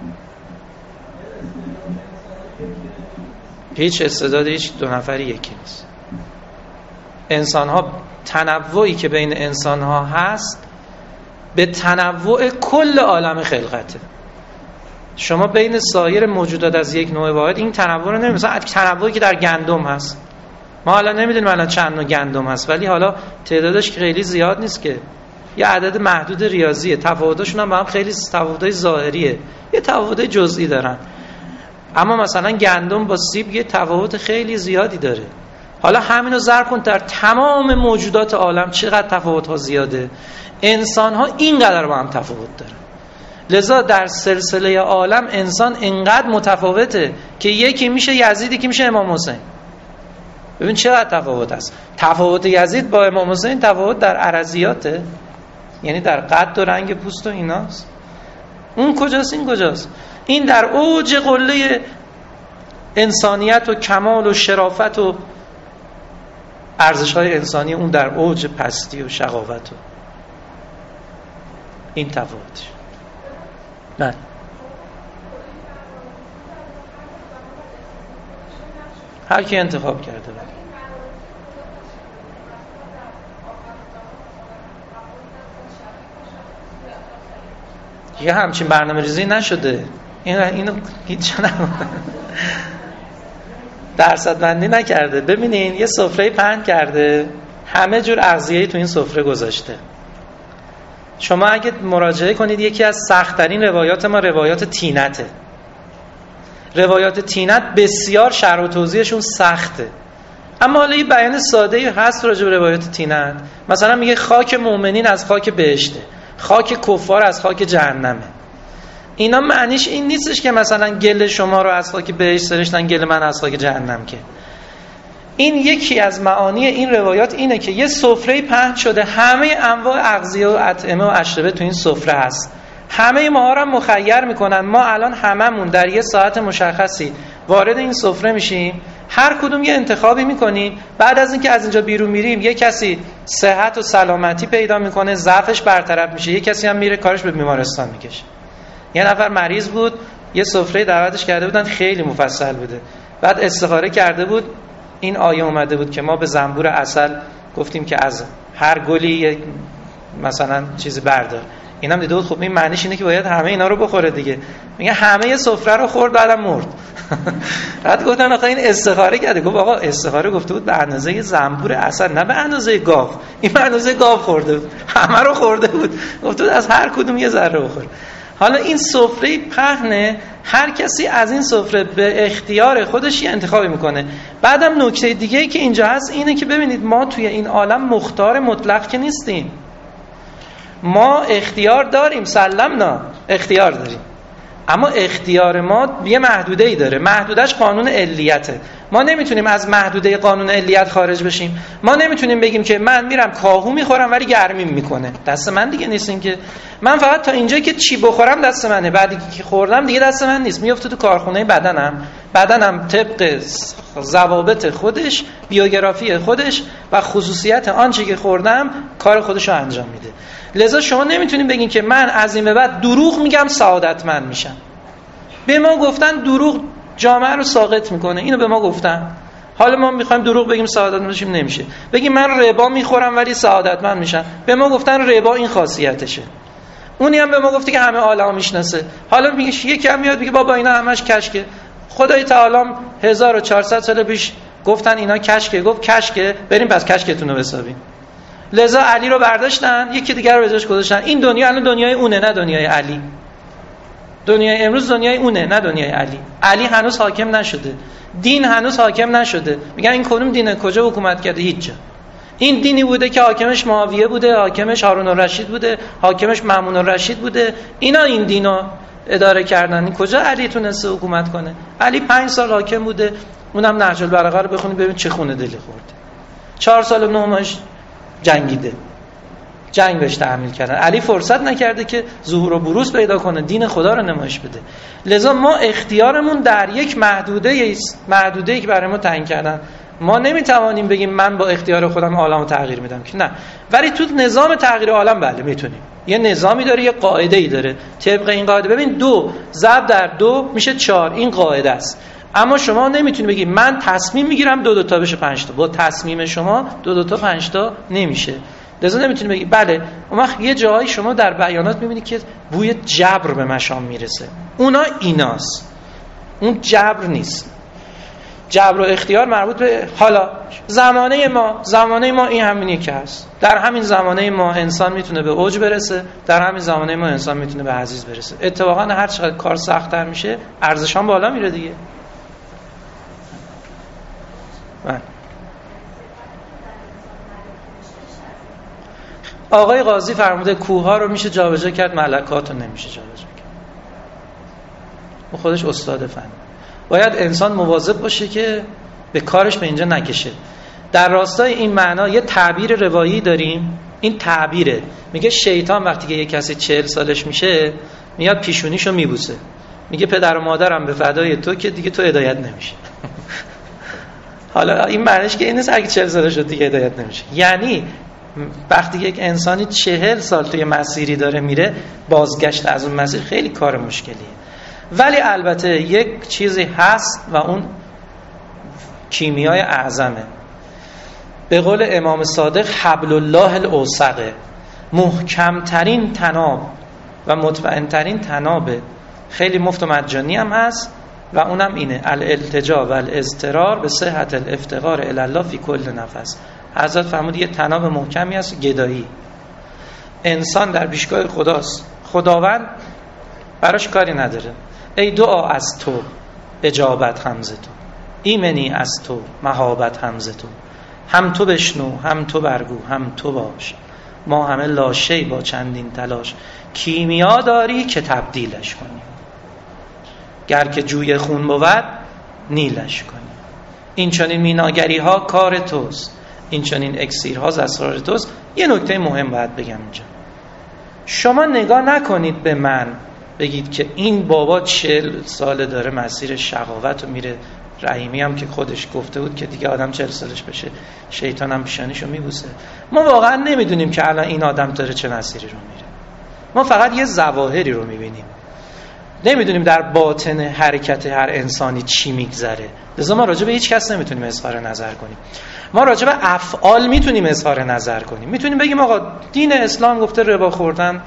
هیچ استعداد هیچ دو نفری یکی نیست. انسان ها، تنوعی که بین انسان ها هست به تنوع کل عالم خلقته. شما بین سایر موجودات از یک نوع واحد این تنوع رو نمی‌بینید. مثلا تنوعی که در گندم هست، ما حالا نمیدونیم الان چند نوع گندم هست، ولی حالا تعدادش خیلی زیاد نیست که، یه عدد محدود ریاضیه. تفاوتاشون هم با هم خیلی تفاوتای ظاهریه، یه تفاوتای جزئی دارن. اما مثلا گندم با سیب یه تفاوت خیلی زیادی داره. حالا همینو ضرب کن در تمام موجودات عالم چقدر تفاوت‌ها زیاده. انسان‌ها اینقدر با هم تفاوت دارن. لذا در سلسله عالم انسان اینقدر متفاوته که یکی میشه یزید، یکی میشه امام حسین. ببین چقدر تفاوت است. تفاوت یزید با امام حسین تفاوت در عرضیاته، یعنی در قد و رنگ پوست و ایناست. اون کجاست این کجاست؟ این در اوج قله انسانیت و کمال و شرافت و ارزش‌های انسانی، اون در اوج پستی و شقاوت و این تفاوتش. نه هر کی انتخاب کرده. بله یه همچین برنامه ریزی نشده. این اینو هیچ نمونه درصد بندی نکرده. ببینین یه سفره پهن کرده، همه جور اغذیه‌ای تو این سفره گذاشته. شما اگه مراجعه کنید یکی از سخت‌ترین روایات ما روایات تینته. روایات تینت بسیار شرح و توضیحشون سخته، اما حالا یه بیان ساده‌ای هست راجع به روایات تینت. مثلا میگه خاک مؤمنین از خاک بهشته، خاک کفار از خاک جهنمه. اینا معنیش این نیستش که مثلا گل شما رو از خاک بهشت سرشتن، گل من از خاک جهنم. که این یکی از معانی این روایات اینه که یه سفره پهن شده، همه انواع اغذیه و اطعمه و اشربه تو این سفره هست. همه ما رو مخیر میکنن. ما الان هممون در یه ساعت مشخصی وارد این سفره میشیم، هر کدوم یه انتخابی میکنیم. بعد از اینکه از اینجا بیرون میریم، یه کسی صحت و سلامتی پیدا میکنه، ضعفش برطرف میشه، یه کسی هم میره کارش به بیمارستان میکشه. یه نفر مریض بود، یه سفره دعوتش کرده بودن، خیلی مفصل بوده. بعد استخاره کرده بود، این آیه اومده بود که ما به زنبور عسل گفتیم که از هر گلی مثلا چیزی بردار. اینم دیده بود خب این معنیش اینه که باید همه اینا رو بخوره دیگه. میگه همه سفره رو خورد بعدم مرد. بعد گفتن آخه این استخاره کرده. گفت آقا استخاره گفته بود به اندازه زنبور عسل نه به اندازه گاو. این به اندازه گاو خورده بود، همه رو خورده بود. گفته بود از هر کدوم یه ذره بخور. حالا این سفره پهنه، هر کسی از این سفره به اختیار خودش یه انتخابی میکنه. بعدم نکته دیگه ای که اینجا هست اینه که ببینید ما توی این عالم مختار مطلق که نیستیم. ما اختیار داریم، سلمنا، اختیار داریم، اما اختیار ما یه محدوده ای داره. محدودش قانون علیته. ما نمیتونیم از محدوده قانون علیت خارج بشیم. ما نمیتونیم بگیم که من میرم کاهو میخورم ولی گرمیم میکنه، دست من دیگه نیست. که من فقط تا اینجایی که چی بخورم دست منه، بعدی که خوردم دیگه دست من نیست. میفته تو کارخونه بدنم، بدنم طبق ضوابط خودش، بیوگرافی خودش و خصوصیت آنچه که خوردم کار خودش رو انجام میده. لذا شما نمیتونیم بگین که من از این به بعد دروغ میگم سعادتمند میشم. به ما گفتن دروغ جامعه رو ساقط میکنه، اینو به ما گفتن. حالا ما میخوایم دروغ بگیم سعادتمند بشیم، نمیشه. بگیم من ربا میخورم ولی سعادتمند میشم، به ما گفتن ربا این خاصیتشه. اونی هم به ما گفته که همه عالمو میشناسه. حالا میگه یکی هم میاد میگه بابا اینا همش کشکه. خدای تعالی هزار و چهارصد سال پیش گفتن اینا کشکه، گفت کشکه، بریم پس کشکتون رو بسابیم. لذا علی رو برداشتن، یکی دیگر رو بجاش گذاشتن. این دنیا الان دنیای اونه، نه دنیای علی. دنیای امروز دنیای اونه، نه دنیای علی. علی هنوز حاکم نشده، دین هنوز حاکم نشده. میگن این کدوم دینه؟ کجا حکومت کرده؟ هیچ جا. این دینی بوده که حاکمش معاویه بوده، حاکمش هارون الرشید بوده، حاکمش مامون الرشید بوده. اینا این دینو اداره کردن. این کجا علی تونسته حکومت کنه؟ علی پنج سال حاکم بوده، اونم نهج البلاغه رو بخونید ببین چه خونه دلی خورده. چهار سال و نه ماهش جنگیده، جنگ بهش تحمیل کردن. علی فرصت نکرده که ظهور و بروز پیدا کنه، دین خدا رو نمایش بده. لذا ما اختیارمون در یک محدوده است، محدوده‌ای که برای ما تعیین کردن. ما نمیتوانیم بگیم من با اختیار خودم عالمو تغییر میدم، که نه. ولی تو نظام تغییر عالم بله میتونیم. یه نظامی داره، یه قاعده‌ای داره. طبق این قاعده ببین دو ضرب در دو میشه چهار، این قاعده است. اما شما نمیتونید بگید من تصمیم میگیرم دو دو تا بشه پنج تا. با تصمیم شما دو دو تا پنج تا نمیشه. لذا نمیتونید بگید بله. اون وقت یه جایی شما در بیانات میبینید که بوی جبر به مشام میرسه. اونا ایناست، اون جبر نیست. جبر و اختیار مربوط به حالا زمانه ما. زمانه ما این همینی که هست. در همین زمانه ما انسان میتونه به اوج برسه، در همین زمانه ما انسان میتونه به عزیز برسه. اتفاقا هر چقدر کار سخت‌تر میشه ارزش هم بالا میره دیگه. من. آقای قاضی فرموده کوها رو میشه جابجا کرد، ملکات رو نمیشه جابجا کرد. او خودش استاد فن. باید انسان مواظب باشه که به کارش به اینجا نکشه. در راستای این معنا یه تعبیر روایی داریم. این تعبیره، میگه شیطان وقتی که یه کسی چهل سالش میشه میاد پیشونیشو میبوسه، میگه پدر و مادرم به فدای تو که دیگه تو هدایت نمیشه. حالا این معنیش که این نیست اگه چهل سالش شد دیگه هدایت نمیشه. یعنی وقتی یک انسانی چهل سال توی مسیری داره میره، بازگشت از اون مسیر خیلی کار مشکلیه. ولی البته یک چیزی هست و اون کیمیای اعظمه. به قول امام صادق حبل الله الاوثق، محکمترین تناب و مطمئنترین تنابه. خیلی مفت و مجانی هم هست و اونم اینه الالتجا و الاضطرار به صحت الافتقار الی الله فی کل نفس. حضرت فرمود یه تناب محکمی هست، گدایی. انسان در پیشگاه خداست، خداوند براش کاری نداره. ای دعا از تو اجابت هم ز تو، ایمنی از تو مهابت هم ز تو، هم تو بشنو هم تو برگو هم تو باش، ما همه لاشی با چندین تلاش، کیمیا داری که تبدیلش کنی، گر که جوی خون بود نیلش کنی. این چنین میناگری ها کار توست، این چنین اکسیرها از اسرار توست. یه نکته مهم باید بگم اینجا، شما نگاه نکنید به من بگید که این بابا چهل ساله داره مسیر شقاوت رو میره. رحیمی هم که خودش گفته بود که دیگه آدم چهل سالش بشه شیطان هم پیشانیشو میبوسه. ما واقعا نمیدونیم که الان این آدم داره چه مسیری رو میره. ما فقط یه ظواهری رو میبینیم، نمیدونیم در باطن حرکت هر انسانی چی میگذره. لذا ما راجع به هیچ کس نمیتونیم اظهار نظر کنیم. ما راجع به افعال میتونیم اظهار نظر کنیم. میتونیم بگیم آقا دین اسلام گفته ربا خوردن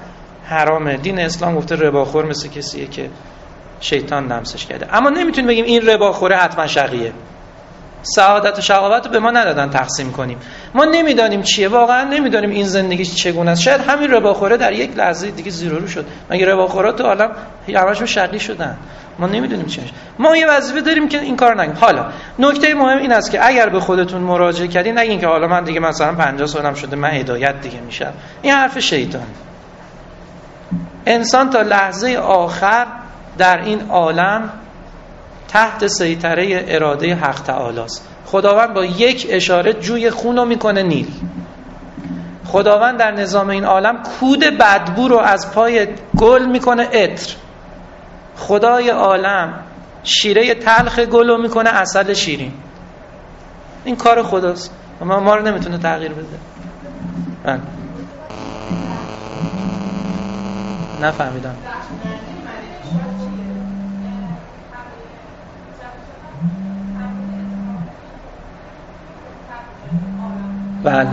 حرامه. دین اسلام گفته رباخور مثل کسیه که شیطان لمسش کرده. اما نمیتونیم بگیم این رباخوره حتما شقیه. سعادت و شقاوت رو به ما ندادن تقسیم کنیم. ما نمیدانیم چیه، واقعا نمیدانیم این زندگی چگونه است. شاید همین رباخوره در یک لحظه دیگه زیرو رو شد. مگه رباخورا تو عالم همشون شقی شدن؟ ما نمیدونیم چیه. ما یه وظیفه داریم که این کار نکنیم. حالا نکته مهم این است که اگر به خودتون مراجعه کردین، نگین که حالا من دیگه مثلا پنجاه سالم شده من هدایت دیگه میشم. این حرف شیطان. انسان تا لحظه آخر در این عالم تحت سیطره اراده حق تعالی است. خداوند با یک اشاره جوی خونو میکنه نیل. خداوند در نظام این عالم کود بدبو رو از پای گل میکنه عطر. خدای عالم شیره تلخ گل رو میکنه عسل شیرین. این کار خداست. ما ما رو نمیتونه تغییر بده. من نفهمیدم. بله.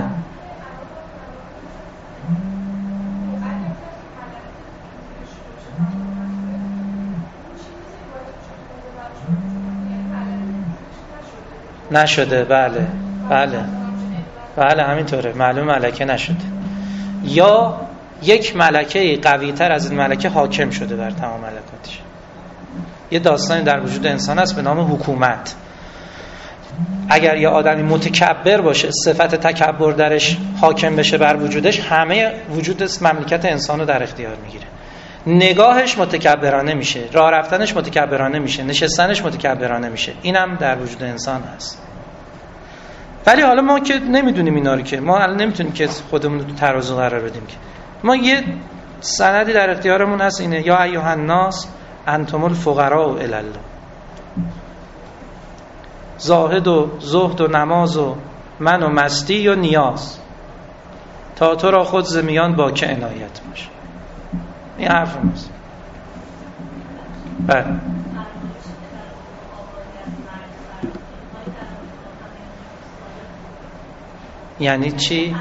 نشده. بله بله بله همینطوره. معلوم ملکه نشده، یا یک ملکه قوی تر از این ملکه حاکم شده بر تمام ملکاتش. یه داستانی در وجود انسان هست به نام حکومت. اگر یه آدمی متکبر باشه، صفت تکبر درش حاکم بشه بر وجودش، همه وجود مملکت انسانو در اختیار میگیره. نگاهش متکبرانه میشه، راه رفتنش متکبرانه میشه، نشستنش متکبرانه میشه. اینم در وجود انسان هست. ولی حالا ما که نمیدونیم اینا رو، که ما الان نمیتونیم که خودمون رو تو ترازو قرار بدیم. که ما یه سندی در اختیارمون هست، اینه یا ایها الناس انتم الفقراء الی الله. زاهد و زهد و نماز و من و مستی و نیاز، تا تو را خود زمیان با که عنایت باشه. این حرف ماست. بله. یعنی چی؟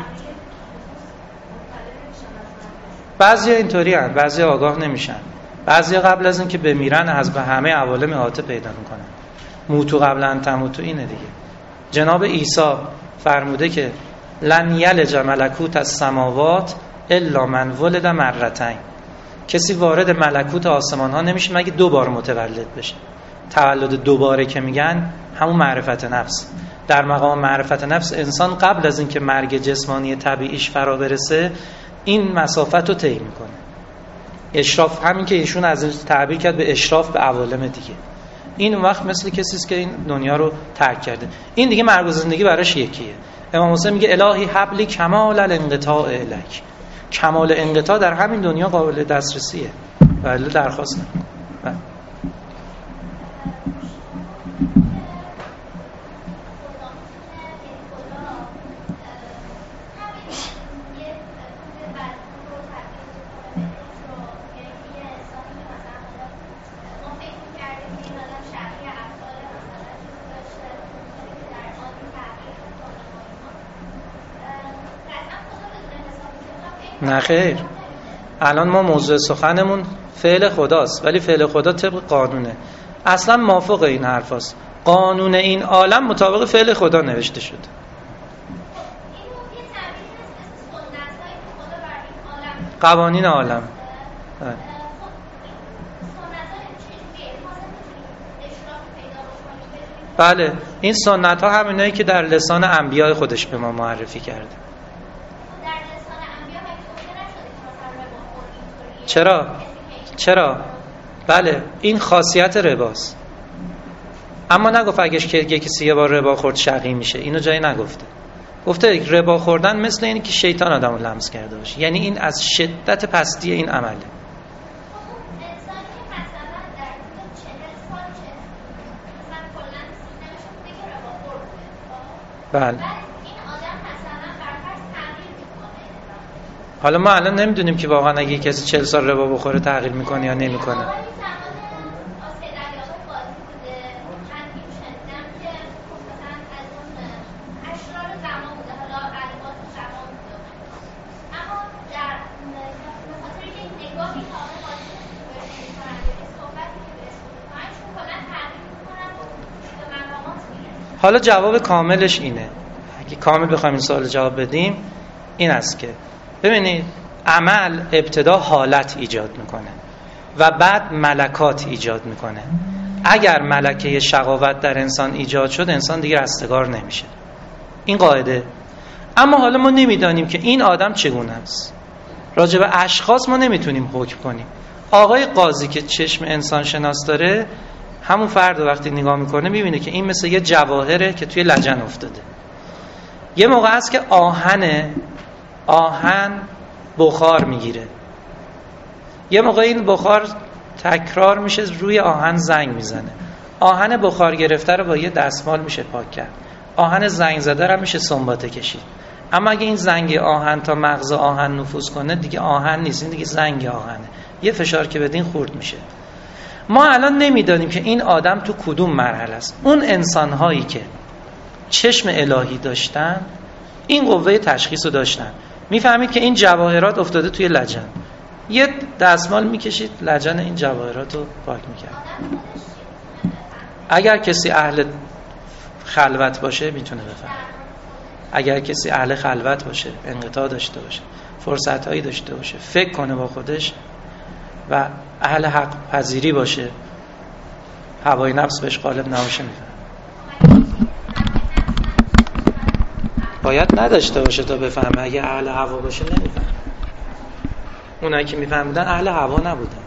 بعضی اینطوری هستند، بعضی آگاه نمیشن، بعضی قبل از اینکه بمیرن از به همه عوالم احاطه پیدا میکنن. موتو قبل ان تموتو اینه دیگه. جناب عیسی فرموده که لن یلج ملکوت السماوات الا من ولد مرتين. کسی وارد ملکوت آسمان ها نمیشه مگه دو بار متولد بشه. تولد دوباره که میگن همون معرفت نفس. در مقام معرفت نفس انسان قبل از اینکه مرگ جسمانی طبیعیش فرا برسه این مسافت رو طی میکنه. اشراف، همین که ایشون از این تعبیر کرد به اشراف به عوالم دیگه. این وقت مثل کسی است که این دنیا رو ترک کرده. این دیگه مرگ و زندگی براش یکیه. امام حسین میگه الهی حبلی کمال الانقطاع الک. کمال انقطاع در همین دنیا قابل دسترسیه. ولی درخواست نکن. نه خیر، الان ما موضوع سخنمون فعل خداست، ولی فعل خدا طبق قانونه. اصلا موافق این حرف هست. قانون این عالم مطابق فعل خدا نوشته شده. قوانین عالم. بله، این سنت ها همینایی که در لسان انبیاء خودش به ما معرفی کرده. چرا؟ چرا؟ بله، این خاصیت رباست. اما نگفت اگه که کسی یه بار ربا خورد شقی میشه. اینو جایی نگفته. گفته ربا خوردن مثل اینه که شیطان آدمو لمس کرده باشه. یعنی این از شدت پستی این عمله. بله. حالا ما الان نمیدونیم که واقعا اگه کسی چهل سال ربا بخوره تغییر میکنه یا نمیکنه. حالا جواب کاملش اینه، اگه کامل بخوایم این سوال جواب بدیم این است که ببینید عمل ابتدا حالت ایجاد میکنه و بعد ملکات ایجاد میکنه. اگر ملکه شقاوت در انسان ایجاد شد انسان دیگه رستگار نمیشه، این قاعده. اما حالا ما نمیدانیم که این آدم چگونه است. راجع به اشخاص ما نمیتونیم حکم کنیم. آقای قاضی که چشم انسان شناس داره، همون فرد وقتی نگاه میکنه میبینه که این مثل یه جواهره که توی لجن افتاده. یه موقع هست که آهن آهن بخار میگیره، یه موقع این بخار تکرار میشه روی آهن زنگ میزنه. آهن بخار گرفته رو با یه دستمال میشه پاک کرد، آهن زنگ زده رو میشه سنباته کشید. اما اگه این زنگ آهن تا مغز آهن نفوذ کنه دیگه آهن نیست، این دیگه زنگ آهنه، یه فشار که بدین خورد میشه. ما الان نمیدانیم که این آدم تو کدوم مرحله است. اون انسان‌هایی که چشم الهی داشتن این قوه تشخیص رو داشتن، میفهمید که این جواهرات افتاده توی لجن، یه دستمال میکشید لجن این جواهرات رو پاک میکرد. اگر کسی اهل خلوت باشه میتونه بفهمه، اگر کسی اهل خلوت باشه، انقطاع داشته باشه، فرصت‌هایی داشته باشه، فکر کنه با خودش و اهل حق پذیری باشه، هوای نفس بهش غالب نباشه، میفهمه. باید نداشته باشه تا بفهمه. اگه اهل هوا باشه نمیفهمه. اونایی که میفهمیدن اهل هوا نبودن.